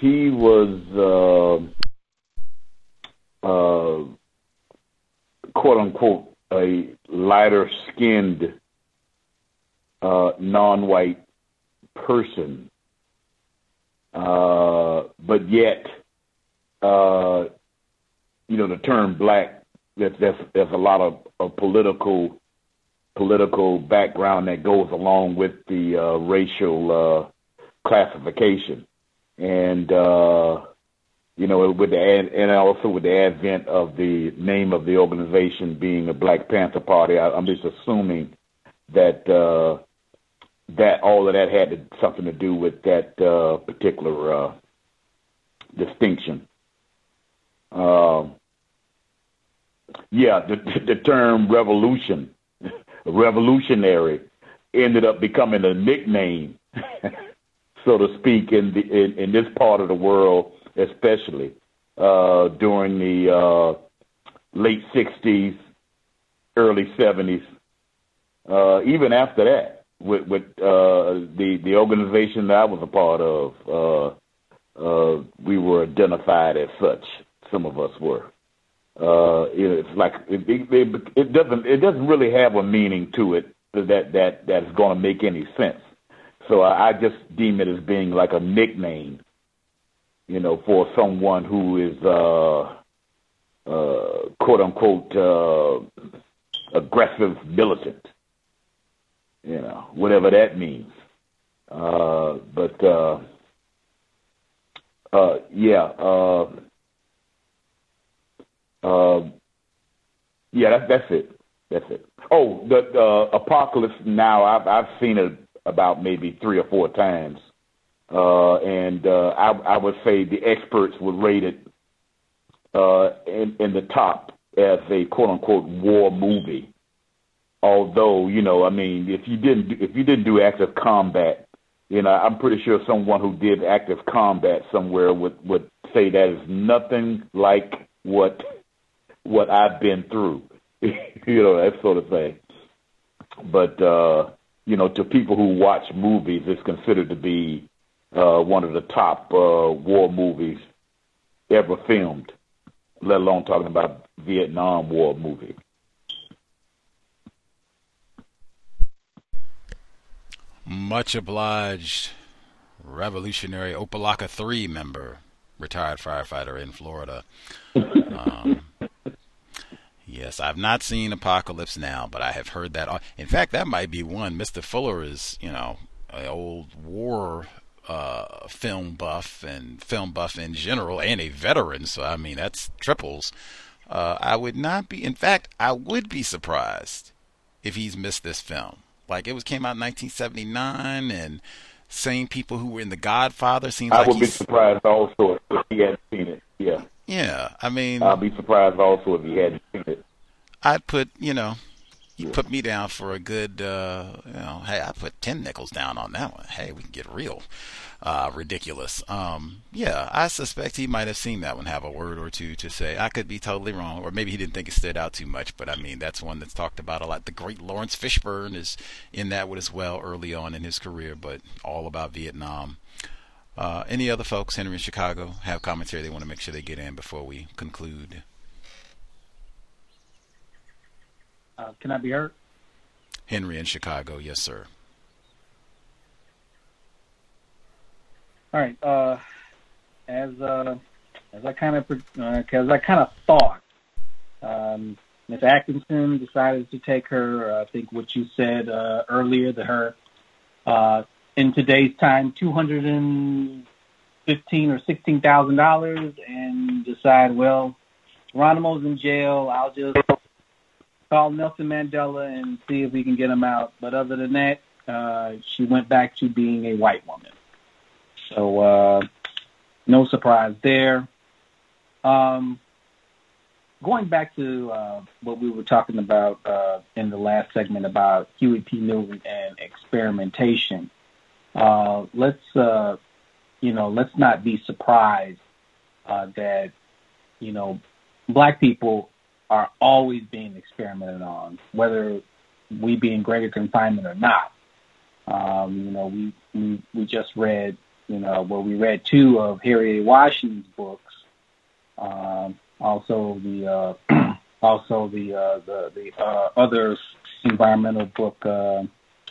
quote unquote a lighter skinned non-white person, but yet the term black, there's a lot of political background that goes along with the racial classification, and with the advent of the name of the organization being the Black Panther Party, I'm just assuming that that all of that had something to do with that particular distinction. The term revolutionary ended up becoming a nickname, so to speak, in this part of the world, especially during the late 60s, early 70s. Even after that, with the organization that I was a part of, we were identified as such. Some of us were. It's like it doesn't really have a meaning to it that's going to make any sense. So I just deem it as being like a nickname, for someone who is quote unquote aggressive militant, whatever that means. That's it. That's it. Oh, the Apocalypse Now. I've seen it about maybe 3 or 4 times, and I would say the experts would rate it in the top as a quote unquote war movie. Although, I mean, if you didn't do active combat, I'm pretty sure someone who did active combat somewhere would say that is nothing like what I've been through, that sort of thing. But to people who watch movies, it's considered to be one of the top war movies ever filmed, let alone talking about Vietnam War movie. Much obliged, Revolutionary Opalaka 3 member, retired firefighter in Florida. Yes, I've not seen Apocalypse Now, but I have heard that. In fact, that might be one. Mr. Fuller is, an old war film buff and film buff in general, and a veteran. So, I mean, that's triples. I would not be. In fact, I would be surprised if he's missed this film. Like, it came out in 1979, and same people who were in The Godfather seems like I would be surprised also if he hadn't seen it. Yeah. Yeah, I mean, I'll be surprised also if he hadn't seen it. I'd put, you put me down for a good, hey, I put 10 nickels down on that one. Hey, we can get real ridiculous. Yeah, I suspect he might have seen that one, have a word or two to say. I could be totally wrong, or maybe he didn't think it stood out too much, but I mean, that's one that's talked about a lot. The great Lawrence Fishburne is in that one as well early on in his career, but all about Vietnam. Any other folks, Henry in Chicago, have commentary they want to make sure they get in before we conclude? Can I be heard? Henry in Chicago, yes, sir. All right. As I kind of thought, Ms. Atkinson decided to take her. I think what you said earlier, that her in today's time, $215,000 or $16,000, and decide, well, Geronimo's in jail. I'll just call Nelson Mandela and see if we can get him out. But other than that, she went back to being a white woman. So no surprise there. Going back to what we were talking about in the last segment about Huey P. Newton and experimentation, let's not be surprised that black people are always being experimented on, whether we be in greater confinement or not. We just read, we read 2 of Harry A. Washington's books. Also the other environmental book, God,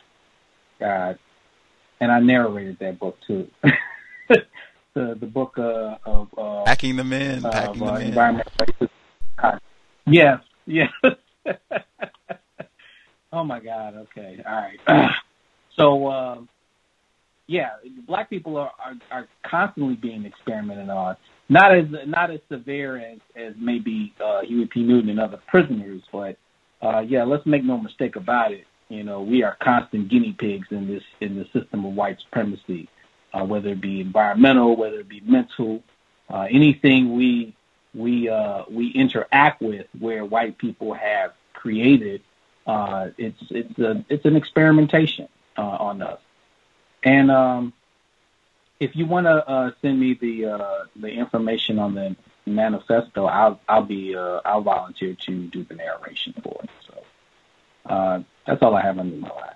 and I narrated that book too. the book of Packing the Men, Packing the Men. Environmental. Yes. Oh my God. Okay. All right. So, black people are constantly being experimented on. Not as severe as maybe Huey P. Newton and other prisoners, but let's make no mistake about it. We are constant guinea pigs in the system of white supremacy, whether it be environmental, whether it be mental, anything we interact with where white people have created. It's an experimentation on us. And if you want to send me the information on the manifesto, I'll volunteer to do the narration for it. So that's all I have under my life.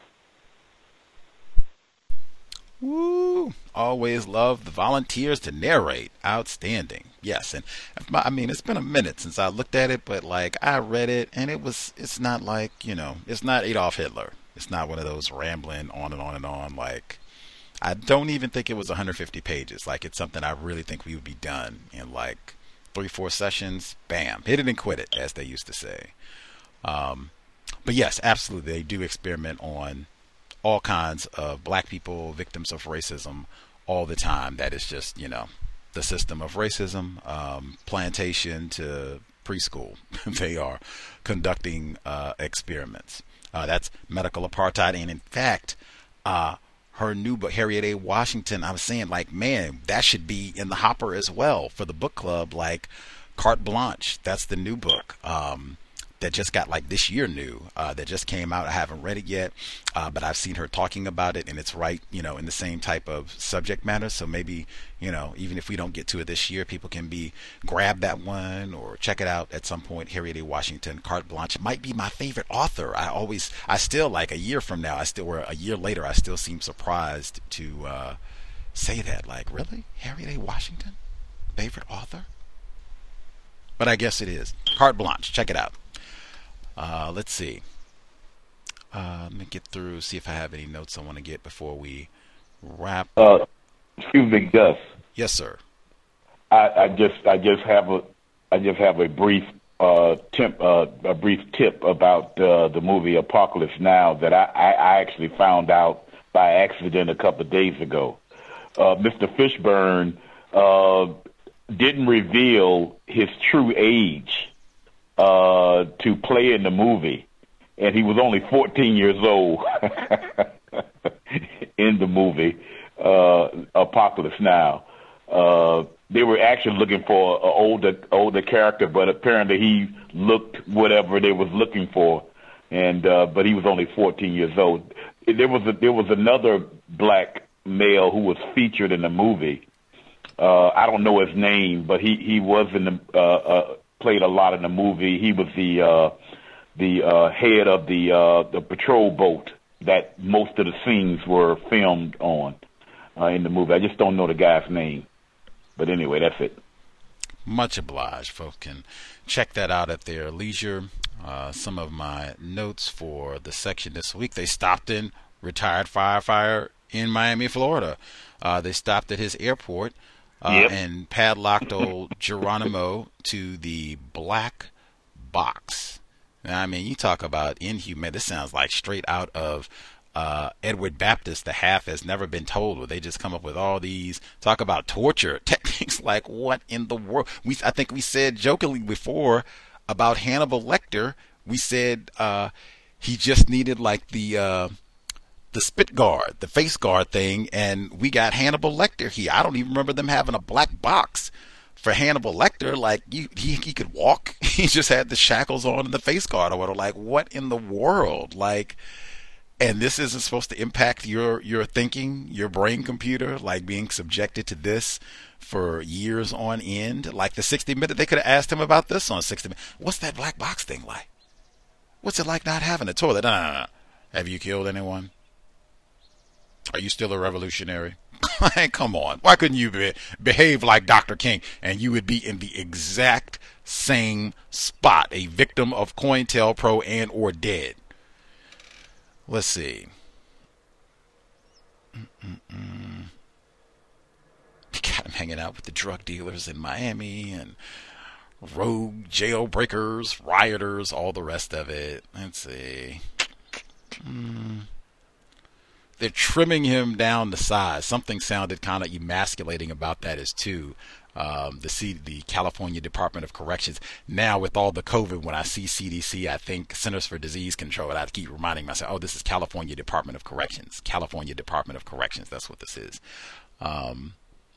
Woo! Always love the volunteers to narrate. Outstanding. Yes, and I mean, it's been a minute since I looked at it, but like I read it, and it's not like, it's not Adolf Hitler. It's not one of those rambling on and on and on. Like, I don't even think it was 150 pages. Like, it's something I really think we would be done in like 3-4 sessions. Bam, hit it and quit it, as they used to say. But yes, absolutely, they do experiment on all kinds of black people, victims of racism, all the time. That is just, the system of racism, plantation to preschool. They are conducting experiments. That's medical apartheid. And in fact, her new book, Harriet A. Washington, I was saying, like, man, that should be in the hopper as well for the book club, like Carte Blanche. That's the new book that just got, like, this year new, that just came out. I haven't read it yet, but I've seen her talking about it, and it's right, in the same type of subject matter. So maybe, even if we don't get to it this year, people can grab that one or check it out at some point. Harriet A. Washington, Carte Blanche. It might be my favorite author. I still, like, a year from now, or a year later, I still seem surprised to say that. Like, really? Harriet A. Washington? Favorite author? But I guess it is. Carte Blanche. Check it out. Let's see. Let me get through, see if I have any notes I want to get before we wrap. Excuse me, Gus. Yes, sir. I just have a brief tip about the movie Apocalypse Now that I actually found out by accident a couple of days ago. Mr. Fishburne didn't reveal his true age to play in the movie, and he was only 14 years old in the movie Apocalypse Now. They were actually looking for an older character, but apparently he looked whatever they was looking for, and but he was only 14 years old. There was another black male who was featured in the movie. I don't know his name, but he was in the played a lot in the movie. He was the head of the patrol boat that most of the scenes were filmed on in the movie. I just don't know the guy's name. But anyway, that's it. Much obliged. Folks can check that out at their leisure. Some of my notes for the section this week: they stopped in retired firefighter in Miami, Florida. They stopped at his airport and padlocked old Geronimo to the black box. Now, I mean, you talk about inhuman. This sounds like straight out of Edward Baptist, The Half Has Never Been Told, where they just come up with all these, talk about torture techniques. Like, what in the world? I think we said jokingly before about Hannibal Lecter. We said he just needed like the spit guard, the face guard thing, and we got Hannibal Lecter here. I don't even remember them having a black box for Hannibal Lecter. Like, he could walk. He just had the shackles on and the face guard or whatever. Like, what in the world? Like, and this isn't supposed to impact your thinking, your brain computer, like being subjected to this for years on end. Like the 60 Minutes, they could have asked him about this on 60 Minutes. What's that black box thing like? What's it like not having a toilet? No. Have you killed anyone? Are you still a revolutionary? Come on. Why couldn't you behave like Dr. King and you would be in the exact same spot, a victim of COINTELPRO and or dead? Let's see. You got him hanging out with the drug dealers in Miami and rogue jailbreakers, rioters, all the rest of it. Let's see. They're trimming him down to size. Something sounded kind of emasculating about that as too. The California Department of Corrections. Now with all the COVID, when I see CDC, I think Centers for Disease Control, and I keep reminding myself, oh, this is California Department of Corrections. California Department of Corrections, that's what this is. Then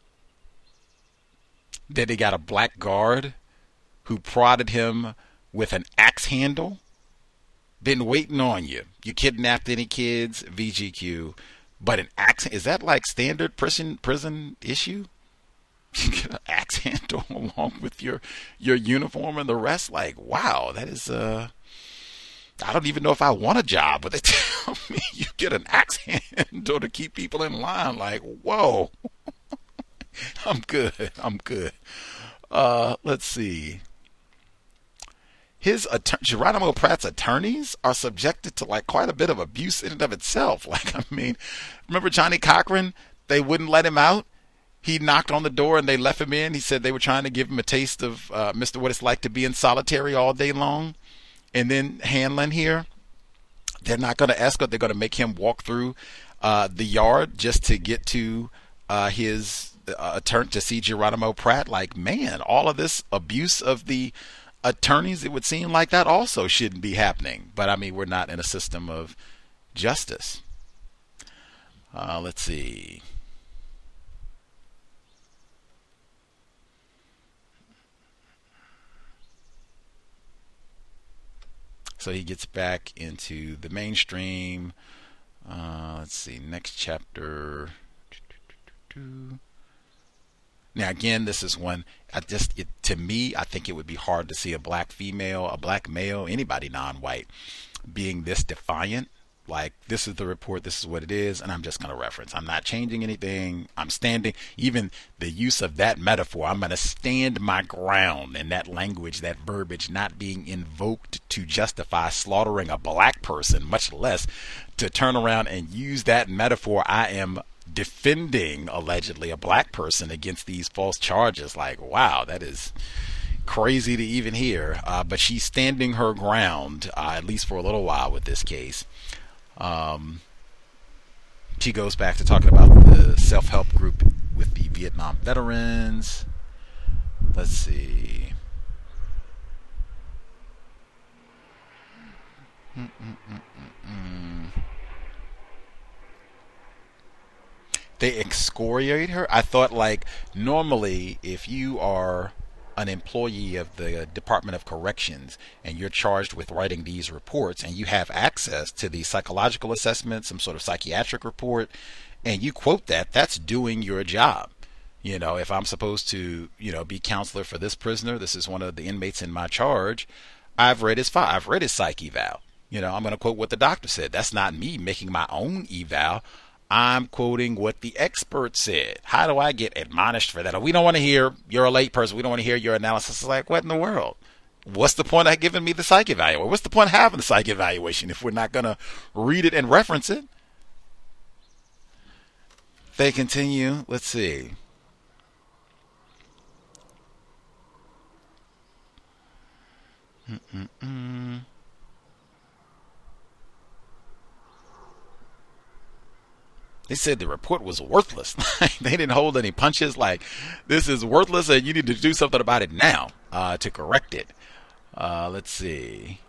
they got a black guard who prodded him with an axe handle. Been waiting on you. You kidnapped any kids, VGQ, but an axe, is that like standard prison issue? You get an axe handle along with your uniform and the rest. Like, wow, that is I don't even know if I want a job, but they tell me you get an axe handle to keep people in line. Like, whoa. I'm good. Let's see. Geronimo Pratt's attorneys are subjected to like quite a bit of abuse in and of itself. Like, I mean, remember Johnny Cochran? They wouldn't let him out. He knocked on the door and they left him in. He said they were trying to give him a taste of Mr. What it's like to be in solitary all day long. And then Hanlon here, They're not going to escort. They're going to make him walk through the yard just to get to his attorney to see Geronimo Pratt. Like, man, all of this abuse of the attorneys, it would seem like that also shouldn't be happening. But I mean, we're not in a system of justice. Let's see. So he gets back into the mainstream. Let's see, next chapter. Now again, this is one to me, I think it would be hard to see a black female, a black male, anybody non-white being this defiant. Like, this is the report, this is what it is, and I'm just going to reference. I'm not changing anything. I'm standing, even the use of that metaphor, I'm going to stand my ground in that language, that verbiage not being invoked to justify slaughtering a black person, much less to turn around and use that metaphor. I am defending, allegedly, a black person against these false charges. Like, wow, that is crazy to even hear. But she's standing her ground, at least for a little while with this case. She goes back to talking about the self-help group with the Vietnam veterans. Let's see. They excoriate her. I thought, like, normally if you are an employee of the Department of Corrections and you're charged with writing these reports and you have access to the psychological assessment, some sort of psychiatric report, and you quote that, that's doing your job. You know, if I'm supposed to, be counselor for this prisoner, this is one of the inmates in my charge, I've read his file, I've read his psych eval. I'm going to quote what the doctor said. That's not me making my own eval. I'm quoting what the expert said. How do I get admonished for that? We don't want to hear you're a late person. We don't want to hear your analysis. It's like, what in the world? What's the point of giving me the psych evaluation? What's the point of having the psych evaluation if we're not going to read it and reference it? They continue. Let's see. They said the report was worthless. They didn't hold any punches. Like, this is worthless and you need to do something about it now to correct it. Let's see.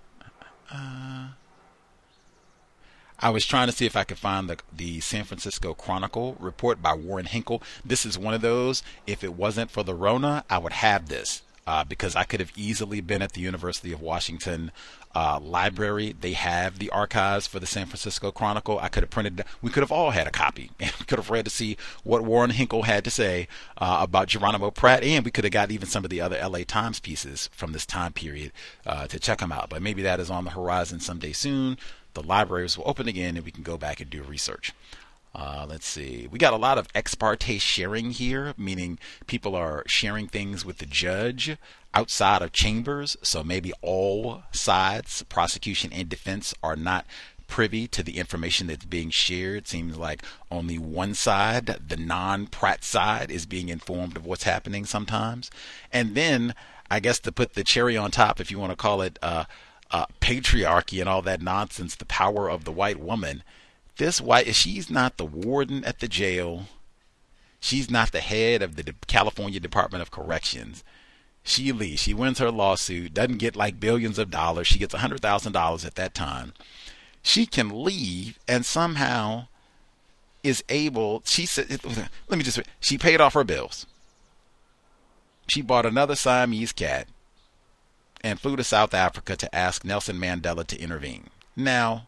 I was trying to see if I could find the San Francisco Chronicle report by Warren Hinkle. This is one of those. If it wasn't for the Rona, I would have this. Because I could have easily been at the University of Washington library. They have the archives for the San Francisco Chronicle. I could have printed, we could have all had a copy, and we could have read to see what Warren Hinkle had to say about Geronimo Pratt, and we could have got even some of the other LA Times pieces from this time period to check them out. But maybe that is on the horizon someday soon. The libraries will open again and we can go back and do research. Let's see. We got a lot of ex parte sharing here, meaning people are sharing things with the judge outside of chambers. So maybe all sides, prosecution and defense, are not privy to the information that's being shared. Seems like only one side, the non-Pratt side, is being informed of what's happening sometimes. And then, I guess to put the cherry on top, if you want to call it patriarchy and all that nonsense, the power of the white woman. This white, she's not the warden at the jail. She's not the head of the California Department of Corrections. She leaves. She wins her lawsuit, doesn't get like billions of dollars. She gets $100,000 at that time. She can leave and somehow is able, she said, she paid off her bills. She bought another Siamese cat and flew to South Africa to ask Nelson Mandela to intervene. Now,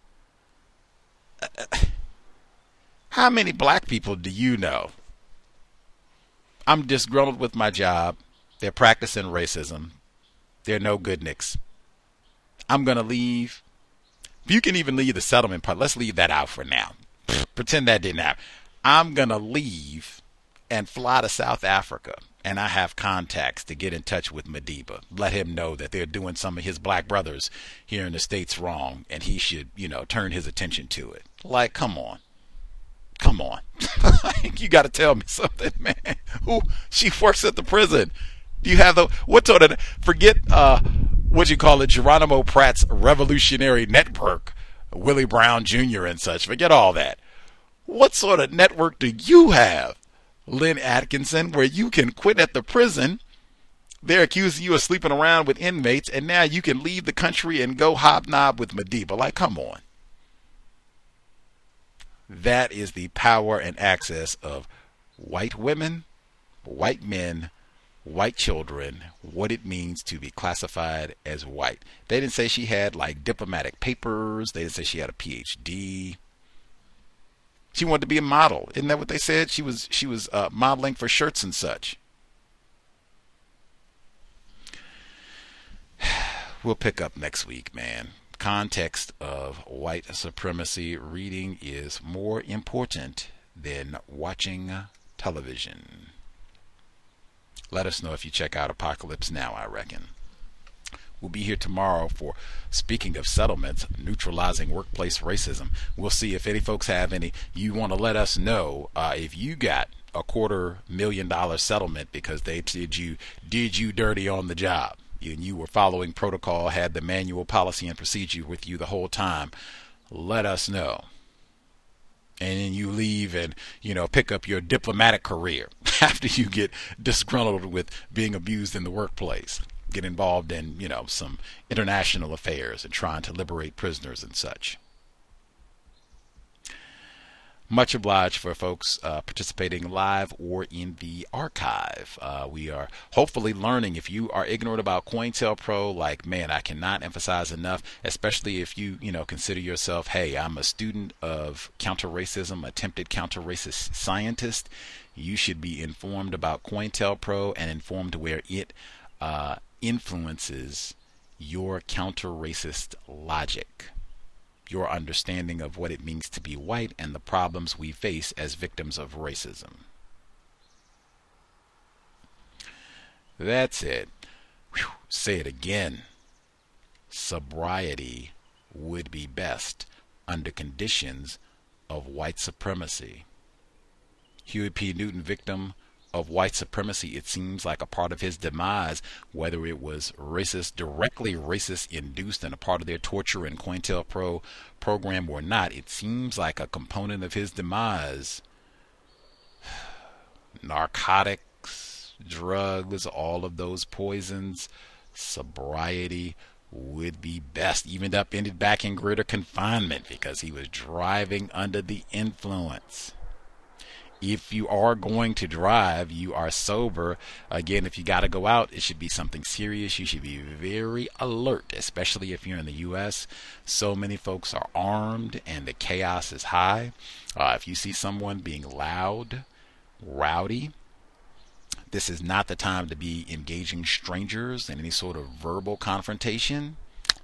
how many black people do you know? I'm disgruntled with my job. They're practicing racism. They're no good nicks. I'm going to leave. You can even leave the settlement part. Let's leave that out for now. Pretend that didn't happen. I'm going to leave and fly to South Africa. And I have contacts to get in touch with Madiba. Let him know that they're doing some of his black brothers here in the States wrong. And he should, turn his attention to it. Like, come on. Come on. You got to tell me something, man. Who? She works at the prison. Do you have what sort of, forget, what you call it, Geronimo Pratt's revolutionary network. Willie Brown Jr. and such. Forget all that. What sort of network do you have, Lynn Atkinson, where you can quit at the prison? They're accusing you of sleeping around with inmates, and now you can leave the country and go hobnob with Madiba. Like, come on. That is the power and access of white women, white men, white children, what it means to be classified as white. They didn't say she had like diplomatic papers. They didn't say she had a PhD. She wanted to be a model. Isn't that what they said? She was modeling for shirts and such. We'll pick up next week, man. Context of white supremacy. Reading is more important than watching television. Let us know if you check out Apocalypse Now, I reckon. We'll be here tomorrow for, speaking of settlements, neutralizing workplace racism. We'll see if any folks have any. You want to let us know if you got a $250,000 settlement because they did you dirty on the job. And you were following protocol, had the manual, policy, and procedure with you the whole time. Let us know. And then you leave and, pick up your diplomatic career after you get disgruntled with being abused in the workplace. Get involved in, some international affairs and trying to liberate prisoners and such. Much obliged for folks participating live or in the archive. We are hopefully learning. If you are ignorant about COINTELPRO, I cannot emphasize enough, especially if you, consider yourself, hey, I'm a student of counter-racism, attempted counter-racist scientist. You should be informed about COINTELPRO and informed where it influences your counter-racist logic, your understanding of what it means to be white and the problems we face as victims of racism. That's it. Whew. Say it again. Sobriety would be best under conditions of white supremacy. Huey P. Newton, victim of white supremacy, it seems like a part of his demise, whether it was racist, directly racist induced and a part of their torture and COINTELPRO program or not, it seems like a component of his demise. Narcotics, drugs, all of those poisons, sobriety would be best. Even ended back in greater confinement because he was driving under the influence. If you are going to drive, you are sober. Again, if you got to go out, it should be something serious. You should be very alert, especially if you're in the U.S. So many folks are armed and the chaos is high. If you see someone being loud, rowdy, this is not the time to be engaging strangers in any sort of verbal confrontation.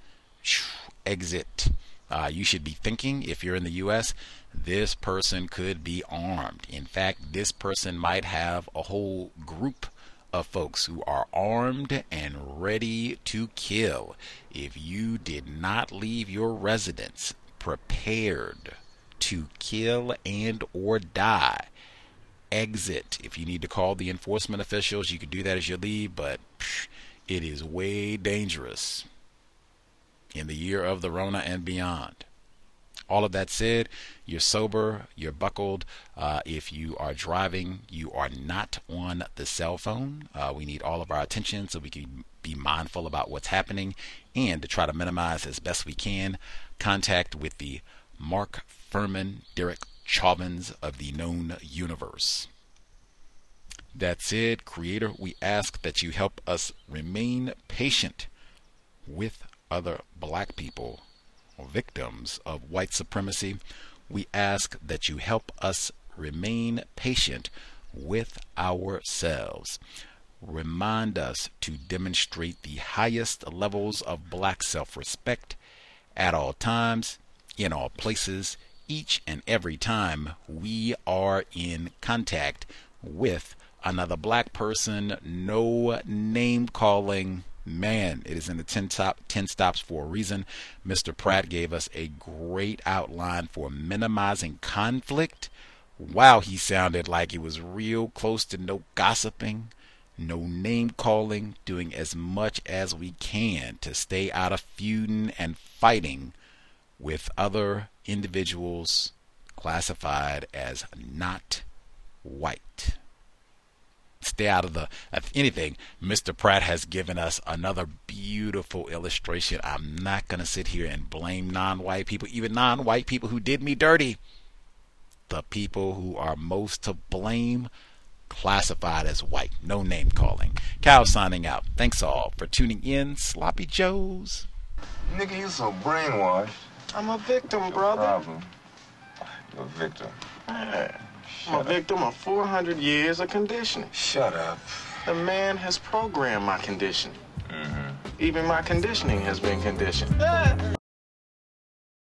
Exit. You should be thinking, if you're in the U.S., this person could be armed. In fact, this person might have a whole group of folks who are armed and ready to kill. If you did not leave your residence prepared to kill and or die, exit. If you need to call the enforcement officials, you can do that as you leave, but it is way dangerous in the year of the Rona and beyond. All of that said, you're sober, you're buckled. If you are driving, you are not on the cell phone. We need all of our attention so we can be mindful about what's happening and to try to minimize as best we can contact with the Mark Furman, Derek Chauvins of the known universe. That's it, Creator. We ask that you help us remain patient with other black people, victims of white supremacy. We ask that you help us remain patient with ourselves. Remind us to demonstrate the highest levels of black self-respect at all times, in all places, each and every time we are in contact with another black person. No name calling. Man, it is in the 10 stops for a reason. Mr. Pratt gave us a great outline for minimizing conflict. Wow, he sounded like it was real close to no gossiping, no name calling, doing as much as we can to stay out of feuding and fighting with other individuals classified as not white. Stay out of the, if anything, Mr. Pratt has given us another beautiful illustration. I'm not going to sit here and blame non-white people, even non-white people who did me dirty. The people who are most to blame, classified as white. No name calling. Cal signing out. Thanks all for tuning in. Sloppy Joes. Nigga, you so brainwashed. I'm a victim, brother. Problem. You're a victim. Man, I'm a victim of 400 years of conditioning. Shut up. The man has programmed my conditioning. Even my conditioning has been conditioned.